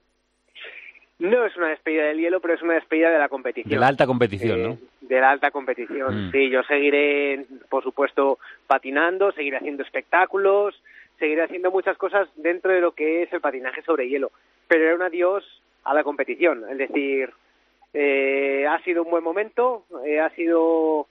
No es una despedida del hielo, pero es una despedida de la competición. De la alta competición, ¿no? De la alta competición, sí. Yo seguiré, por supuesto, patinando, seguiré haciendo espectáculos, seguiré haciendo muchas cosas dentro de lo que es el patinaje sobre hielo. Pero era un adiós a la competición. Es decir, ha sido un buen momento, ha sido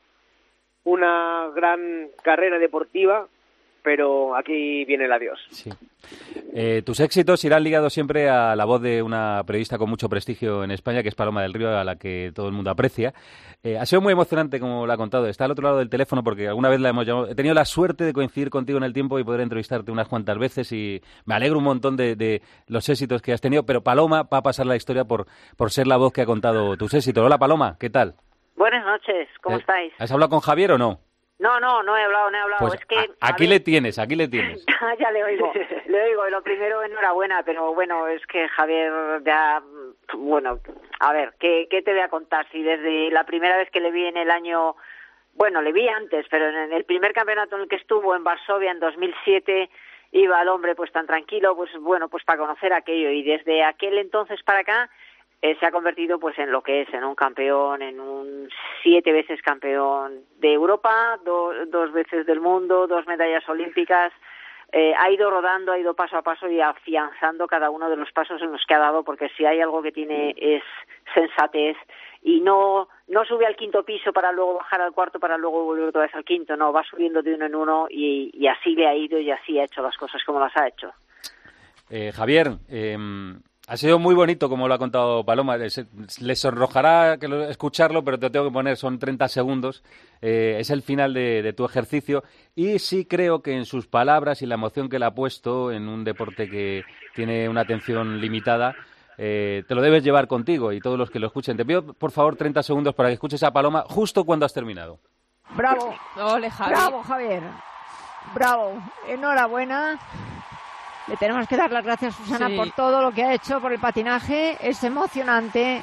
una gran carrera deportiva, pero aquí viene el adiós. Sí. Tus éxitos irán ligados siempre a la voz de una periodista con mucho prestigio en España, que es Paloma del Río, a la que todo el mundo aprecia. Ha sido muy emocionante, como lo ha contado. Está al otro lado del teléfono porque alguna vez la hemos llamado. He tenido la suerte de coincidir contigo en el tiempo y poder entrevistarte unas cuantas veces, y me alegro un montón de los éxitos que has tenido. Pero Paloma va a pasar la historia por ser la voz que ha contado tus éxitos. Hola, Paloma, ¿qué tal? Buenas noches, ¿cómo estáis? ¿Has hablado con Javier o no? No he hablado. Pues es que, aquí le tienes. Ya le oigo. Lo primero, enhorabuena, pero bueno, es que Javier ya, bueno, a ver, ¿qué te voy a contar? Si desde la primera vez que le vi en el año, bueno, le vi antes, pero en el primer campeonato en el que estuvo en Varsovia en 2007, iba el hombre pues tan tranquilo, pues bueno, pues para conocer aquello, y desde aquel entonces para acá, se ha convertido pues en lo que es, en un campeón, en un 7 veces campeón de Europa, 2 veces del mundo, 2 medallas olímpicas. Ha ido rodando, ha ido paso a paso y afianzando cada uno de los pasos en los que ha dado, porque si hay algo que tiene es sensatez, y no sube al 5.º piso para luego bajar al 4.º para luego volver otra vez al 5.º, no, va subiendo de uno en uno, y así le ha ido y así ha hecho las cosas como las ha hecho. Javier, ha sido muy bonito, como lo ha contado Paloma. Les sonrojará escucharlo, pero te tengo que poner, son 30 segundos. Es el final de tu ejercicio. Y sí creo que en sus palabras y la emoción que le ha puesto en un deporte que tiene una atención limitada, te lo debes llevar contigo y todos los que lo escuchen. Te pido, por favor, 30 segundos para que escuches a Paloma justo cuando has terminado. Bravo. Ole, Javier. Bravo, Javier. Bravo. Enhorabuena. Le tenemos que dar las gracias, Susana, por todo lo que ha hecho por el patinaje. Es emocionante.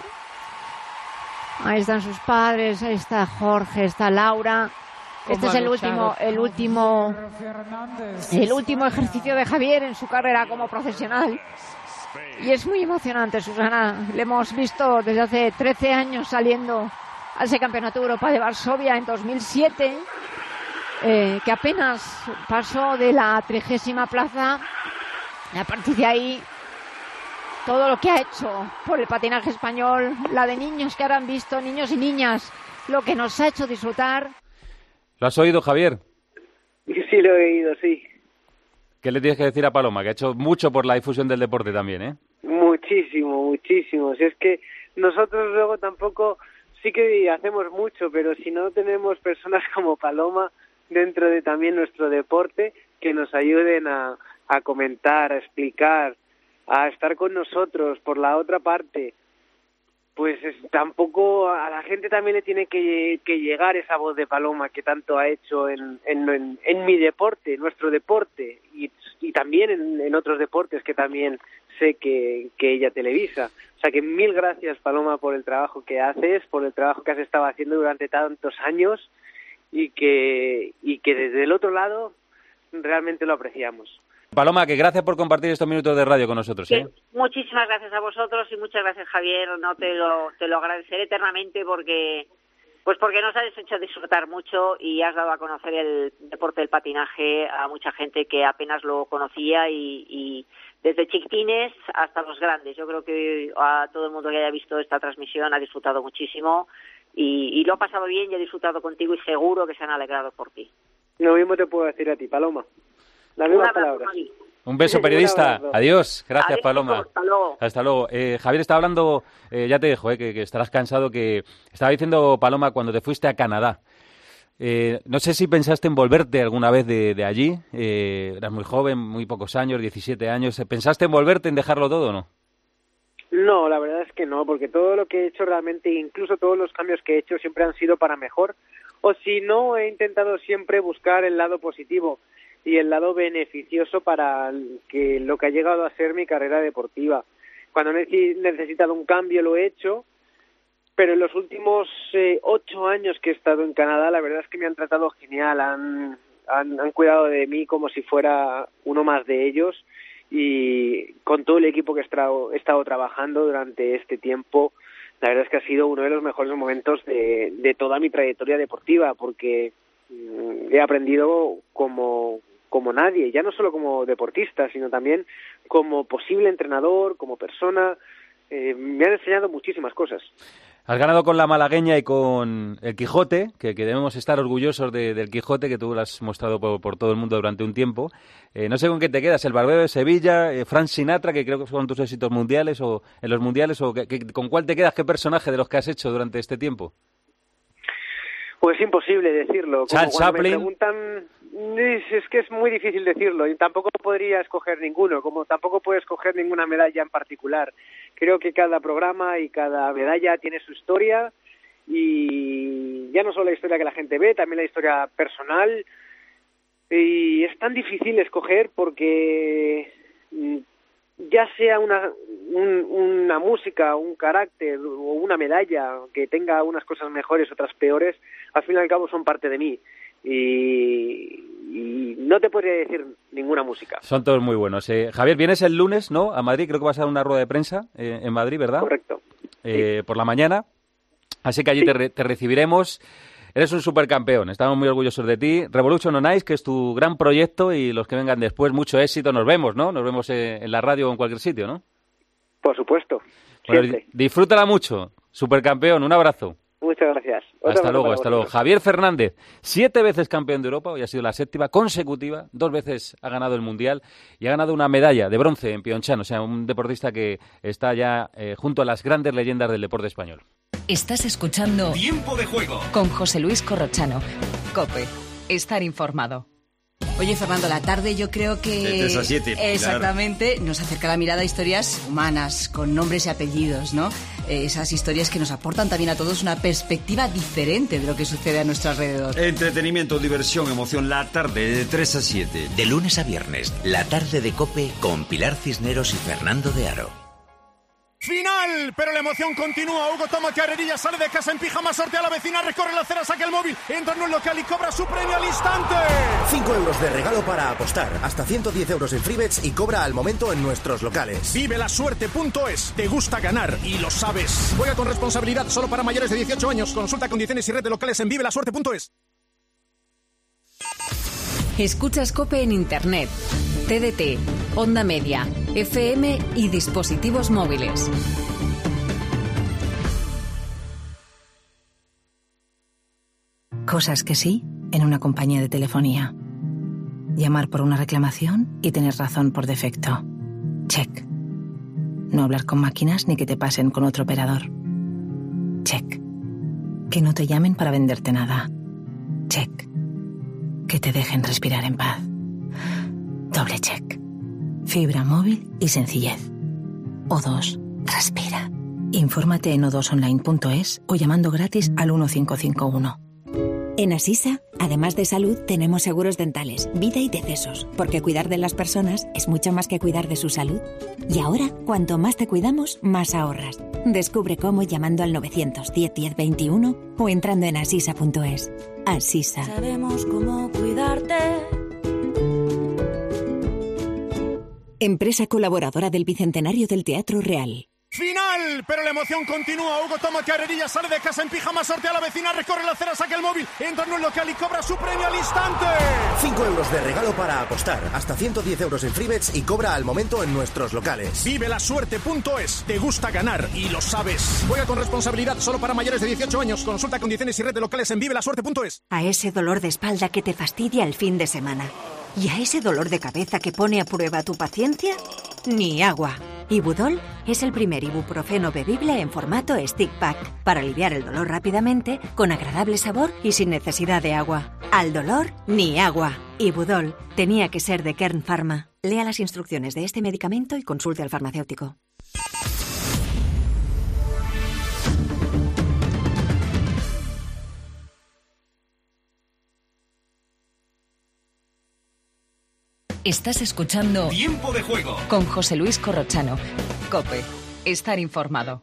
Ahí están sus padres, ahí está Jorge, está Laura. Este es el último ejercicio de Javier en su carrera como profesional. Y es muy emocionante, Susana. Le hemos visto desde hace 13 años saliendo a ese Campeonato de Europa de Varsovia en 2007, que apenas pasó de la 30ª plaza. A partir de ahí todo lo que ha hecho por el patinaje español, la de niños que ahora han visto, niños y niñas, lo que nos ha hecho disfrutar. ¿Lo has oído, Javier? Sí, lo he oído, sí. ¿Qué le tienes que decir a Paloma? Que ha hecho mucho por la difusión del deporte también, ¿eh? Muchísimo. Si es que nosotros luego tampoco, sí que hacemos mucho, pero si no tenemos personas como Paloma dentro de también nuestro deporte que nos ayuden a comentar, a explicar, a estar con nosotros por la otra parte, pues tampoco a la gente también le tiene que llegar esa voz de Paloma que tanto ha hecho en mi deporte, nuestro deporte, y también en otros deportes que también sé que ella televisa. O sea que mil gracias, Paloma, por el trabajo que haces, por el trabajo que has estado haciendo durante tantos años y que desde el otro lado realmente lo apreciamos. Paloma, que gracias por compartir estos minutos de radio con nosotros, ¿eh? Muchísimas gracias a vosotros y muchas gracias, Javier. No te lo agradeceré eternamente porque nos has hecho disfrutar mucho y has dado a conocer el deporte del patinaje a mucha gente que apenas lo conocía y desde chiquitines hasta los grandes. Yo creo que a todo el mundo que haya visto esta transmisión ha disfrutado muchísimo y lo ha pasado bien y ha disfrutado contigo y seguro que se han alegrado por ti. Lo mismo te puedo decir a ti, Paloma. Las mismas palabras. Un beso, periodista. Adiós. Gracias, Adiós, Paloma. Hasta luego. Hasta luego. Javier está hablando, ya te dejo, que estarás cansado, que estaba diciendo Paloma cuando te fuiste a Canadá. No sé si pensaste en volverte alguna vez de allí. Eras muy joven, muy pocos años, 17 años. ¿Pensaste en volverte, en dejarlo todo o no? No, la verdad es que no, porque todo lo que he hecho realmente, incluso todos los cambios que he hecho, siempre han sido para mejor. O si no, he intentado siempre buscar el lado positivo y el lado beneficioso para que lo que ha llegado a ser mi carrera deportiva. Cuando he necesitado un cambio lo he hecho, pero en los últimos 8 años que he estado en Canadá, la verdad es que me han tratado genial, han cuidado de mí como si fuera uno más de ellos, y con todo el equipo que he estado trabajando durante este tiempo, la verdad es que ha sido uno de los mejores momentos de toda mi trayectoria deportiva, porque he aprendido como nadie, ya no solo como deportista, sino también como posible entrenador, como persona. Me han enseñado muchísimas cosas. Has ganado con la malagueña y con el Quijote, que debemos estar orgullosos del Quijote, que tú lo has mostrado por todo el mundo durante un tiempo. No sé con qué te quedas, el Barbero de Sevilla, Frank Sinatra, que creo que son tus éxitos mundiales, o en los mundiales, o ¿con cuál te quedas? ¿Qué personaje de los que has hecho durante este tiempo? Pues imposible decirlo. Charles Chaplin. Me preguntan, es que es muy difícil decirlo, y tampoco podría escoger ninguno, como tampoco puedo escoger ninguna medalla en particular. Creo que cada programa y cada medalla tiene su historia, y ya no solo la historia que la gente ve, también la historia personal, y es tan difícil escoger porque ya sea una música, un carácter o una medalla que tenga unas cosas mejores, otras peores, al fin y al cabo son parte de mí. Y no te podría decir ninguna música. Son todos muy buenos. Javier, vienes el lunes, ¿no?, a Madrid. Creo que vas a dar una rueda de prensa en Madrid, ¿verdad? Correcto. Sí. Por la mañana. Así que allí sí. te recibiremos. Eres un supercampeón. Estamos muy orgullosos de ti. Revolution on Ice, que es tu gran proyecto, y los que vengan después, mucho éxito. Nos vemos, ¿no? Nos vemos en la radio o en cualquier sitio, ¿no? Por supuesto. Bueno, disfrútala mucho. Supercampeón. Un abrazo. Muchas gracias. Hasta luego. Javier Fernández, 7 veces campeón de Europa, hoy ha sido la 7ª consecutiva, 2 veces ha ganado el Mundial y ha ganado una medalla de bronce en Pyeongchang, o sea, un deportista que está ya junto a las grandes leyendas del deporte español. Estás escuchando Tiempo de Juego con José Luis Corrochano. COPE, estar informado. Oye, Fernando, la tarde yo creo que... De 3 a 7. Exactamente, claro. Nos acerca la mirada a historias humanas, con nombres y apellidos, ¿no? Esas historias que nos aportan también a todos una perspectiva diferente de lo que sucede a nuestro alrededor. Entretenimiento, diversión, emoción, la tarde de 3 a 7. De lunes a viernes, la tarde de COPE con Pilar Cisneros y Fernando de Aro. ¡Final! Pero la emoción continúa. Hugo toma carrerilla, sale de casa en pijama, sortea a la vecina, recorre la acera, saca el móvil, entra en un local y cobra su premio al instante. 5 euros de regalo para apostar, hasta 110 euros en freebets y cobra al momento en nuestros locales. Vivelasuerte.es. Te gusta ganar y lo sabes. Juega con responsabilidad, solo para mayores de 18 años. Consulta condiciones y red de locales en vivelasuerte.es. Escuchas COPE en Internet, TDT, Onda Media, FM y dispositivos móviles. Cosas que sí en una compañía de telefonía. Llamar por una reclamación y tener razón por defecto. Check. No hablar con máquinas ni que te pasen con otro operador. Check. Que no te llamen para venderte nada. Check. Que te dejen respirar en paz. Doble check. Fibra móvil y sencillez. O2. Respira. Infórmate en o2online.es o llamando gratis al 1551. En Asisa, además de salud, tenemos seguros dentales, vida y decesos, porque cuidar de las personas es mucho más que cuidar de su salud. Y ahora, cuanto más te cuidamos, más ahorras. Descubre cómo llamando al 910 10 21 o entrando en asisa.es. Asisa. Sabemos cómo cuidarte. Empresa colaboradora del Bicentenario del Teatro Real. Final, pero la emoción continúa. Hugo Toma Carrerilla sale de casa en pijama, sortea a la vecina, recorre la acera, saca el móvil, entra en un local y cobra su premio al instante. 5 euros de regalo para apostar, hasta 110 euros en Freebets y cobra al momento en nuestros locales. Vivelasuerte.es. Te gusta ganar y lo sabes. Juega con responsabilidad, solo para mayores de 18 años. Consulta condiciones y red de locales en vivelasuerte.es. A ese dolor de espalda que te fastidia el fin de semana. ¿Y a ese dolor de cabeza que pone a prueba tu paciencia? Ni agua. Ibudol es el primer ibuprofeno bebible en formato stick pack para aliviar el dolor rápidamente, con agradable sabor y sin necesidad de agua. Al dolor, ni agua. Ibudol tenía que ser de Kern Pharma. Lea las instrucciones de este medicamento y consulte al farmacéutico. Estás escuchando Tiempo de Juego con José Luis Corrochano. COPE. Estar informado.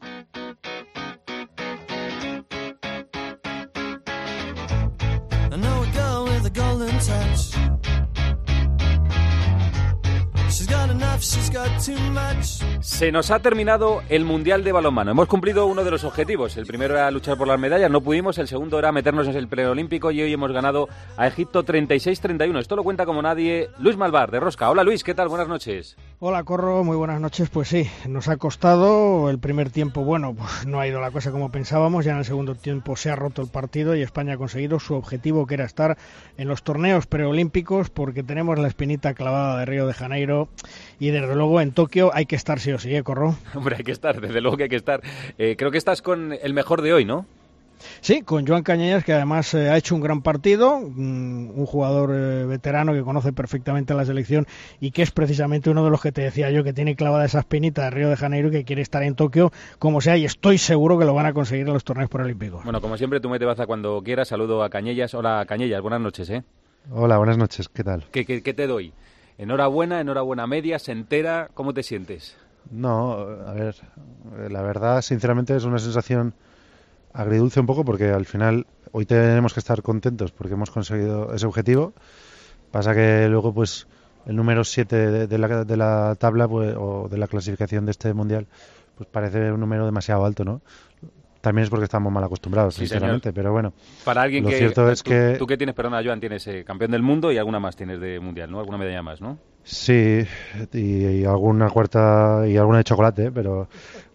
Se nos ha terminado el Mundial de Balonmano. Hemos cumplido uno de los objetivos. El primero era luchar por las medallas, no pudimos. El segundo era meternos en el preolímpico y hoy hemos ganado a Egipto 36-31. Esto lo cuenta como nadie Luis Malvar, de Rosca. Hola Luis, ¿qué tal? Buenas noches. Hola Corro, muy buenas noches. Pues sí, nos ha costado el primer tiempo. Bueno, pues no ha ido la cosa como pensábamos. Ya en el segundo tiempo se ha roto el partido y España ha conseguido su objetivo, que era estar en los torneos preolímpicos, porque tenemos la espinita clavada de Río de Janeiro y desde luego en Tokio hay que estar sí o sí, Corro. Hombre, hay que estar, desde luego que hay que estar. Creo que estás con el mejor de hoy, ¿no? Sí, con Joan Cañellas, que además ha hecho un gran partido, un jugador veterano que conoce perfectamente la selección y que es precisamente uno de los que te decía yo, que tiene clavada esa espinita de Río de Janeiro y que quiere estar en Tokio como sea, y estoy seguro que lo van a conseguir en los torneos paralímpicos. Bueno, como siempre, tú mete baza cuando quieras. Saludo a Cañellas. Hola Cañellas, buenas noches, ¿eh? Hola, buenas noches, ¿qué tal? ¿Qué te doy? Enhorabuena media, se entera, ¿cómo te sientes? No, a ver, la verdad, sinceramente, es una sensación agridulce un poco, porque al final hoy tenemos que estar contentos porque hemos conseguido ese objetivo. Pasa que luego, pues, el número 7 de la tabla, pues, o de la clasificación de este mundial, pues parece un número demasiado alto, ¿no? También es porque estamos mal acostumbrados, sí, sinceramente, señor. Pero bueno. Para alguien lo que cierto es que tú que tienes, perdona, Joan, tienes campeón del mundo y alguna más tienes de mundial, ¿no? Alguna medalla más, ¿no? Sí, y alguna cuarta y alguna de chocolate, pero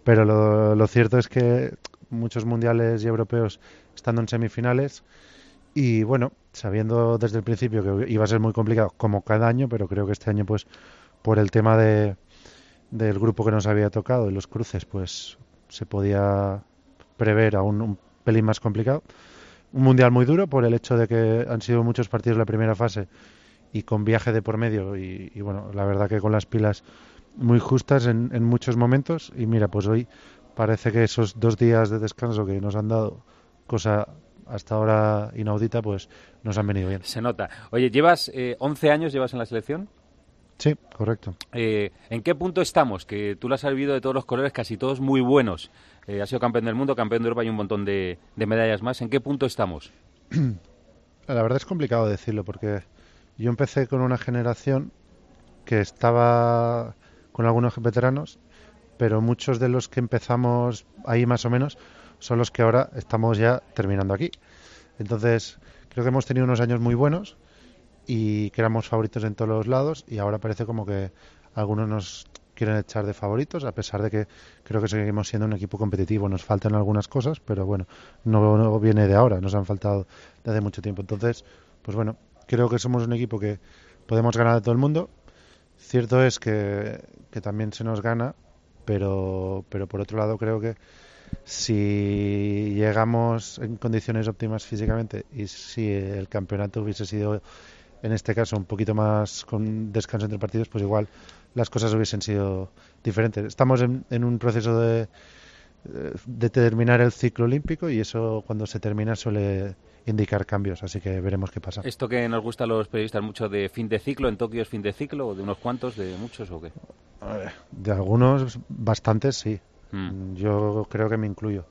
lo cierto es que muchos mundiales y europeos estando en semifinales y bueno, sabiendo desde el principio que iba a ser muy complicado como cada año, pero creo que este año, pues, por el tema del grupo que nos había tocado y los cruces, pues se podía prever aún un pelín más complicado. Un mundial muy duro por el hecho de que han sido muchos partidos la primera fase y con viaje de por medio y bueno, la verdad que con las pilas muy justas en muchos momentos. Y mira, pues hoy parece que esos 2 días de descanso que nos han dado, cosa hasta ahora inaudita, pues nos han venido bien. Se nota. Oye, llevas 11 años llevas en la selección. Sí, correcto. ¿En qué punto estamos? Que tú lo has vivido de todos los colores, casi todos muy buenos. Has sido campeón del mundo, campeón de Europa y un montón de medallas más. ¿En qué punto estamos? La verdad es complicado decirlo, porque yo empecé con una generación que estaba con algunos veteranos, pero muchos de los que empezamos ahí más o menos son los que ahora estamos ya terminando aquí. Entonces, creo que hemos tenido unos años muy buenos y que éramos favoritos en todos los lados, y ahora parece como que algunos nos quieren echar de favoritos, a pesar de que creo que seguimos siendo un equipo competitivo. Nos faltan algunas cosas, pero bueno, no viene de ahora, nos han faltado de hace mucho tiempo. Entonces, pues bueno, creo que somos un equipo que podemos ganar a todo el mundo. Cierto es que también se nos gana, pero por otro lado creo que si llegamos en condiciones óptimas físicamente y si el campeonato hubiese sido en este caso un poquito más con descanso entre partidos, pues igual las cosas hubiesen sido diferentes. Estamos en un proceso de terminar el ciclo olímpico y eso cuando se termina suele indicar cambios, así que veremos qué pasa. ¿Esto que nos gusta a los periodistas mucho de fin de ciclo, en Tokio es fin de ciclo, o de unos cuantos, de muchos o qué? De algunos, bastantes sí. Yo creo que me incluyo.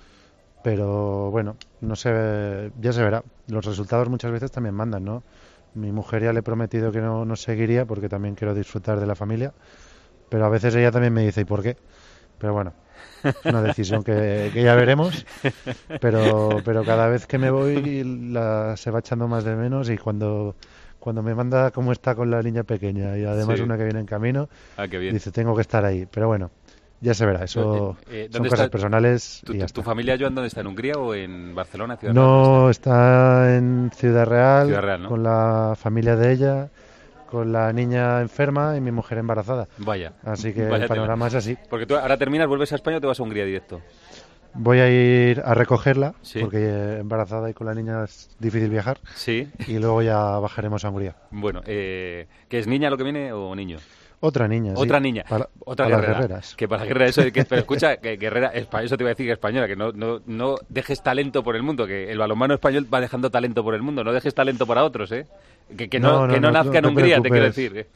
Pero bueno, no sé, ya se verá. Los resultados muchas veces también mandan, ¿no? Mi mujer ya le he prometido que no seguiría porque también quiero disfrutar de la familia, pero a veces ella también me dice ¿y por qué? Pero bueno, es una decisión que ya veremos, pero cada vez que me voy se va echando más de menos y cuando me manda cómo está con la niña pequeña y además una que viene en camino, dice tengo que estar ahí, pero bueno, ya se verá, eso son cosas personales y ya está. ¿Tu familia, Joan, dónde está? ¿En Hungría o en Barcelona? No, está en Ciudad Real, ¿no? Con la familia de ella, con la niña enferma y mi mujer embarazada. Vaya. Así que el panorama es así. Porque tú ahora terminas, vuelves a España o te vas a Hungría directo. Voy a ir a recogerla, porque embarazada y con la niña es difícil viajar. Sí. Y luego ya bajaremos a Hungría. Bueno, ¿que es niña lo que viene o niño? Otra niña, Otra sí. niña. Otra guerrera. Las guerreras. Que para guerrera, pero escucha, que guerrera, eso te iba a decir que española, que no dejes talento por el mundo, que el balonmano español va dejando talento por el mundo, no dejes talento para otros, ¿eh? Que no nazca en Hungría, te quiero decir.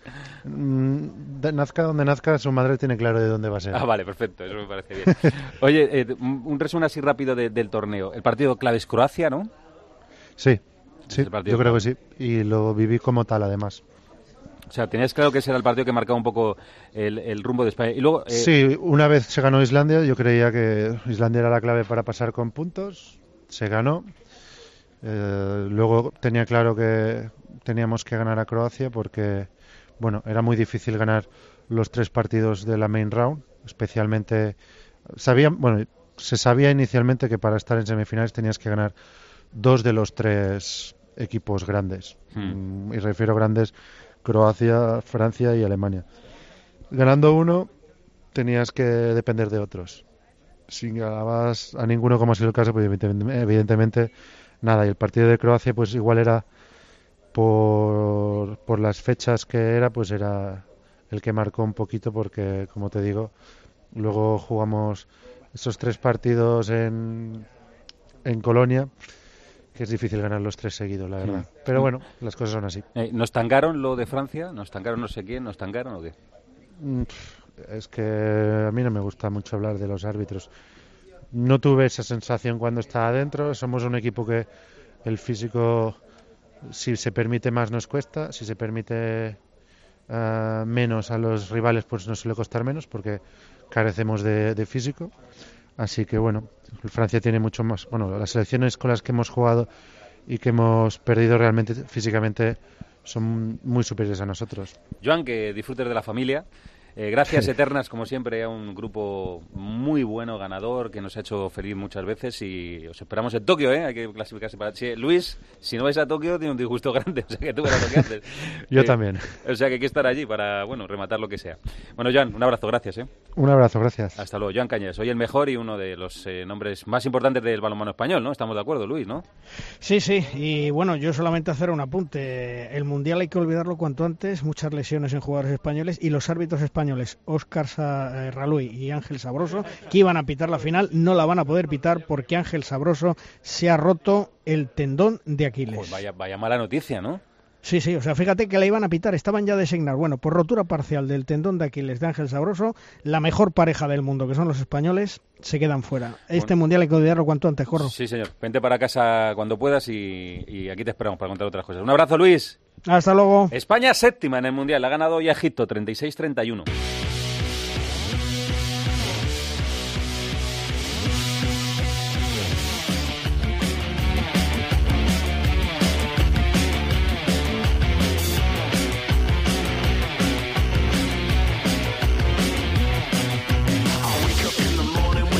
Nazca donde nazca, su madre tiene claro de dónde va a ser. Ah, vale, perfecto, eso me parece bien. Oye, un resumen así rápido del torneo. El partido clave es Croacia, ¿no? Sí, yo creo que sí, y lo viví como tal, además. O sea, tenías claro que ese era el partido que marcaba un poco el rumbo de España. Y luego, sí, una vez se ganó Islandia, yo creía que Islandia era la clave para pasar con puntos. Se ganó. Luego tenía claro que teníamos que ganar a Croacia porque, bueno, era muy difícil ganar los 3 partidos de la main round. Especialmente, se sabía inicialmente que para estar en semifinales tenías que ganar 2 de los 3 equipos grandes. Y refiero grandes, Croacia, Francia y Alemania. Ganando uno, tenías que depender de otros. Si ganabas a ninguno, como ha sido el caso, pues evidentemente nada. Y el partido de Croacia, pues igual era por las fechas que era, pues era el que marcó un poquito, porque, como te digo, luego jugamos esos 3 partidos en Colonia, que es difícil ganar los 3 seguidos, la verdad. Pero bueno, las cosas son así. ¿Nos tangaron lo de Francia? ¿Nos tangaron no sé quién? ¿Nos tangaron o qué? Es que a mí no me gusta mucho hablar de los árbitros. No tuve esa sensación cuando estaba adentro. Somos un equipo que el físico, si se permite más, nos cuesta. Si se permite menos a los rivales, pues nos suele costar menos, porque carecemos de físico. Así que bueno, Francia tiene mucho más. Bueno, las selecciones con las que hemos jugado y que hemos perdido realmente físicamente son muy superiores a nosotros. Joan, que disfrutes de la familia. Gracias eternas, como siempre, a un grupo muy bueno, ganador, que nos ha hecho feliz muchas veces, y os esperamos en Tokio, ¿eh? Hay que clasificarse para... Sí, Luis, si no vais a Tokio, tiene un disgusto grande, o sea que tú verás lo que haces. Yo también. O sea que hay que estar allí para, rematar lo que sea. Bueno, Joan, un abrazo, gracias, ¿eh? Un abrazo, gracias. Hasta luego. Joan Cañas, soy el mejor y uno de los nombres más importantes del balonmano español, ¿no? Estamos de acuerdo, Luis, ¿no? Sí, y bueno, yo solamente hacer un apunte. El Mundial hay que olvidarlo cuanto antes, muchas lesiones en jugadores españoles, y los árbitros españoles, Óscar Raluy y Ángel Sabroso, que iban a pitar la final, no la van a poder pitar porque Ángel Sabroso se ha roto el tendón de Aquiles. Pues vaya mala noticia, ¿no? Sí, o sea, fíjate que la iban a pitar, estaban ya designados. Bueno, por rotura parcial del tendón de Aquiles de Ángel Sabroso, la mejor pareja del mundo, que son los españoles, se quedan fuera. Este Mundial hay que olvidarlo cuanto antes, Corro. Sí, señor. Vente para casa cuando puedas y aquí te esperamos para contar otras cosas. Un abrazo, Luis. Hasta luego. España séptima en el Mundial, ha ganado ya Egipto 36-31.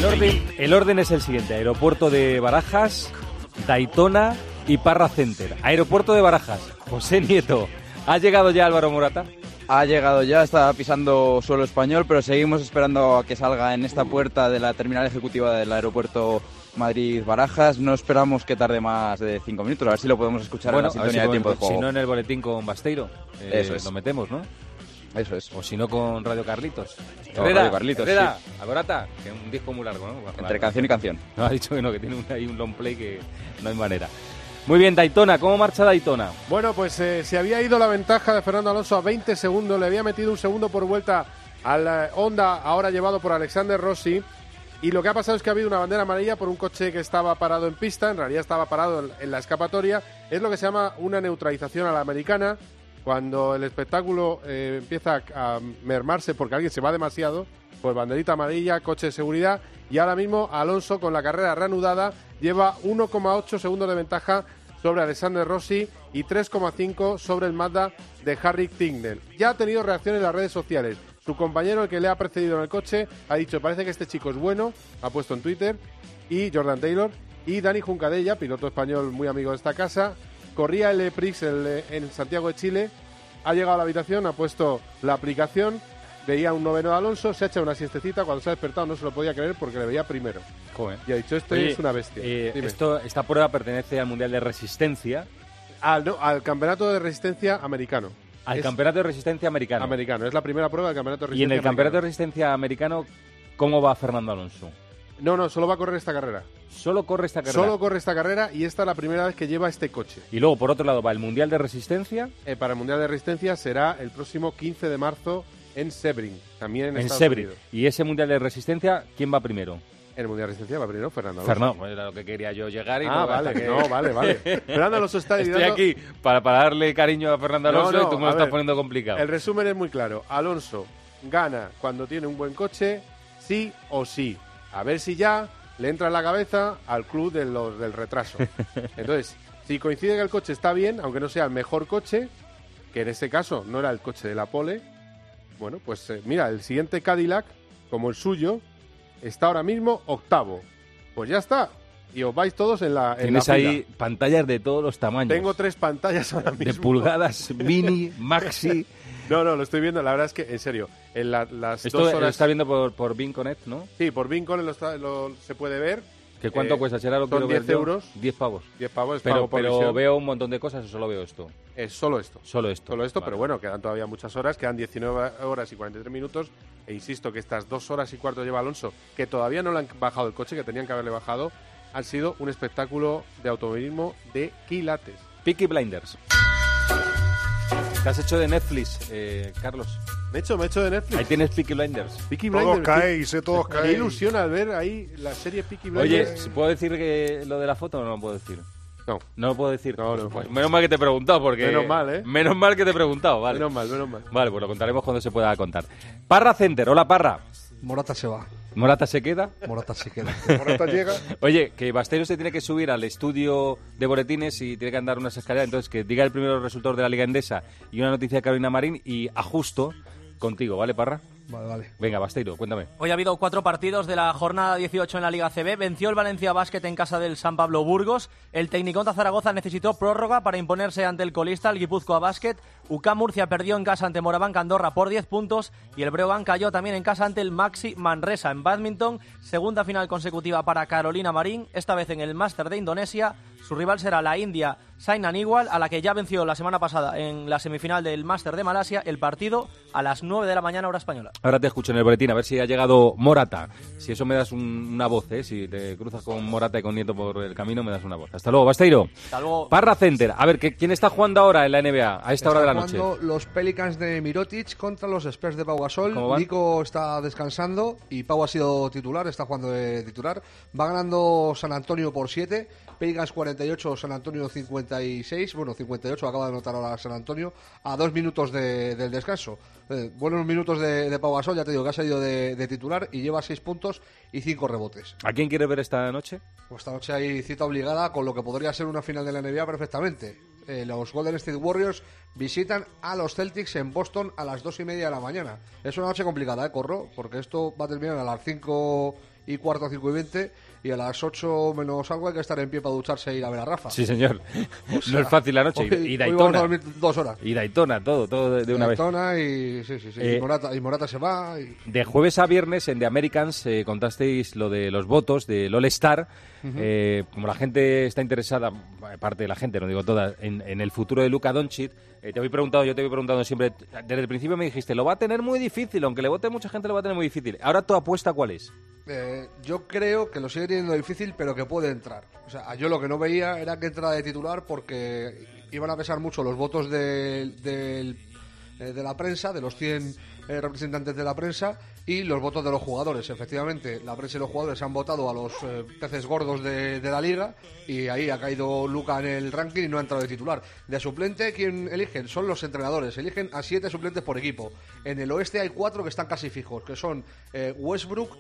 El orden es el siguiente: Aeropuerto de Barajas, Daytona y Parra Center. Aeropuerto de Barajas, José Nieto. ¿Ha llegado ya Álvaro Morata? Ha llegado ya, está pisando suelo español, pero seguimos esperando a que salga en esta puerta de la terminal ejecutiva del aeropuerto Madrid-Barajas. No esperamos que tarde más de 5 minutos, a ver si lo podemos escuchar en la sintonía de tiempo de juego. Si no, en el boletín con Basteiro. Eso es. Lo metemos, ¿no? Eso es. O si no, con Radio Carlitos. Radio Carlitos, Herrera, sí. Alborata, que es un disco muy largo, ¿no? Entre canción y canción. No, ha dicho que no, que tiene ahí un long play que no hay manera. Muy bien, Daytona, ¿cómo marcha Daytona? Bueno, pues se había ido la ventaja de Fernando Alonso a 20 segundos, le había metido un segundo por vuelta al Honda, ahora llevado por Alexander Rossi, y lo que ha pasado es que ha habido una bandera amarilla por un coche que estaba parado en pista, en realidad estaba parado en la escapatoria. Es lo que se llama una neutralización a la americana, cuando el espectáculo empieza a mermarse porque alguien se va demasiado, pues banderita amarilla, coche de seguridad, y ahora mismo Alonso, con la carrera reanudada, lleva 1,8 segundos de ventaja sobre Alexander Rossi y 3,5 sobre el Mazda de Harry Tingnell. Ya ha tenido reacciones en las redes sociales. Su compañero, el que le ha precedido en el coche, ha dicho: parece que este chico es bueno, ha puesto en Twitter, y Jordan Taylor, y Dani Juncadella, piloto español muy amigo de esta casa, corría el E-Prix en Santiago de Chile, ha llegado a la habitación, ha puesto la aplicación, veía un noveno de Alonso, se ha echado una siestecita, cuando se ha despertado no se lo podía creer porque le veía primero. Joder. Y ha dicho: este es una bestia. Esta prueba pertenece al Mundial de Resistencia. Al Campeonato de Resistencia americano. Campeonato de Resistencia americano. Americano, es la primera prueba del Campeonato de Resistencia. Y en el Campeonato de Resistencia americano, ¿cómo va Fernando Alonso? No, solo va a correr esta carrera. ¿Solo corre esta carrera? Solo corre esta carrera, y esta es la primera vez que lleva este coche. Y luego, por otro lado, va el Mundial de Resistencia. Para el Mundial de Resistencia será el próximo 15 de marzo en Sebring, también en Estados Sebring. Unidos. ¿Y ese Mundial de Resistencia, quién va primero? En el Mundial de Resistencia va primero Fernando Alonso. Pues era lo que quería yo llegar. Y vale. Fernando Alonso está Estoy aquí para darle cariño a Fernando Alonso y tú me lo estás poniendo complicado. El resumen es muy claro. Alonso gana cuando tiene un buen coche, sí o sí. A ver si ya le entra en la cabeza al club del retraso. Entonces, si coincide que el coche está bien, aunque no sea el mejor coche, que en este caso no era el coche de la pole, bueno, pues mira, el siguiente Cadillac, como el suyo, está ahora mismo octavo. Pues ya está. Y os vais todos en la Tienes ahí pantallas de todos los tamaños. Tengo 3 pantallas ahora mismo. De pulgadas, mini, maxi. No, lo estoy viendo. La verdad es que, en serio, en las 2 horas... Lo está viendo por Bing Connect, ¿no? Sí, por Bing Connect se puede ver. ¿Que cuánto cuesta? ¿Será lo que son 10 euros. 10 pavos. 10 pavos, pero veo un montón de cosas o solo veo esto. Es solo esto. Solo esto, vale. Pero bueno, quedan todavía muchas horas, quedan 19 horas y 43 minutos. E insisto que estas 2 horas y cuarto lleva Alonso, que todavía no le han bajado el coche, que tenían que haberle bajado, han sido un espectáculo de automovilismo de quilates. Peaky Blinders. ¿Te has hecho de Netflix, Carlos? Me he hecho de Netflix. Ahí tienes Peaky Blinders. Peaky Blinders. Todos caéis. Qué ilusión al ver ahí la serie Peaky Blinders. Oye, ¿puedo decir que lo de la foto o no lo puedo decir? No. No lo puedo decir. No. Pues menos mal que te he preguntado, porque... Menos mal, ¿eh? Menos mal que te he preguntado, vale. Menos mal. Vale, pues lo contaremos cuando se pueda contar. Parra Center. Hola, Parra. Morata se va. ¿Morata se queda? Morata se queda. Morata llega. Oye, que Basteiro se tiene que subir al estudio de boletines y tiene que andar unas escaleras. Entonces, que diga el primero resultado de la Liga Endesa y una noticia de Carolina Marín y ajusto contigo, ¿vale, Parra? Vale. Venga, Basteiro, cuéntame. Hoy ha habido 4 partidos de la jornada 18 en la Liga CB. Venció el Valencia Basket en casa del San Pablo Burgos. El Tecniconta Zaragoza necesitó prórroga para imponerse ante el colista, el Guipúzcoa Basket. UCAM Murcia perdió en casa ante Moraván Andorra por 10 puntos. Y el Breogán cayó también en casa ante el Maxi Manresa. En bádminton, segunda final consecutiva para Carolina Marín, esta vez en el Máster de Indonesia. Su rival será la India Saina Nehwal, a la que ya venció la semana pasada en la semifinal del Máster de Malasia. El partido a las 9 de la mañana, hora española. Ahora te escucho en el boletín, a ver si ha llegado Morata. Si eso me das una voz, ¿eh? Si te cruzas con Morata y con Nieto por el camino, me das una voz. Hasta luego, Basteiro. Hasta luego. Parra Center. A ver, ¿quién está jugando ahora en la NBA a esta hora de la noche? Están jugando los Pelicans de Mirotic contra los Spurs de Pau Gasol. Nico está descansando y Pau ha sido titular, está jugando de titular. Va ganando San Antonio por 7. Pelicans 48, San Antonio 56. Bueno, 58 acaba de anotar ahora San Antonio a 2 minutos del descanso. Buenos minutos de Pau Gasol, ya te digo que ha salido de titular y lleva 6 puntos y 5 rebotes. ¿A quién quiere ver esta noche? Pues esta noche hay cita obligada con lo que podría ser una final de la NBA perfectamente. Los Golden State Warriors visitan a los Celtics en Boston a las 2:30 de la mañana. Es una noche complicada, Corro, porque esto va a terminar a las 5:30 y cuarto 5:20, y a las 8 menos algo hay que estar en pie para ducharse e ir a ver a Rafa. Sí, señor. O sea, no es fácil la noche. Y Daytona. Hoy vamos a dormir 2 horas. Y Daytona, todo de una vez. Daytona y sí. Y Morata se va. De jueves a viernes en The Americans contasteis lo de los votos del All-Star. Como la gente está interesada, parte de la gente, no digo toda, en el futuro de Luka Doncic, yo te voy preguntando siempre, desde el principio me dijiste, lo va a tener muy difícil, aunque le vote mucha gente lo va a tener muy difícil. Ahora tu apuesta, ¿cuál es? Yo creo que lo sigue teniendo difícil, pero que puede entrar. O sea, yo lo que no veía era que entrara de titular porque iban a pesar mucho los votos de la prensa, de los 100 representantes de la prensa, y los votos de los jugadores. Efectivamente, la prensa y los jugadores han votado a los peces gordos de la liga, y ahí ha caído Luka en el ranking y no ha entrado de titular. De suplente, ¿quién eligen? Son los entrenadores. Eligen a 7 suplentes por equipo. En el oeste hay 4 que están casi fijos, que son Westbrook,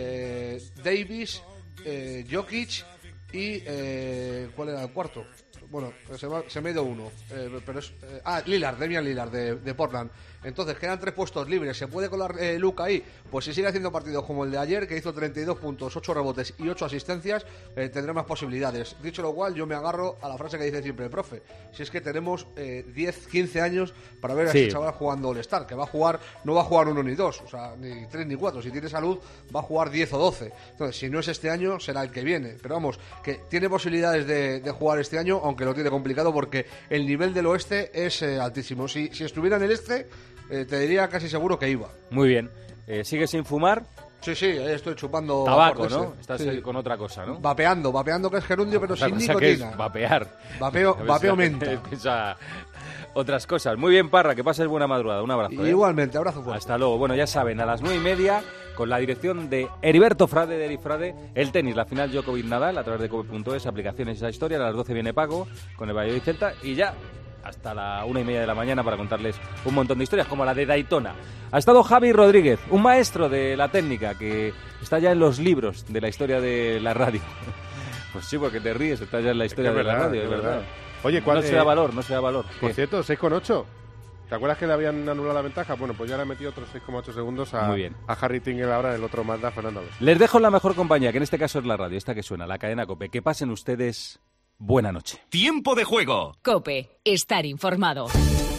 Davis, Jokic y... ¿cuál era el cuarto? Bueno, se me ha ido uno, pero es... Damian Lillard de Portland. Entonces quedan 3 puestos libres. ¿Se puede colar Luka ahí? Pues si sigue haciendo partidos como el de ayer, que hizo 32 puntos, 8 rebotes y 8 asistencias, tendrá más posibilidades. Dicho lo cual, yo me agarro a la frase que dice siempre el profe: si es que tenemos 10, 15 años para ver a ese chaval jugando All-Star, que no va a jugar 1 ni 2, o sea, ni 3 ni 4. Si tiene salud, va a jugar 10 o 12. Entonces, si no es este año, será el que viene. Pero vamos, que tiene posibilidades de jugar este año, aunque lo tiene complicado porque el nivel del oeste es altísimo. Si estuviera en el este, te diría casi seguro que iba. Muy bien. ¿Sigues sin fumar? Sí, estoy chupando tabaco, ¿no? Estás con otra cosa, ¿no? Vapeando que es gerundio, pero sin nicotina. Vapear. Vapeo menta. Otras cosas. Muy bien, Parra, que pases buena madrugada. Un abrazo. Igualmente, abrazo fuerte. Hasta luego. Bueno, ya saben, a las 9:30, con la dirección de Heriberto Frade, de Eric Frade, el tenis, la final Djokovic-Nadal, a través de cope.es, aplicaciones esa historia. A las 12 viene Paco, con el Valladolid Celta, y ya hasta la 1:30 de la mañana para contarles un montón de historias, como la de Daytona. Ha estado Javi Rodríguez, un maestro de la técnica que está ya en los libros de la historia de la radio. Pues sí, porque te ríes, está ya en la historia de la radio, es verdad. Oye, no se da valor. Por cierto, 6,8. ¿Te acuerdas que le habían anulado la ventaja? Bueno, pues ya le ha metido otros 6,8 segundos a Harry Tingle ahora en el otro Mazda, Fernando Alonso. Les dejo la mejor compañía, que en este caso es la radio, esta que suena, la cadena COPE. Que pasen ustedes buena noche. Tiempo de juego. COPE, estar informado.